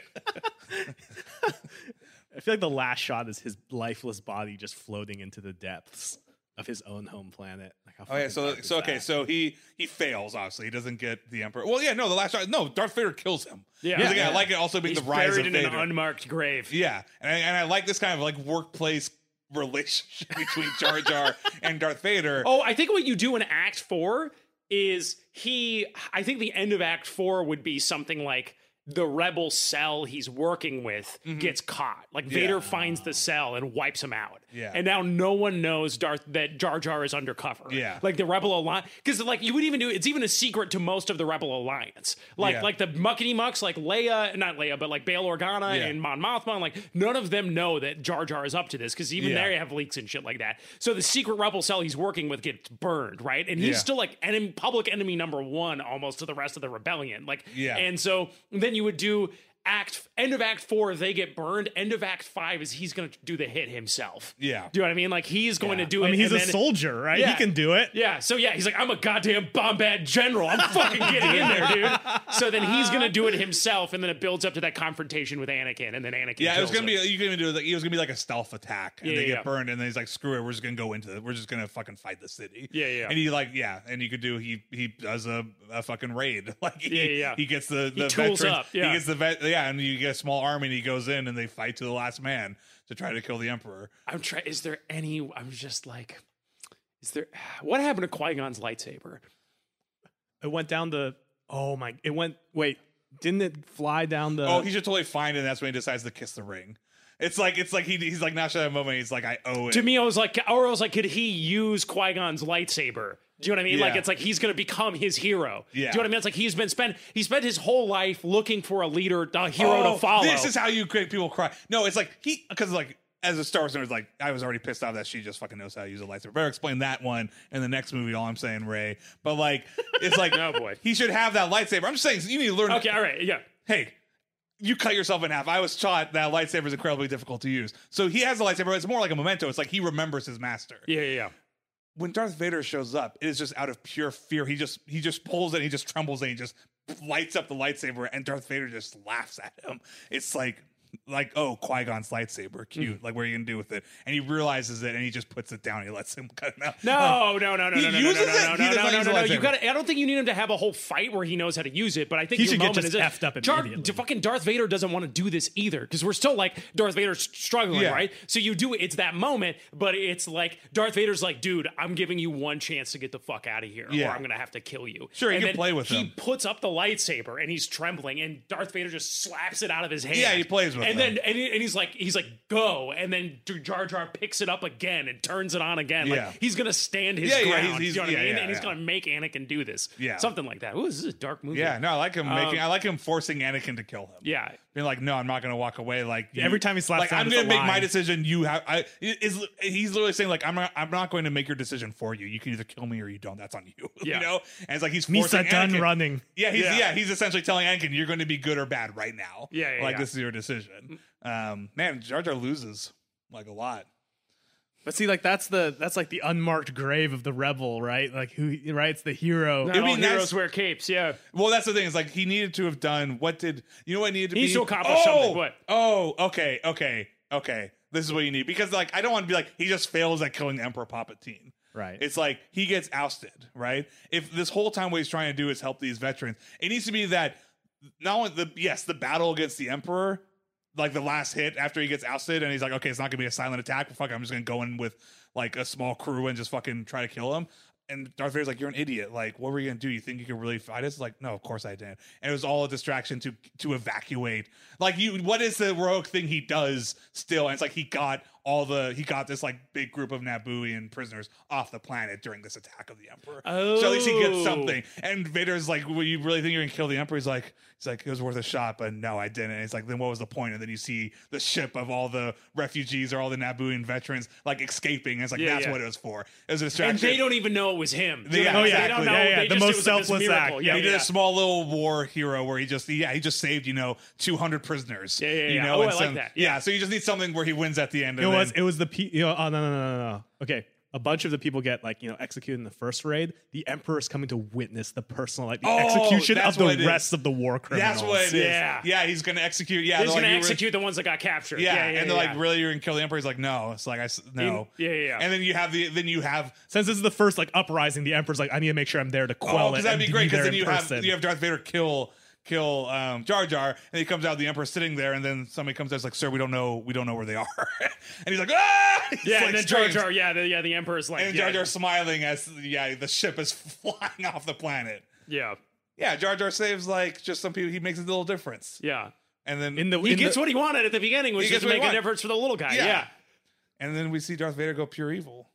[SPEAKER 3] I feel like the last shot is his lifeless body just floating into the depths of his own home planet. Like how
[SPEAKER 4] oh yeah,
[SPEAKER 3] fucking
[SPEAKER 4] so
[SPEAKER 3] dark is
[SPEAKER 4] so okay,
[SPEAKER 3] that?
[SPEAKER 4] so he he fails. Obviously, he doesn't get the Emperor. Well, yeah, no, the last shot. No, Darth Vader kills him.
[SPEAKER 5] Yeah.
[SPEAKER 4] He's like,
[SPEAKER 5] Yeah.
[SPEAKER 4] I like it. Also, being
[SPEAKER 5] he's
[SPEAKER 4] the rise
[SPEAKER 5] buried
[SPEAKER 4] of
[SPEAKER 5] in
[SPEAKER 4] Vader.
[SPEAKER 5] an unmarked grave.
[SPEAKER 4] Yeah, and I, and I like this kind of like workplace relationship between Jar Jar and Darth Vader.
[SPEAKER 5] Oh, I think what you do in Act Four is he. I think the end of Act Four would be something like the rebel cell he's working with gets caught. Like Vader
[SPEAKER 4] Yeah.
[SPEAKER 5] finds the cell and wipes him out.
[SPEAKER 4] Yeah.
[SPEAKER 5] And now no one knows Darth that Jar Jar is undercover.
[SPEAKER 4] Yeah.
[SPEAKER 5] Like the Rebel Alliance, because like you would even do it's even a secret to most of the Rebel Alliance. Like
[SPEAKER 4] Yeah.
[SPEAKER 5] like the muckety mucks, like Leia, not Leia, but like Bail Organa
[SPEAKER 4] Yeah.
[SPEAKER 5] and Mon Mothma. Like none of them know that Jar Jar is up to this because even
[SPEAKER 4] Yeah.
[SPEAKER 5] they have leaks and shit like that. So the secret Rebel cell he's working with gets burned, right? And he's
[SPEAKER 4] Yeah.
[SPEAKER 5] still like enemy, public enemy number one almost to the rest of the rebellion. Like
[SPEAKER 4] Yeah.
[SPEAKER 5] and so then you would do. Act end of Act Four, they get burned. End of Act Five is he's going to do the hit himself.
[SPEAKER 4] Yeah.
[SPEAKER 5] do you know what I mean? Like he's going
[SPEAKER 4] Yeah.
[SPEAKER 5] to do it.
[SPEAKER 3] I mean, he's
[SPEAKER 5] and
[SPEAKER 3] a
[SPEAKER 5] then-
[SPEAKER 3] soldier, right?
[SPEAKER 5] Yeah.
[SPEAKER 3] He can do it.
[SPEAKER 5] Yeah, so yeah, he's like, I'm a goddamn bombad general. I'm fucking getting in there, dude. So then he's gonna do it himself, and then it builds up to that confrontation with Anakin, and then Anakin.
[SPEAKER 4] Yeah, it was
[SPEAKER 5] kills
[SPEAKER 4] gonna
[SPEAKER 5] him.
[SPEAKER 4] be you can do like it was gonna be like a stealth attack, and
[SPEAKER 5] Yeah,
[SPEAKER 4] they
[SPEAKER 5] yeah,
[SPEAKER 4] get
[SPEAKER 5] yeah.
[SPEAKER 4] burned, and then he's like, "Screw it, we're just gonna go into it. We're just gonna fucking fight the city."
[SPEAKER 5] Yeah, yeah.
[SPEAKER 4] And he like, yeah, and you could do he he does a, a fucking raid, like he,
[SPEAKER 5] Yeah, yeah, yeah.
[SPEAKER 4] he gets the the
[SPEAKER 5] tools
[SPEAKER 4] veterans,
[SPEAKER 5] up, yeah.
[SPEAKER 4] he gets the vet, yeah, and you get a small army, and he goes in, and they fight to the last man to try to kill the Emperor.
[SPEAKER 5] I'm trying. Is there any? I'm just like, is there? What happened to Qui Gon's lightsaber?
[SPEAKER 3] It went down the. Oh my! It went. Wait, didn't it fly down the?
[SPEAKER 4] Oh, he should totally find it, and that's when he decides to kiss the ring. It's like it's like he he's like not sure that moment. He's like, I owe it.
[SPEAKER 5] To me, I was like, or I was like, could he use Qui Gon's lightsaber? Do you know what I mean? Like,
[SPEAKER 4] Yeah.
[SPEAKER 5] it's like he's going to become his hero.
[SPEAKER 4] Yeah.
[SPEAKER 5] Do you know what I mean? It's like he's been spent he spent his whole life looking for a leader, a hero
[SPEAKER 4] Oh,
[SPEAKER 5] to follow.
[SPEAKER 4] This is how you create people cry. No, it's like he because like as a Star Wars fan, it's like I was already pissed off that she just fucking knows how to use a lightsaber. Better explain that one in the next movie. All I'm saying, Ray. But like, it's like,
[SPEAKER 5] Oh, boy.
[SPEAKER 4] he should have that lightsaber. I'm just saying, you need to learn.
[SPEAKER 5] okay, all right, yeah.
[SPEAKER 4] Hey, you cut yourself in half. I was taught that lightsaber is incredibly difficult to use. So he has a lightsaber. It's more like a memento. It's like he remembers his master.
[SPEAKER 5] Yeah, yeah, yeah.
[SPEAKER 4] when Darth Vader shows up, it is just out of pure fear. He just he just pulls it, he just trembles, and he just lights up the lightsaber, and Darth Vader just laughs at him. It's like like oh, Qui-Gon's lightsaber, cute. Mm. Like, what are you gonna do with it? And he realizes it, and he just puts it down. He lets him cut it out.
[SPEAKER 5] No, um, no, no, no,
[SPEAKER 4] he
[SPEAKER 5] no, no,
[SPEAKER 4] uses
[SPEAKER 5] no,
[SPEAKER 4] it.
[SPEAKER 5] no,
[SPEAKER 4] He
[SPEAKER 5] no,
[SPEAKER 4] does
[SPEAKER 5] no,
[SPEAKER 4] not
[SPEAKER 5] no,
[SPEAKER 4] use
[SPEAKER 5] no,
[SPEAKER 4] the
[SPEAKER 5] no. You
[SPEAKER 4] lightsaber.
[SPEAKER 5] got. I don't think you need him to have a whole fight where he knows how to use it. But I think
[SPEAKER 3] He
[SPEAKER 5] your
[SPEAKER 3] should get
[SPEAKER 5] moment
[SPEAKER 3] just
[SPEAKER 5] is
[SPEAKER 3] effed up
[SPEAKER 5] Jar-
[SPEAKER 3] immediately.
[SPEAKER 5] fucking Darth Vader doesn't want to do this either because we're still like Darth Vader's struggling,
[SPEAKER 4] Yeah.
[SPEAKER 5] right? So you do it's that moment, but it's like Darth Vader's like, dude, I'm giving you one chance to get the fuck out of here,
[SPEAKER 4] Yeah.
[SPEAKER 5] or I'm gonna have to kill you.
[SPEAKER 4] Sure, he
[SPEAKER 5] and
[SPEAKER 4] can
[SPEAKER 5] then
[SPEAKER 4] play with
[SPEAKER 5] he
[SPEAKER 4] him.
[SPEAKER 5] puts up the lightsaber and he's trembling, and Darth Vader just slaps it out of his hand.
[SPEAKER 4] Yeah, he plays with
[SPEAKER 5] and
[SPEAKER 4] him.
[SPEAKER 5] then and, he- and he's like, he's like, go, and then Jar Jar picks it up again and turns it on again. Like
[SPEAKER 4] Yeah.
[SPEAKER 5] he's gonna stand his
[SPEAKER 4] Yeah, yeah,
[SPEAKER 5] ground.
[SPEAKER 4] he's- he's-
[SPEAKER 5] you know what
[SPEAKER 4] yeah,
[SPEAKER 5] I mean?
[SPEAKER 4] yeah,
[SPEAKER 5] and he's
[SPEAKER 4] yeah.
[SPEAKER 5] gonna make Anakin do this.
[SPEAKER 4] Yeah.
[SPEAKER 5] Something like that. Ooh, this is a dark movie.
[SPEAKER 4] Yeah, no, I like him making.
[SPEAKER 5] Um,
[SPEAKER 4] I like him forcing Anakin to kill him.
[SPEAKER 5] Yeah.
[SPEAKER 4] Being like, no, I'm not going to walk away. Like you,
[SPEAKER 3] Every time he slaps
[SPEAKER 4] like
[SPEAKER 3] down,
[SPEAKER 4] I'm
[SPEAKER 3] it's
[SPEAKER 4] going
[SPEAKER 3] a
[SPEAKER 4] to make my
[SPEAKER 3] line.
[SPEAKER 4] decision. You have. I is he's literally saying like, I'm not. I'm not going to make your decision for you. You can either kill me or you don't. That's on you.
[SPEAKER 5] Yeah.
[SPEAKER 4] You know. And it's like he's forcing
[SPEAKER 3] Misa done
[SPEAKER 4] Anakin-
[SPEAKER 3] running.
[SPEAKER 4] Yeah, he's yeah.
[SPEAKER 5] Yeah.
[SPEAKER 4] He's essentially telling Anakin, you're going to be good or bad right now.
[SPEAKER 5] Yeah, yeah,
[SPEAKER 4] Like
[SPEAKER 5] yeah.
[SPEAKER 4] this is your decision. Um, man, Jar Jar loses like a lot.
[SPEAKER 3] But see, like that's the that's like the unmarked grave of the rebel, right? Like who, right? It's the hero.
[SPEAKER 5] Not
[SPEAKER 4] It'd be
[SPEAKER 5] all
[SPEAKER 4] nice-
[SPEAKER 5] heroes wear capes. Yeah.
[SPEAKER 4] Well, that's the thing. Is like he needed to have done what did you know what needed to
[SPEAKER 5] He
[SPEAKER 4] be
[SPEAKER 5] needs to accomplish
[SPEAKER 4] oh,
[SPEAKER 5] something, what?
[SPEAKER 4] Oh, okay, okay, okay. This is what you need because like I don't want to be like he just fails at killing the Emperor Palpatine.
[SPEAKER 3] Right.
[SPEAKER 4] It's like he gets ousted, right? If this whole time what he's trying to do is help these veterans, it needs to be that not only the yes, the battle against the Emperor, like the last hit after he gets ousted, and he's like, okay, it's not gonna be a silent attack, but fuck, I'm just gonna go in with like a small crew and just fucking try to kill him. And Darth Vader's like, you're an idiot. Like, what were you gonna do? You think you could really fight us? Like, no, of course I didn't. And it was all a distraction to to evacuate. Like, you, what is the heroic thing he does still? And it's like he got all the he got this like big group of Nabooian prisoners off the planet during this attack of the Emperor. So at least he gets
[SPEAKER 5] Oh.
[SPEAKER 4] something. And Vader's like, well, you really think you're gonna kill the Emperor? He's like, he's like, it was worth a shot, but no, I didn't. And it's like, then what was the point? And then you see the ship of all the refugees or all the Nabooian veterans like escaping. And it's like,
[SPEAKER 5] Yeah,
[SPEAKER 4] that's
[SPEAKER 5] yeah.
[SPEAKER 4] what it was for. It was a distraction.
[SPEAKER 5] And they don't even know it was him.
[SPEAKER 4] Yeah,
[SPEAKER 5] They-
[SPEAKER 4] oh,
[SPEAKER 5] they
[SPEAKER 4] yeah,
[SPEAKER 5] don't know.
[SPEAKER 3] yeah, yeah.
[SPEAKER 5] They
[SPEAKER 3] The
[SPEAKER 5] just-
[SPEAKER 3] most
[SPEAKER 5] it was like this
[SPEAKER 3] selfless
[SPEAKER 5] miracle.
[SPEAKER 3] act.
[SPEAKER 5] Yeah,
[SPEAKER 4] he did
[SPEAKER 5] yeah.
[SPEAKER 4] a small little war hero where he just yeah he just saved you know two hundred prisoners.
[SPEAKER 5] Yeah, yeah,
[SPEAKER 4] you
[SPEAKER 5] yeah.
[SPEAKER 4] know,
[SPEAKER 5] Oh,
[SPEAKER 4] and
[SPEAKER 5] I like
[SPEAKER 4] some-
[SPEAKER 5] that.
[SPEAKER 4] Yeah.
[SPEAKER 5] Yeah.
[SPEAKER 4] so you just need something where he wins at the end.
[SPEAKER 3] It
[SPEAKER 4] and
[SPEAKER 3] was
[SPEAKER 4] then-
[SPEAKER 3] it was the pe- you know, oh no no no no no. Okay. A bunch of the people get like, you know, executed in the first raid. The Emperor is coming to witness the personal like the
[SPEAKER 4] Oh,
[SPEAKER 3] execution
[SPEAKER 4] that's
[SPEAKER 3] of
[SPEAKER 4] what it
[SPEAKER 3] the
[SPEAKER 4] is.
[SPEAKER 3] rest of the war criminals.
[SPEAKER 4] That's what it is.
[SPEAKER 5] Yeah.
[SPEAKER 4] yeah, he's gonna execute. Yeah,
[SPEAKER 5] He's
[SPEAKER 4] they're
[SPEAKER 5] going to
[SPEAKER 4] like, you really-
[SPEAKER 5] execute the ones that got captured.
[SPEAKER 4] Yeah,
[SPEAKER 5] Yeah, yeah,
[SPEAKER 4] and they're
[SPEAKER 5] yeah.
[SPEAKER 4] like, really, you're gonna kill the Emperor? He's like, no. It's like I s- no.
[SPEAKER 5] Yeah, yeah, yeah.
[SPEAKER 4] And then you have the then you have
[SPEAKER 3] Since this is the first like uprising, the Emperor's like, I need to make sure I'm there to quell
[SPEAKER 4] oh
[SPEAKER 3] it.
[SPEAKER 4] because that'd
[SPEAKER 3] and
[SPEAKER 4] be great because
[SPEAKER 3] there
[SPEAKER 4] then
[SPEAKER 3] in
[SPEAKER 4] you
[SPEAKER 3] person.
[SPEAKER 4] have you have Darth Vader kill. Kill um, Jar Jar, and he comes out. The Emperor's sitting there, and then somebody comes out. It's like, "Sir, we don't know. We don't know where they are." and he's like, "Ah!" He's
[SPEAKER 5] Yeah,
[SPEAKER 4] like
[SPEAKER 5] and then Jar
[SPEAKER 4] screams.
[SPEAKER 5] Jar, yeah, the, yeah, the Emperor's like,
[SPEAKER 4] And
[SPEAKER 5] yeah,
[SPEAKER 4] Jar Jar smiling as yeah, the ship is flying off the planet.
[SPEAKER 5] yeah,
[SPEAKER 4] Yeah, Jar Jar saves like just some people. He makes a little difference,
[SPEAKER 5] yeah.
[SPEAKER 4] and then
[SPEAKER 3] in the
[SPEAKER 5] He
[SPEAKER 3] in
[SPEAKER 5] gets
[SPEAKER 3] the,
[SPEAKER 5] what he wanted at the beginning, which
[SPEAKER 4] He
[SPEAKER 5] is
[SPEAKER 4] gets
[SPEAKER 5] to
[SPEAKER 4] what he
[SPEAKER 5] make a
[SPEAKER 4] wanted.
[SPEAKER 5] difference for the little guy.
[SPEAKER 4] Yeah.
[SPEAKER 5] Yeah,
[SPEAKER 4] and then we see Darth Vader go pure evil.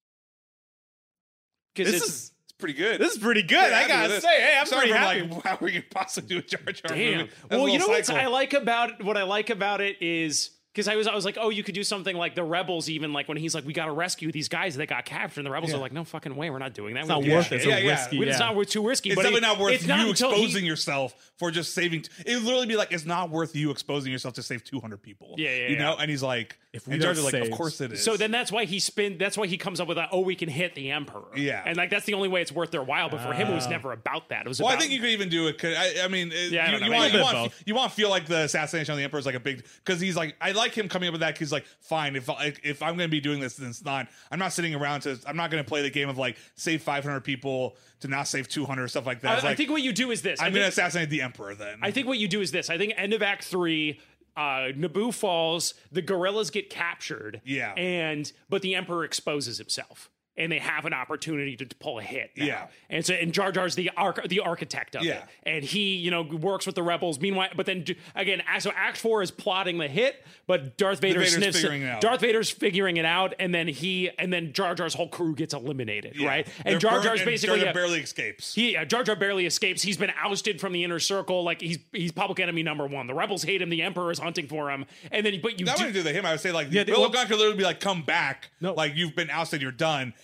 [SPEAKER 5] because
[SPEAKER 3] This
[SPEAKER 5] it's
[SPEAKER 3] is
[SPEAKER 4] It's pretty good.
[SPEAKER 3] this is pretty good.
[SPEAKER 4] Pretty
[SPEAKER 3] I
[SPEAKER 4] happy
[SPEAKER 3] gotta
[SPEAKER 4] with this.
[SPEAKER 3] say, hey, I'm
[SPEAKER 4] Sorry
[SPEAKER 3] pretty
[SPEAKER 4] for,
[SPEAKER 3] happy.
[SPEAKER 4] like, how we could possibly do a Jar Jar
[SPEAKER 5] damn.
[SPEAKER 4] movie. That's a
[SPEAKER 5] Well, you know
[SPEAKER 4] little
[SPEAKER 5] what
[SPEAKER 4] cycle.
[SPEAKER 5] I like about what I like about it is. Because I was, I was like, oh, you could do something like the rebels, even like when he's like, we got to rescue these guys that got captured, and the rebels
[SPEAKER 4] Yeah.
[SPEAKER 5] are like, no fucking way, we're not doing that.
[SPEAKER 3] It's
[SPEAKER 5] We
[SPEAKER 3] not
[SPEAKER 5] don't give a
[SPEAKER 3] worth
[SPEAKER 5] shit.
[SPEAKER 3] it. It's
[SPEAKER 4] Yeah,
[SPEAKER 3] a
[SPEAKER 4] yeah.
[SPEAKER 3] risky.
[SPEAKER 5] It's
[SPEAKER 3] yeah.
[SPEAKER 5] not worth too risky.
[SPEAKER 4] It's
[SPEAKER 5] but
[SPEAKER 4] definitely
[SPEAKER 5] it-
[SPEAKER 4] not worth
[SPEAKER 5] it's not
[SPEAKER 4] you
[SPEAKER 5] until he-
[SPEAKER 4] exposing yourself for just saving. T- it would literally be like, it's not worth you exposing yourself to save two hundred people.
[SPEAKER 5] Yeah, yeah,
[SPEAKER 4] You
[SPEAKER 5] yeah.
[SPEAKER 4] know? And he's like,
[SPEAKER 3] If we
[SPEAKER 4] and Jar
[SPEAKER 3] don't
[SPEAKER 4] Jar's like, of
[SPEAKER 3] save-
[SPEAKER 4] course it is.
[SPEAKER 5] So then that's why he spin. That's why he comes up with that. Oh, we can hit the Emperor.
[SPEAKER 4] Yeah.
[SPEAKER 5] and like that's the only way it's worth their while. But for him, it was never about that. It was
[SPEAKER 4] Well,
[SPEAKER 5] about.
[SPEAKER 4] I think you could even do it. 'Cause I, I mean, it-
[SPEAKER 5] Yeah, I
[SPEAKER 4] you,
[SPEAKER 5] don't know.
[SPEAKER 4] you
[SPEAKER 5] Maybe
[SPEAKER 4] want
[SPEAKER 3] a
[SPEAKER 4] you
[SPEAKER 3] bit
[SPEAKER 4] want
[SPEAKER 3] both.
[SPEAKER 4] you want to feel like the assassination on the Emperor is like a big because he's like I like him coming up with that because like fine if I- if I'm going to be doing this then it's not I'm not sitting around to I'm not going to play the game of like save five hundred people to not save two hundred or stuff like that.
[SPEAKER 5] I,
[SPEAKER 4] It's
[SPEAKER 5] I
[SPEAKER 4] like,
[SPEAKER 5] think what you do is this. I
[SPEAKER 4] I'm going to
[SPEAKER 5] think,
[SPEAKER 4] assassinate the Emperor then.
[SPEAKER 5] I think what you do is this. I think end of Act Three. Uh, Naboo falls. The guerrillas get captured.
[SPEAKER 4] Yeah.
[SPEAKER 5] and but the Emperor exposes himself. And they have an opportunity to, to pull a hit. Now.
[SPEAKER 4] Yeah.
[SPEAKER 5] and so and Jar Jar's the arch, the architect of
[SPEAKER 4] Yeah.
[SPEAKER 5] it, and he you know works with the rebels. Meanwhile, but then d- again, so Act Four is plotting the hit, but Darth Vader
[SPEAKER 4] Vader's
[SPEAKER 5] sniffs
[SPEAKER 4] figuring
[SPEAKER 5] it.
[SPEAKER 4] it out.
[SPEAKER 5] Darth Vader's figuring it out, and then he and then Jar Jar's whole crew gets eliminated,
[SPEAKER 4] Yeah.
[SPEAKER 5] right?
[SPEAKER 4] They're
[SPEAKER 5] And Jar
[SPEAKER 4] burnt
[SPEAKER 5] Jar's
[SPEAKER 4] and
[SPEAKER 5] basically
[SPEAKER 4] Jar Jar
[SPEAKER 5] yeah,
[SPEAKER 4] barely escapes.
[SPEAKER 5] he yeah, Jar Jar barely escapes. He's been ousted from the inner circle. Like he's he's public enemy number one. The rebels hate him. The Emperor is hunting for him. And then but you
[SPEAKER 4] That
[SPEAKER 5] do,
[SPEAKER 4] wouldn't do that him. I would say like
[SPEAKER 3] Yeah, they-
[SPEAKER 4] Bill
[SPEAKER 3] well-
[SPEAKER 4] Gunn could literally be like, come back.
[SPEAKER 3] No.
[SPEAKER 4] Like you've been ousted, you're done.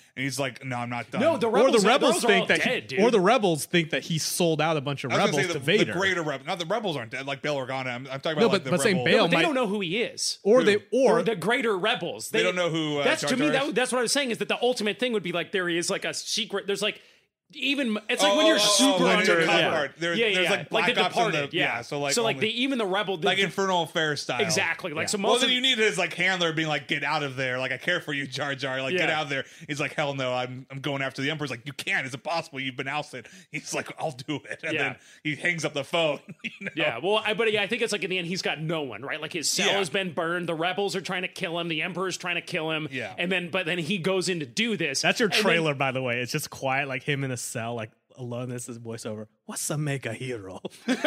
[SPEAKER 4] and he's like, "No, I'm not done."
[SPEAKER 5] No, the
[SPEAKER 3] Or
[SPEAKER 5] rebels,
[SPEAKER 3] the rebels
[SPEAKER 5] those are
[SPEAKER 3] think
[SPEAKER 5] all
[SPEAKER 3] that,
[SPEAKER 5] dead,
[SPEAKER 3] he,
[SPEAKER 5] dude.
[SPEAKER 3] or the rebels think that he sold out a bunch of
[SPEAKER 4] I was
[SPEAKER 3] rebels
[SPEAKER 4] gonna say
[SPEAKER 3] to
[SPEAKER 4] the,
[SPEAKER 3] Vader.
[SPEAKER 4] the greater rebel. Not the rebels aren't dead, like Bail Organa. I'm, I'm talking about
[SPEAKER 3] No,
[SPEAKER 4] like
[SPEAKER 3] but-
[SPEAKER 4] the
[SPEAKER 3] but saying
[SPEAKER 4] rebel.
[SPEAKER 3] Bail
[SPEAKER 5] But they
[SPEAKER 3] might-
[SPEAKER 5] don't know who he is.
[SPEAKER 3] or they,
[SPEAKER 5] Or
[SPEAKER 3] or
[SPEAKER 5] the greater rebels.
[SPEAKER 4] They don't know who, uh,
[SPEAKER 5] that's
[SPEAKER 4] Jar
[SPEAKER 5] to me.
[SPEAKER 4] Jar is?
[SPEAKER 5] That, that's what I was saying. Is that the ultimate thing would be like there is like a secret. There's like even it's like
[SPEAKER 4] Oh,
[SPEAKER 5] when you're
[SPEAKER 4] oh, oh,
[SPEAKER 5] super
[SPEAKER 4] oh,
[SPEAKER 5] under.
[SPEAKER 4] the
[SPEAKER 5] yeah.
[SPEAKER 4] part. There-
[SPEAKER 5] yeah, yeah,
[SPEAKER 4] there's
[SPEAKER 5] yeah.
[SPEAKER 4] like Black
[SPEAKER 5] the
[SPEAKER 4] Ops and
[SPEAKER 5] Departed.
[SPEAKER 4] the-
[SPEAKER 5] yeah.
[SPEAKER 4] yeah, so, like,
[SPEAKER 5] so like
[SPEAKER 4] only-
[SPEAKER 5] the even the rebel the,
[SPEAKER 4] like
[SPEAKER 5] the-
[SPEAKER 4] Infernal Affair style.
[SPEAKER 5] exactly like so most
[SPEAKER 4] Well,
[SPEAKER 5] of
[SPEAKER 4] then you need his like handler being like, "Get out of there! Like I care for you, Jar Jar. Like get
[SPEAKER 5] Yeah.
[SPEAKER 4] out of there." He's like, "Hell no! I'm I'm going after the Emperor's." Like, "You can't! It's impossible! You've been ousted." He's like, "I'll do it," and
[SPEAKER 5] Yeah.
[SPEAKER 4] then he hangs up the phone. You know?
[SPEAKER 5] Yeah, well, I, but yeah, I think it's like in the end he's got no one, right? Like his cell
[SPEAKER 4] Yeah.
[SPEAKER 5] has been burned. The rebels are trying to kill him. The Emperor's trying to kill him.
[SPEAKER 4] Yeah.
[SPEAKER 5] and then but then he goes in to do this.
[SPEAKER 3] that's your
[SPEAKER 5] and then-
[SPEAKER 3] trailer, by the way. It's just quiet, like him in a cell, like alone. This is voiceover. What's a mega hero?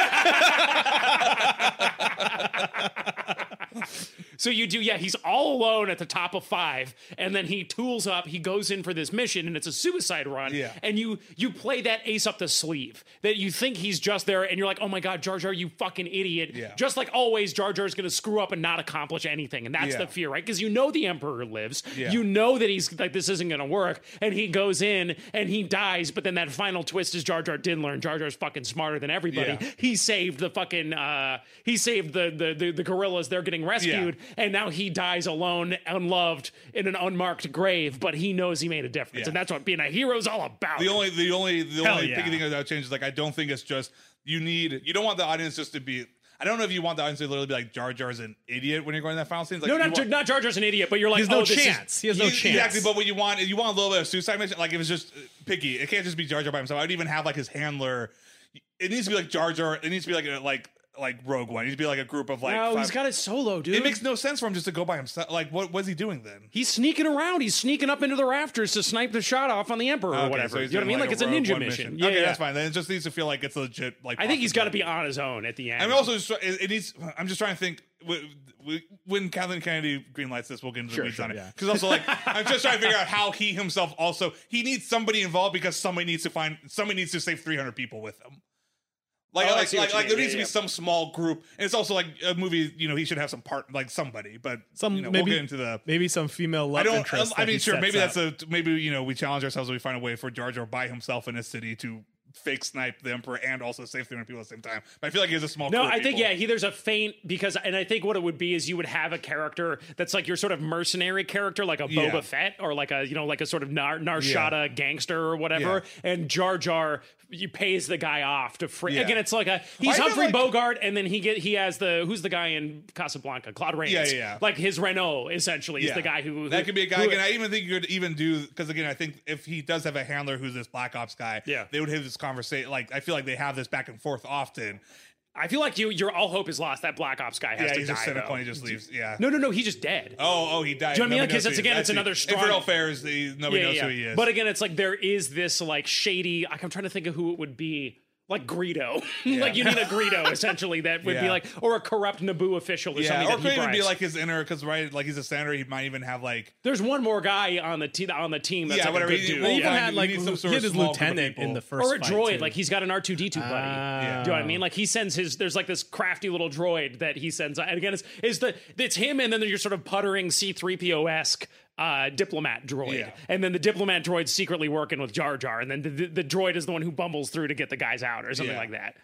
[SPEAKER 5] So you do, yeah, he's all alone at the top of five, and then he tools up, he goes in for this mission, and it's a suicide run.
[SPEAKER 4] Yeah.
[SPEAKER 5] And you you play that ace up the sleeve. That you think he's just there, and you're like, oh my god, Jar Jar, you fucking idiot.
[SPEAKER 4] Yeah.
[SPEAKER 5] Just like always, Jar Jar's gonna screw up and not accomplish anything. And that's
[SPEAKER 4] Yeah.
[SPEAKER 5] the fear, right? Because you know the Emperor lives.
[SPEAKER 4] Yeah.
[SPEAKER 5] You know that he's like this isn't gonna work. And he goes in and he dies, but then that final twist is Jar Jar did learn. Jar Jar's fucking smarter than everybody.
[SPEAKER 4] Yeah.
[SPEAKER 5] He saved the fucking uh he saved the the the, the gorillas, they're getting rescued, and now he dies alone, unloved, in an unmarked grave, but he knows he made a difference.
[SPEAKER 4] Yeah.
[SPEAKER 5] And that's what being a hero is all about.
[SPEAKER 4] The only, the only, the
[SPEAKER 3] Hell
[SPEAKER 4] only
[SPEAKER 3] yeah.
[SPEAKER 4] thing that would change is like I don't think it's just you need. You don't want the audience just to be. I don't know if you want the audience to literally be like Jar Jar's an idiot when you're going to that final scene. Like,
[SPEAKER 5] no,
[SPEAKER 4] you
[SPEAKER 5] not,
[SPEAKER 4] want,
[SPEAKER 5] Jar- not Jar Jar's an idiot, but you're like,
[SPEAKER 3] He has no
[SPEAKER 5] oh, this is-
[SPEAKER 3] chance. He has no
[SPEAKER 4] You-
[SPEAKER 3] chance.
[SPEAKER 4] Exactly, but what you want is you want a little bit of suicide mission. Like if it's just uh, picky, it can't just be Jar Jar by himself. I'd even have like his handler. It needs to be like Jar Jar. It needs to be like a, like like Rogue One. It needs to be like a group of like.
[SPEAKER 5] no,
[SPEAKER 4] five-
[SPEAKER 5] he's got it solo, dude.
[SPEAKER 4] it makes no sense for him just to go by himself. Like what was he doing then?
[SPEAKER 5] He's sneaking around. He's sneaking up into the rafters to snipe the shot off on the Emperor or
[SPEAKER 4] Okay,
[SPEAKER 5] whatever.
[SPEAKER 4] so he's
[SPEAKER 5] You know what I
[SPEAKER 4] doing,
[SPEAKER 5] mean? Like, it's a
[SPEAKER 4] Rogue
[SPEAKER 5] ninja
[SPEAKER 4] One
[SPEAKER 5] mission. Yeah,
[SPEAKER 4] okay,
[SPEAKER 5] yeah.
[SPEAKER 4] that's fine. Then it just needs to feel like it's a legit. Like
[SPEAKER 5] I think he's got to
[SPEAKER 4] possibility.
[SPEAKER 5] be on his own at the end.
[SPEAKER 4] I'm also just, it, it needs. I'm just trying to think. w- w- When Kathleen Kennedy greenlights this, we'll get into the
[SPEAKER 3] Sure,
[SPEAKER 4] weeds
[SPEAKER 3] sure,
[SPEAKER 4] on it.
[SPEAKER 3] yeah.
[SPEAKER 4] Because also, like, I'm just trying to figure out how he himself also he needs somebody involved because somebody needs to find somebody needs to save three hundred people with him. Like,
[SPEAKER 5] Oh, I
[SPEAKER 4] like,
[SPEAKER 5] see what
[SPEAKER 4] like,
[SPEAKER 5] you
[SPEAKER 4] like
[SPEAKER 5] mean.
[SPEAKER 4] there
[SPEAKER 5] Yeah,
[SPEAKER 4] needs to be
[SPEAKER 5] yeah.
[SPEAKER 4] some small group, and it's also like a movie. You know, he should have some part, like somebody. But
[SPEAKER 3] Some
[SPEAKER 4] you know,
[SPEAKER 3] maybe
[SPEAKER 4] we'll get into the.
[SPEAKER 3] maybe some female
[SPEAKER 4] I
[SPEAKER 3] love
[SPEAKER 4] don't.
[SPEAKER 3] interest.
[SPEAKER 4] I
[SPEAKER 3] that
[SPEAKER 4] mean,
[SPEAKER 3] he
[SPEAKER 4] sure.
[SPEAKER 3] sets
[SPEAKER 4] Maybe that's
[SPEAKER 3] up.
[SPEAKER 4] a. Maybe you know, we challenge ourselves and we find a way for Jar Jar by himself in a city to fake snipe the Emperor and also save three hundred people at the same time. But I feel like he has a small.
[SPEAKER 5] No,
[SPEAKER 4] crew of
[SPEAKER 5] I think
[SPEAKER 4] people.
[SPEAKER 5] yeah, he there's a feint because, and I think what it would be is you would have a character that's like your sort of mercenary character, like a
[SPEAKER 4] Yeah.
[SPEAKER 5] Boba Fett or like a you know like a sort of Nar- Narshada gangster or whatever, and Jar Jar you pays the guy off to free.
[SPEAKER 4] Yeah.
[SPEAKER 5] Again, it's like a he's
[SPEAKER 4] I feel
[SPEAKER 5] Humphrey
[SPEAKER 4] like-
[SPEAKER 5] Bogart, and then he get he has the who's the guy in Casablanca, Claude Rains,
[SPEAKER 4] Yeah, yeah, yeah.
[SPEAKER 5] like his Renault essentially is
[SPEAKER 4] Yeah.
[SPEAKER 5] the guy who,
[SPEAKER 4] that
[SPEAKER 5] who-
[SPEAKER 4] could be a guy.
[SPEAKER 5] who-
[SPEAKER 4] And I even think you could even do because again, I think if he does have a handler who's this Black Ops guy,
[SPEAKER 5] Yeah.
[SPEAKER 4] they would have this conversation. Like I feel like they have this back and forth often.
[SPEAKER 5] I feel like you your all hope is lost. That Black Ops guy has
[SPEAKER 4] Yeah,
[SPEAKER 5] to
[SPEAKER 4] he's
[SPEAKER 5] die.
[SPEAKER 4] just cynical
[SPEAKER 5] though.
[SPEAKER 4] and he just leaves. Yeah.
[SPEAKER 5] No, no, no, he's just dead.
[SPEAKER 4] Oh, oh, he died.
[SPEAKER 5] Do you know what I mean?
[SPEAKER 4] Nobody
[SPEAKER 5] Because
[SPEAKER 4] knows
[SPEAKER 5] it's
[SPEAKER 4] who he
[SPEAKER 5] again,
[SPEAKER 4] is.
[SPEAKER 5] it's
[SPEAKER 4] I see.
[SPEAKER 5] another strong-
[SPEAKER 4] Infernal Affairs. The, nobody knows who he is.
[SPEAKER 5] But again, it's like there is this like shady. Like I'm trying to think of who it would be. Like Greedo, like you need a Greedo essentially that would be
[SPEAKER 4] Yeah.
[SPEAKER 5] like, or a corrupt Naboo official or
[SPEAKER 4] yeah,
[SPEAKER 5] something
[SPEAKER 4] or
[SPEAKER 5] that
[SPEAKER 4] could
[SPEAKER 5] he
[SPEAKER 4] even be
[SPEAKER 5] bribes.
[SPEAKER 4] like his inner because right, like he's a senator. He might even have like
[SPEAKER 5] There's one more guy on the te- on the team that's
[SPEAKER 4] Yeah,
[SPEAKER 5] like
[SPEAKER 4] whatever,
[SPEAKER 5] a good
[SPEAKER 4] he-
[SPEAKER 5] dude,
[SPEAKER 4] well,
[SPEAKER 3] He
[SPEAKER 4] he
[SPEAKER 3] even
[SPEAKER 4] Yeah.
[SPEAKER 3] had
[SPEAKER 4] You
[SPEAKER 3] like
[SPEAKER 4] need some
[SPEAKER 3] he
[SPEAKER 4] sort
[SPEAKER 3] had
[SPEAKER 4] of
[SPEAKER 3] his
[SPEAKER 4] small group of
[SPEAKER 3] lieutenant
[SPEAKER 4] people.
[SPEAKER 3] in the first
[SPEAKER 5] or a
[SPEAKER 3] fight,
[SPEAKER 5] droid.
[SPEAKER 3] too.
[SPEAKER 5] Like he's got an R two D two buddy.
[SPEAKER 3] Ah.
[SPEAKER 5] Do you know what I mean? Like he sends his. There's like this crafty little droid that he sends. And again, it's is the it's him, and then you're sort of puttering C three P O esque. Uh, diplomat droid,
[SPEAKER 4] Yeah.
[SPEAKER 5] and then the diplomat droid's secretly working with Jar Jar, and then the, the, the droid is the one who bumbles through to get the guys out, or something
[SPEAKER 4] Yeah.
[SPEAKER 5] like that.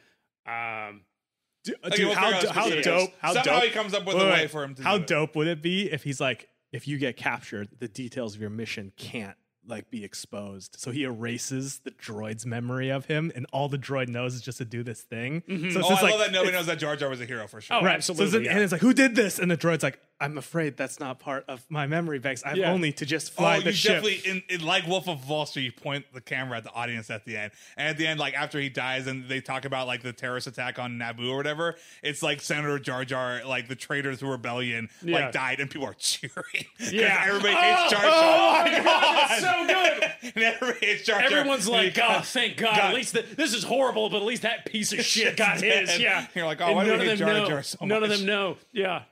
[SPEAKER 5] Um,
[SPEAKER 3] Dude,
[SPEAKER 4] Okay, we'll
[SPEAKER 3] how,
[SPEAKER 4] figure out
[SPEAKER 3] do- how
[SPEAKER 4] specifics.
[SPEAKER 3] dope! How
[SPEAKER 4] Somehow
[SPEAKER 3] dope!
[SPEAKER 4] he comes up with
[SPEAKER 3] Wait,
[SPEAKER 4] a
[SPEAKER 3] wait,
[SPEAKER 4] way
[SPEAKER 3] wait.
[SPEAKER 4] for him to
[SPEAKER 3] How
[SPEAKER 4] do it.
[SPEAKER 3] dope would it be if he's like, if you get captured, the details of your mission can't like be exposed. So he erases the droid's memory of him, and all the droid knows is just to do this thing. So it's
[SPEAKER 4] Oh,
[SPEAKER 3] just
[SPEAKER 4] I
[SPEAKER 3] like,
[SPEAKER 4] love that nobody knows that Jar Jar was a hero for sure.
[SPEAKER 5] Oh,
[SPEAKER 3] right.
[SPEAKER 5] absolutely.
[SPEAKER 3] So it's,
[SPEAKER 5] yeah.
[SPEAKER 3] and it's like, who did this? And the droid's like, I'm afraid that's not part of my memory banks. I'm
[SPEAKER 5] Yeah.
[SPEAKER 3] only to just
[SPEAKER 4] Oh,
[SPEAKER 3] fly
[SPEAKER 4] you
[SPEAKER 3] the ship.
[SPEAKER 4] definitely in, in like Wolf of Wall Street, you point the camera at the audience at the end, and at the end, like after he dies, and they talk about like the terrorist attack on Naboo or whatever. It's like Senator Jar Jar, like the traitor to rebellion,
[SPEAKER 5] Yeah.
[SPEAKER 4] like died, and people are cheering. 'Cause
[SPEAKER 5] Yeah.
[SPEAKER 4] everybody
[SPEAKER 5] Oh,
[SPEAKER 4] hates Jar Jar.
[SPEAKER 5] oh my God, it's so good.
[SPEAKER 4] and everybody hates Jar Jar.
[SPEAKER 5] Everyone's like,
[SPEAKER 4] And he
[SPEAKER 5] oh, thank God.
[SPEAKER 4] God.
[SPEAKER 5] At least the, this is horrible, but at least that piece of shit got his.
[SPEAKER 4] dead.
[SPEAKER 5] Yeah.
[SPEAKER 4] You're like, oh,
[SPEAKER 5] And
[SPEAKER 4] why do
[SPEAKER 5] none
[SPEAKER 4] we
[SPEAKER 5] of
[SPEAKER 4] hate
[SPEAKER 5] them
[SPEAKER 4] Jar
[SPEAKER 5] know.
[SPEAKER 4] Jar so
[SPEAKER 5] None of
[SPEAKER 4] much?
[SPEAKER 5] them know. Yeah.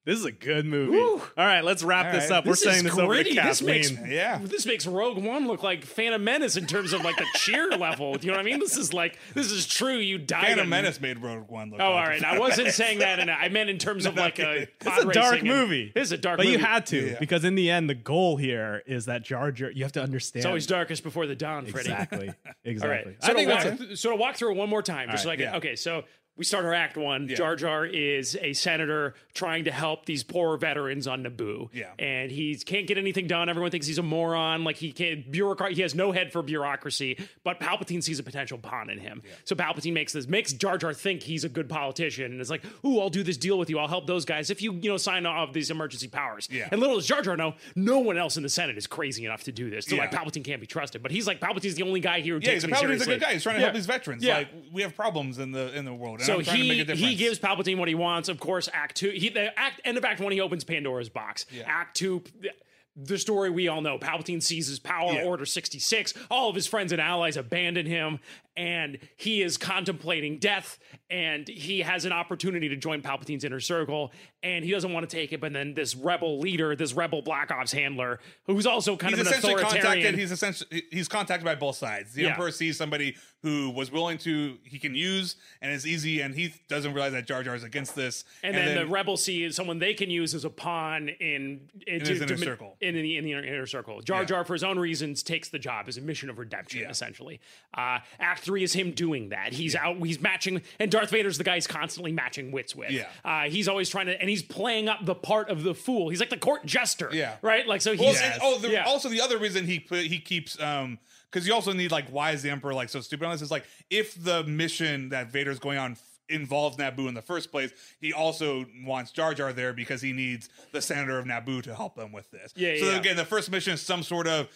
[SPEAKER 3] This is a good movie. All right, let's wrap
[SPEAKER 4] All
[SPEAKER 3] this
[SPEAKER 4] right.
[SPEAKER 3] up. We're
[SPEAKER 5] This
[SPEAKER 3] saying
[SPEAKER 5] is
[SPEAKER 3] this over to
[SPEAKER 5] gritty. This makes-
[SPEAKER 3] Kathleen.
[SPEAKER 4] Yeah.
[SPEAKER 5] This makes Rogue One look like Phantom Menace in terms of like the cheer level. Do you know what I mean? This is like this is true. You died.
[SPEAKER 4] Phantom
[SPEAKER 5] on-
[SPEAKER 4] Menace made Rogue One look.
[SPEAKER 5] Oh, all
[SPEAKER 4] like
[SPEAKER 5] right. I wasn't saying that, and I meant in terms of like a.
[SPEAKER 3] It's a dark movie.
[SPEAKER 5] It's a dark
[SPEAKER 3] But
[SPEAKER 5] movie.
[SPEAKER 3] you had to,
[SPEAKER 4] Yeah.
[SPEAKER 3] because in the end, the goal here is that Jar Jar, you have to understand.
[SPEAKER 5] It's always darkest before the dawn, Freddie.
[SPEAKER 3] Exactly.
[SPEAKER 5] All right.
[SPEAKER 3] Exactly.
[SPEAKER 5] So,
[SPEAKER 3] I think
[SPEAKER 5] to
[SPEAKER 3] that's
[SPEAKER 5] walk,
[SPEAKER 3] it.
[SPEAKER 5] so to walk through it one more time, just
[SPEAKER 3] All
[SPEAKER 5] so I can.
[SPEAKER 4] yeah.
[SPEAKER 5] Okay, so we start our act one. Jar Jar is a senator trying to help these poor veterans on Naboo.
[SPEAKER 4] Yeah.
[SPEAKER 5] And he can't get anything done. Everyone thinks he's a moron. Like he can't bureaucrat. He has no head for bureaucracy. But Palpatine sees a potential pawn in him. So Palpatine makes this makes Jar Jar think he's a good politician, and it's like, ooh, I'll do this deal with you. I'll help those guys if you you know sign off these emergency powers.
[SPEAKER 4] Yeah.
[SPEAKER 5] And little does Jar Jar know, no one else in the Senate is crazy enough to do this. So
[SPEAKER 4] Yeah.
[SPEAKER 5] like Palpatine can't be trusted. But he's like Palpatine's the only guy here who
[SPEAKER 4] Yeah,
[SPEAKER 5] takes
[SPEAKER 4] he's a,
[SPEAKER 5] me
[SPEAKER 4] Palpatine's a
[SPEAKER 5] seriously.
[SPEAKER 4] good guy. He's trying to
[SPEAKER 5] Yeah.
[SPEAKER 4] help these veterans.
[SPEAKER 5] Yeah.
[SPEAKER 4] Like we have problems in the in the world. And
[SPEAKER 5] So
[SPEAKER 4] I'm trying to make
[SPEAKER 5] he
[SPEAKER 4] a difference.
[SPEAKER 5] he gives Palpatine what he wants. Of course, Act Two. He the act end of Act One. He opens Pandora's box. Act Two. The story we all know. Palpatine seizes power.
[SPEAKER 4] Yeah.
[SPEAKER 5] Order sixty-six. All of his friends and allies abandon him, and he is contemplating death. And he has an opportunity to join Palpatine's inner circle, and he doesn't want to take it. But then this rebel leader, this rebel Black Ops handler, who's also kind
[SPEAKER 4] He's
[SPEAKER 5] of an
[SPEAKER 4] essentially
[SPEAKER 5] authoritarian.
[SPEAKER 4] contacted. He's essentially he's contacted by both sides. The
[SPEAKER 5] Yeah.
[SPEAKER 4] Emperor sees somebody who was willing to he can use and is easy, and he doesn't realize that Jar Jar is against this.
[SPEAKER 5] And, then, the rebel sees someone they can use as a pawn in, in,
[SPEAKER 4] his inner circle.
[SPEAKER 5] In, the in the inner, inner circle. Jar
[SPEAKER 4] Yeah.
[SPEAKER 5] Jar, for his own reasons, takes the job as a mission of redemption.
[SPEAKER 4] Yeah.
[SPEAKER 5] Essentially, uh, Act Three is him doing that. He's out. He's matching, and Darth Vader's the guy he's constantly matching wits with.
[SPEAKER 4] Yeah.
[SPEAKER 5] uh, he's always trying to, and he's playing up the part of the fool. He's like the court jester.
[SPEAKER 4] Yeah.
[SPEAKER 5] right. Like so. He's
[SPEAKER 4] Well, and- oh, the,
[SPEAKER 5] yeah.
[SPEAKER 4] also the other reason he put, he keeps um because you also need like why is the Emperor like so stupid on this is like if the mission that Vader's going on f- involves Naboo in the first place, he also wants Jar Jar there because he needs the senator of Naboo to help them with this.
[SPEAKER 5] Yeah,
[SPEAKER 4] So
[SPEAKER 5] yeah.
[SPEAKER 4] again, the first mission is some sort of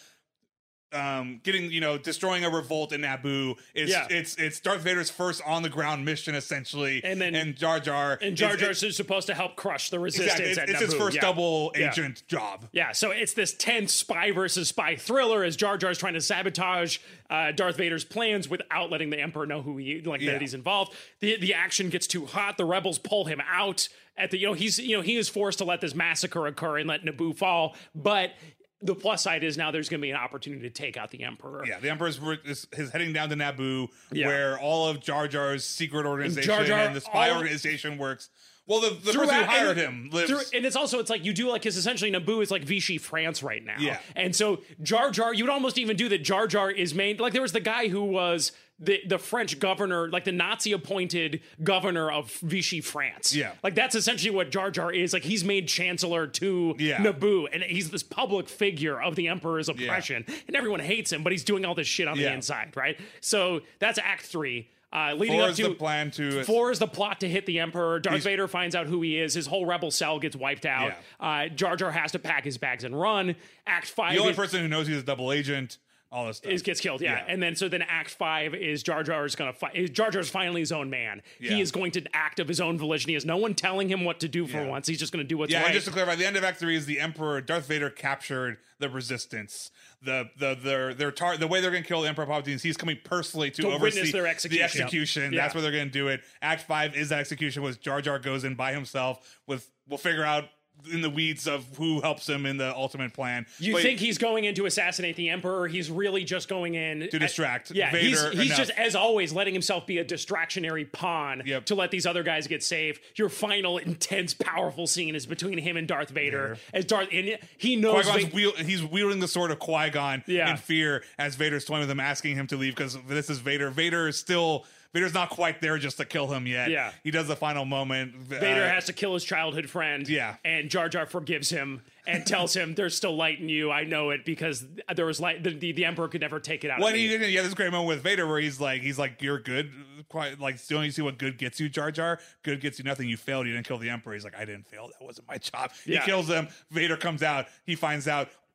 [SPEAKER 4] um getting you know destroying a revolt in Naboo. It's
[SPEAKER 5] Yeah.
[SPEAKER 4] it's it's Darth Vader's first on the ground mission essentially,
[SPEAKER 5] And then-
[SPEAKER 4] and Jar Jar
[SPEAKER 5] and Jar
[SPEAKER 4] is-
[SPEAKER 5] Jar's
[SPEAKER 4] it's,
[SPEAKER 5] supposed to help crush the resistance.
[SPEAKER 4] exactly, it's,
[SPEAKER 5] at
[SPEAKER 4] it's his
[SPEAKER 5] Naboo.
[SPEAKER 4] first
[SPEAKER 5] Yeah.
[SPEAKER 4] double
[SPEAKER 5] Yeah.
[SPEAKER 4] agent job.
[SPEAKER 5] Yeah, so it's this tense spy versus spy thriller as Jar Jar's trying to sabotage uh, Darth Vader's plans without letting the Emperor know who he like
[SPEAKER 4] Yeah.
[SPEAKER 5] that he's involved. The the action gets too hot. The rebels pull him out at the you know he's you know he is forced to let this massacre occur and let Naboo fall. But the plus side is now there's going to be an opportunity to take out the Emperor.
[SPEAKER 4] Yeah, the Emperor's is, is heading down to Naboo,
[SPEAKER 5] Yeah.
[SPEAKER 4] where all of Jar Jar's secret organization
[SPEAKER 5] Jar Jar-
[SPEAKER 4] and the spy
[SPEAKER 5] all-
[SPEAKER 4] organization works. Well, the, the person who
[SPEAKER 5] Throughout-
[SPEAKER 4] hired
[SPEAKER 5] and
[SPEAKER 4] him lives.
[SPEAKER 5] through- and it's also it's like you do like because essentially Naboo is like Vichy France right now.
[SPEAKER 4] Yeah.
[SPEAKER 5] and so Jar Jar, you would almost even do that. Jar Jar is made like there was the guy who was the the French governor, like the Nazi appointed governor of Vichy France.
[SPEAKER 4] Yeah.
[SPEAKER 5] like that's essentially what Jar Jar is. Like he's made chancellor to
[SPEAKER 4] Yeah.
[SPEAKER 5] Naboo, and he's this public figure of the Emperor's oppression, and everyone hates him, but he's doing all this shit on the
[SPEAKER 4] Yeah.
[SPEAKER 5] inside, right? So that's Act Three. Uh, leading
[SPEAKER 4] Four
[SPEAKER 5] up
[SPEAKER 4] is
[SPEAKER 5] to
[SPEAKER 4] the plan to.
[SPEAKER 5] Four is the plot to hit the Emperor. Darth Vader finds out who he is. His whole rebel cell gets wiped out. Uh, Jar Jar has to pack his bags and run. Act five
[SPEAKER 4] the only
[SPEAKER 5] is,
[SPEAKER 4] person who knows he's a double agent. All this stuff.
[SPEAKER 5] is gets killed. Yeah.
[SPEAKER 4] Yeah.
[SPEAKER 5] and then so then Act five is Jar Jar is gonna fight. Jar Jar's finally his own man.
[SPEAKER 4] Yeah.
[SPEAKER 5] He is going to act of his own volition. He has no one telling him what to do for
[SPEAKER 4] Yeah.
[SPEAKER 5] once. He's just going to do what's
[SPEAKER 4] Yeah,
[SPEAKER 5] right.
[SPEAKER 4] and just to clarify, the end of Act Three is the Emperor Darth Vader captured the Resistance. The the their their tar- the way they're going to kill the Emperor Palpatine is he's coming personally to,
[SPEAKER 5] To
[SPEAKER 4] oversee
[SPEAKER 5] witness their execution.
[SPEAKER 4] the execution.
[SPEAKER 5] Yeah.
[SPEAKER 4] That's where they're going to do it. Act Five is that execution, was Jar Jar goes in by himself. With we'll figure out in the weeds of who helps him in the ultimate plan.
[SPEAKER 5] You
[SPEAKER 4] But-
[SPEAKER 5] think he's going in to assassinate the Emperor? He's really just going in
[SPEAKER 4] To distract
[SPEAKER 5] Yeah,
[SPEAKER 4] Vader
[SPEAKER 5] he's, he's
[SPEAKER 4] enough.
[SPEAKER 5] just as always letting himself be a distractionary pawn
[SPEAKER 4] Yep.
[SPEAKER 5] to let these other guys get saved. Your final intense, powerful scene is between him and Darth Vader. As Darth, and he knows
[SPEAKER 4] Qui-Gon's
[SPEAKER 5] Va-
[SPEAKER 4] wield, he's wielding the sword of Qui-Gon
[SPEAKER 5] Yeah.
[SPEAKER 4] in fear as Vader's toying with him, asking him to leave because this is Vader. Vader is still Vader's not quite there just to kill him yet.
[SPEAKER 5] Yeah.
[SPEAKER 4] He does the final moment.
[SPEAKER 5] Vader
[SPEAKER 4] uh,
[SPEAKER 5] has to kill his childhood friend.
[SPEAKER 4] Yeah.
[SPEAKER 5] and Jar Jar forgives him and tells him, "There's still light in you. I know it because there was light. The, the, the Emperor could never take it out."
[SPEAKER 4] When
[SPEAKER 5] of
[SPEAKER 4] he
[SPEAKER 5] me.
[SPEAKER 4] yeah, this great moment with Vader where he's like, he's like, "You're good." Quite like, don't you see what good gets you, Jar Jar? Good gets you nothing. You failed. You didn't kill the Emperor. He's like, I didn't fail. That wasn't my job.
[SPEAKER 5] Yeah.
[SPEAKER 4] He kills him. Vader comes out. He finds out.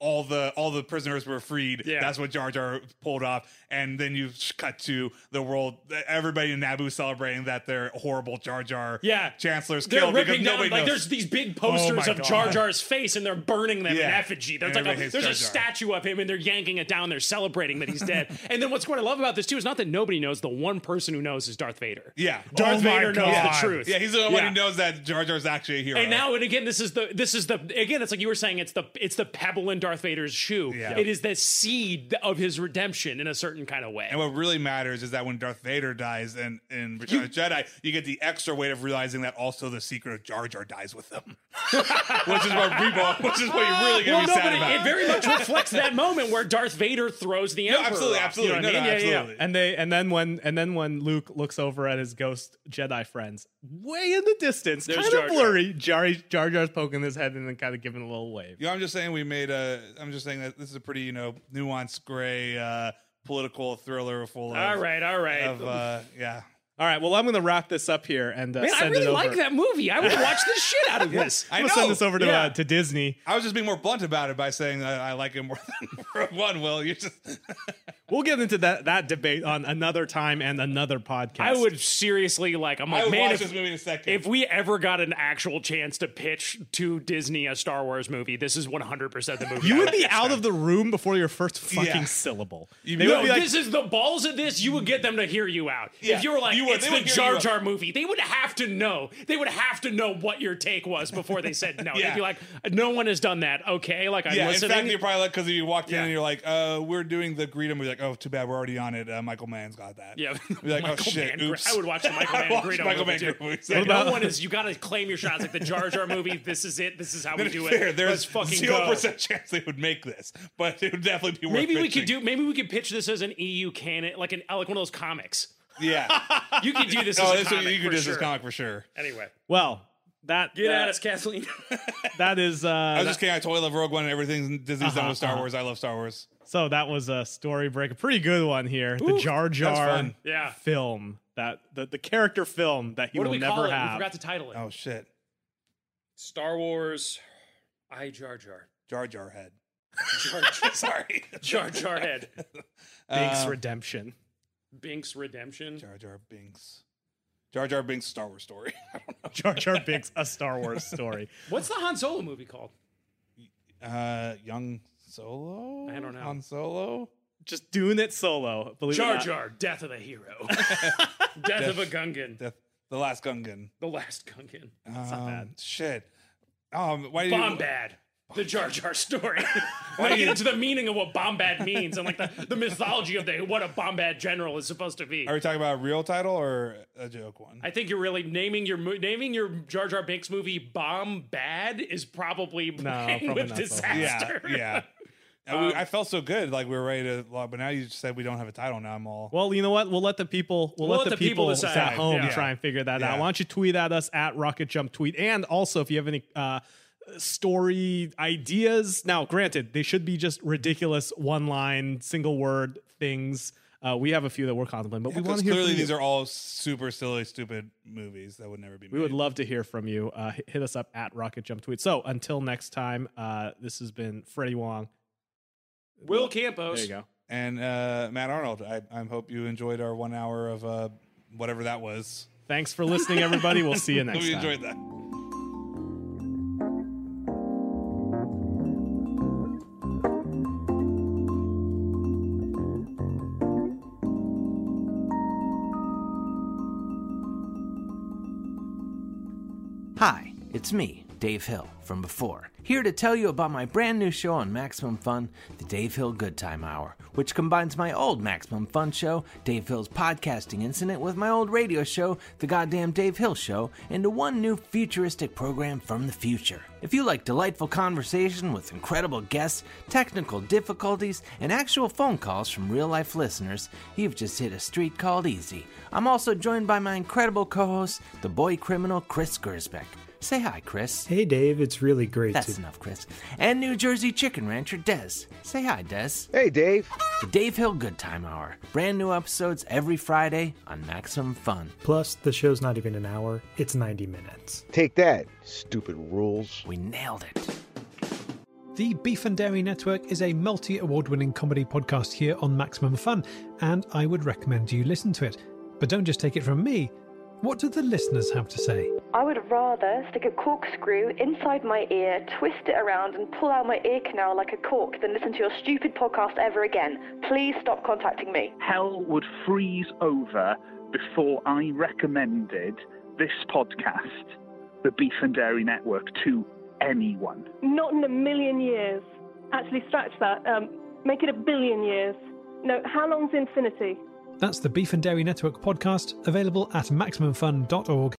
[SPEAKER 4] all the all the prisoners were freed.
[SPEAKER 5] Yeah.
[SPEAKER 4] That's what Jar Jar pulled off. And then you cut to the world, everybody in Naboo celebrating that their horrible Jar Jar
[SPEAKER 5] Yeah.
[SPEAKER 4] chancellor's
[SPEAKER 5] They're
[SPEAKER 4] killed because
[SPEAKER 5] ripping down,
[SPEAKER 4] nobody
[SPEAKER 5] like
[SPEAKER 4] knows.
[SPEAKER 5] there's these big
[SPEAKER 3] Oh
[SPEAKER 5] posters
[SPEAKER 3] my
[SPEAKER 5] of
[SPEAKER 3] God.
[SPEAKER 5] Jar Jar's face and they're burning them in
[SPEAKER 4] Yeah.
[SPEAKER 5] effigy. There's
[SPEAKER 4] And
[SPEAKER 5] like a,
[SPEAKER 4] everybody hates
[SPEAKER 5] there's a
[SPEAKER 4] Jar Jar.
[SPEAKER 5] statue of him and they're yanking it down. They're celebrating that he's dead. And then what's what I love about this too is not that nobody knows. The one person who knows is Darth Vader.
[SPEAKER 4] Yeah.
[SPEAKER 5] Darth
[SPEAKER 3] Oh my
[SPEAKER 5] Vader knows
[SPEAKER 3] God.
[SPEAKER 5] the truth.
[SPEAKER 4] Yeah, he's the only one
[SPEAKER 5] Yeah.
[SPEAKER 4] who knows that Jar Jar's actually a hero.
[SPEAKER 5] And now, and again, this is the this is the again. It's like you were saying. It's the it's the pebble in Darth Vader's shoe.
[SPEAKER 4] Yeah.
[SPEAKER 5] It is the seed of his redemption in a certain kind of way.
[SPEAKER 4] And what really matters is that when Darth Vader dies in, in Return of the Jedi, you get the extra weight of realizing that also the secret of Jar Jar dies with them. which is what Rebo, which is what you're really
[SPEAKER 5] well,
[SPEAKER 4] going to
[SPEAKER 5] no,
[SPEAKER 4] be sad
[SPEAKER 5] but it,
[SPEAKER 4] about.
[SPEAKER 5] it very much reflects that moment where Darth Vader throws the
[SPEAKER 4] No,
[SPEAKER 5] Emperor.
[SPEAKER 4] absolutely,
[SPEAKER 5] off,
[SPEAKER 4] absolutely.
[SPEAKER 5] You know what
[SPEAKER 4] No,
[SPEAKER 5] I
[SPEAKER 4] no,
[SPEAKER 5] mean? Yeah, yeah, yeah.
[SPEAKER 4] absolutely.
[SPEAKER 3] And they and then when and then when Luke looks over at his ghost Jedi friends, way in the distance,
[SPEAKER 5] There's
[SPEAKER 3] kind
[SPEAKER 5] Jar
[SPEAKER 3] of
[SPEAKER 5] Jar.
[SPEAKER 3] blurry, Jar Jar Jar's poking his head and then kind of giving a little wave.
[SPEAKER 4] You know, I'm just saying we made a. I'm just saying that this is a pretty, you know, nuanced, gray, uh, political thriller full of.
[SPEAKER 5] All right, all right.
[SPEAKER 4] Of uh, yeah.
[SPEAKER 3] All right, well, I'm going to wrap this up here and uh,
[SPEAKER 5] Man, I
[SPEAKER 3] send
[SPEAKER 5] really
[SPEAKER 3] it over.
[SPEAKER 5] like that movie. I would watch the shit out of this.
[SPEAKER 4] I
[SPEAKER 3] I'm
[SPEAKER 4] know.
[SPEAKER 3] going to send this over to
[SPEAKER 5] Yeah.
[SPEAKER 3] uh, to Disney.
[SPEAKER 4] I was just being more blunt about it by saying that I like it more than Rogue One. Will you just?
[SPEAKER 3] We'll get into that that debate on another time and another podcast.
[SPEAKER 5] I would seriously like. I'm
[SPEAKER 4] I
[SPEAKER 5] like,
[SPEAKER 4] would
[SPEAKER 5] man,
[SPEAKER 4] watch
[SPEAKER 5] if,
[SPEAKER 4] this movie in a second.
[SPEAKER 5] if we ever got an actual chance to pitch to Disney a Star Wars movie, this is one hundred percent the movie.
[SPEAKER 3] You
[SPEAKER 5] I
[SPEAKER 3] would be
[SPEAKER 5] pitch
[SPEAKER 3] out
[SPEAKER 5] them.
[SPEAKER 3] of the room before your first fucking
[SPEAKER 4] Yeah.
[SPEAKER 3] syllable.
[SPEAKER 4] You-
[SPEAKER 3] They
[SPEAKER 4] No,
[SPEAKER 3] would be
[SPEAKER 5] No,
[SPEAKER 3] like,
[SPEAKER 5] this is the balls of this. You would get them to hear you out.
[SPEAKER 4] Yeah,
[SPEAKER 5] If you were like,
[SPEAKER 4] you would.
[SPEAKER 5] it's
[SPEAKER 4] They
[SPEAKER 5] the
[SPEAKER 4] would hear
[SPEAKER 5] Jar
[SPEAKER 4] you out.
[SPEAKER 5] Jar movie, they would have to know. They would have to know what your take was before they said no.
[SPEAKER 4] Yeah.
[SPEAKER 5] They'd be like, no one has done that. Okay, like I'm
[SPEAKER 4] yeah, in
[SPEAKER 5] listening.
[SPEAKER 4] fact, you're probably like because you walked in
[SPEAKER 5] Yeah.
[SPEAKER 4] and you're like, uh, we're doing the Greedo movie. Like, oh, too bad, we're already on it. Uh, Michael Mann's got that.
[SPEAKER 5] yeah,
[SPEAKER 4] Be like, oh
[SPEAKER 5] Michael
[SPEAKER 4] shit,
[SPEAKER 5] Mann,
[SPEAKER 4] oops.
[SPEAKER 5] I would watch the Michael
[SPEAKER 4] I
[SPEAKER 5] Mann
[SPEAKER 4] watched
[SPEAKER 5] Greedo
[SPEAKER 4] Michael
[SPEAKER 5] movie
[SPEAKER 4] Mann
[SPEAKER 5] too.
[SPEAKER 4] movies.
[SPEAKER 5] Yeah,
[SPEAKER 4] What
[SPEAKER 5] no
[SPEAKER 3] about-
[SPEAKER 5] one is. You got to claim your shots. Like the Jar Jar movie. This is it. This is how we do
[SPEAKER 4] Fair,
[SPEAKER 5] it.
[SPEAKER 4] there's
[SPEAKER 5] Let's fucking
[SPEAKER 4] zero
[SPEAKER 5] go.
[SPEAKER 4] percent chance they would make this, but it would definitely be worth.
[SPEAKER 5] Maybe we
[SPEAKER 4] pitching.
[SPEAKER 5] could do. Maybe we could pitch this as an E U canon, like an like one of those comics.
[SPEAKER 4] Yeah.
[SPEAKER 5] You could do this
[SPEAKER 4] oh,
[SPEAKER 5] as a
[SPEAKER 4] this
[SPEAKER 5] comic
[SPEAKER 4] you could
[SPEAKER 5] for
[SPEAKER 4] do this
[SPEAKER 5] sure.
[SPEAKER 4] as comic for sure.
[SPEAKER 5] Anyway,
[SPEAKER 3] well, that
[SPEAKER 5] get
[SPEAKER 3] uh,
[SPEAKER 5] at us, Kathleen.
[SPEAKER 3] that is. Uh,
[SPEAKER 4] I was
[SPEAKER 3] that-
[SPEAKER 4] just kidding. I totally love Rogue One and everything Disney's done
[SPEAKER 3] Uh-huh,
[SPEAKER 4] with Star
[SPEAKER 3] uh-huh.
[SPEAKER 4] Wars. I love Star Wars.
[SPEAKER 3] So that was a story break, a pretty good one here. the Jar Jar
[SPEAKER 4] fun.
[SPEAKER 5] Yeah.
[SPEAKER 3] film, that the, the character film that he
[SPEAKER 5] What do
[SPEAKER 3] will
[SPEAKER 5] we
[SPEAKER 3] never
[SPEAKER 5] call it?
[SPEAKER 3] have.
[SPEAKER 5] We forgot to title it.
[SPEAKER 4] Oh shit,
[SPEAKER 5] Star Wars. I Jar Jar.
[SPEAKER 4] Jar Jar head.
[SPEAKER 5] Jar Jar.
[SPEAKER 4] Sorry,
[SPEAKER 5] Jar Jar head.
[SPEAKER 3] Binks
[SPEAKER 4] Uh,
[SPEAKER 3] Redemption.
[SPEAKER 5] Binks Redemption.
[SPEAKER 4] Jar Jar Binks. Jar Jar Binks Star Wars story. I don't know.
[SPEAKER 3] Jar Jar Binks, a Star Wars story.
[SPEAKER 5] What's the Han Solo movie called?
[SPEAKER 4] Uh, Young Solo.
[SPEAKER 5] I don't know.
[SPEAKER 4] Han Solo.
[SPEAKER 3] Just doing it solo. Believe it or
[SPEAKER 5] Jar
[SPEAKER 3] not.
[SPEAKER 5] Jar, Death of the Hero. Death of a Gungan.
[SPEAKER 4] Death, the Last Gungan.
[SPEAKER 5] The Last Gungan.
[SPEAKER 4] That's
[SPEAKER 3] not bad.
[SPEAKER 4] Shit. Um, why do you?
[SPEAKER 5] Bombad. The Jar Jar story. Why do you get into the meaning of what Bombad means and like the, the mythology of the what a Bombad general is supposed to be?
[SPEAKER 4] Are we talking about a real title or a joke one?
[SPEAKER 5] I think you're really naming your mo- naming your Jar Jar Binks movie Bombad is probably playing
[SPEAKER 3] probably
[SPEAKER 5] with
[SPEAKER 3] not so.
[SPEAKER 5] disaster.
[SPEAKER 4] yeah, yeah. And we, I felt so good, like we were ready to log, but now you just said we don't have a title. Now I'm all.
[SPEAKER 3] Well, you know what? We'll let the people. We'll, let, the people,
[SPEAKER 5] decide.
[SPEAKER 3] at home
[SPEAKER 5] Yeah.
[SPEAKER 3] try and figure that
[SPEAKER 4] Yeah.
[SPEAKER 3] out. Why don't you tweet at us at Rocket Jump Tweet, and also if you have any uh, story ideas. Now, granted, they should be just ridiculous one-line, single-word things. Uh, we have a few that we're contemplating, but we want
[SPEAKER 4] Because
[SPEAKER 3] to hear
[SPEAKER 4] clearly
[SPEAKER 3] from you.
[SPEAKER 4] these are all super silly, stupid movies that would never be made.
[SPEAKER 3] We would love to hear from you. Uh, hit- hit us up at Rocket Jump Tweet. So until next time, uh, this has been Freddie Wong.
[SPEAKER 5] Will Campos.
[SPEAKER 3] There you go.
[SPEAKER 4] And uh, Matt Arnold, I, I hope you enjoyed our one hour of uh, whatever that was.
[SPEAKER 3] Thanks for listening, everybody. We'll see you next
[SPEAKER 4] Hope you
[SPEAKER 3] time.
[SPEAKER 4] enjoyed that.
[SPEAKER 6] Hi, it's me, Dave Hill, from before, here to tell you about my brand new show on Maximum Fun, the Dave Hill Good Time Hour, which combines my old Maximum Fun show, Dave Hill's Podcasting Incident, with my old radio show, The Goddamn Dave Hill Show, into one new futuristic program from the future. If you like delightful conversation with incredible guests, technical difficulties, and actual phone calls from real-life listeners, you've just hit a street called easy. I'm also joined by my incredible co-host, the boy criminal Chris Gersbeck. Say hi, Chris.
[SPEAKER 7] Hey, Dave. It's really great
[SPEAKER 6] That's
[SPEAKER 7] to...
[SPEAKER 6] enough, Chris. And New Jersey chicken rancher Des. Say hi, Des.
[SPEAKER 8] Hey, Dave.
[SPEAKER 6] The Dave Hill Good Time Hour. Brand new episodes every Friday on Maximum Fun.
[SPEAKER 7] Plus, the show's not even an hour. It's ninety minutes.
[SPEAKER 8] Take that, stupid rules.
[SPEAKER 6] We nailed it.
[SPEAKER 8] The Beef and Dairy Network is a multi-award winning comedy podcast here on Maximum Fun, and I would recommend you listen to it. But don't just take it from me. What do the listeners have to say?
[SPEAKER 9] I would rather stick a corkscrew inside my ear, twist it around and pull out my ear canal like a cork than listen to your stupid podcast ever again. Please stop contacting me.
[SPEAKER 10] Hell would freeze over before I recommended this podcast, the Beef and Dairy Network, to anyone.
[SPEAKER 11] Not in a million years. Actually, scratch that. Um, make it a billion years. No, how long's infinity?
[SPEAKER 8] That's the Beef and Dairy Network podcast, available at maximum fun dot org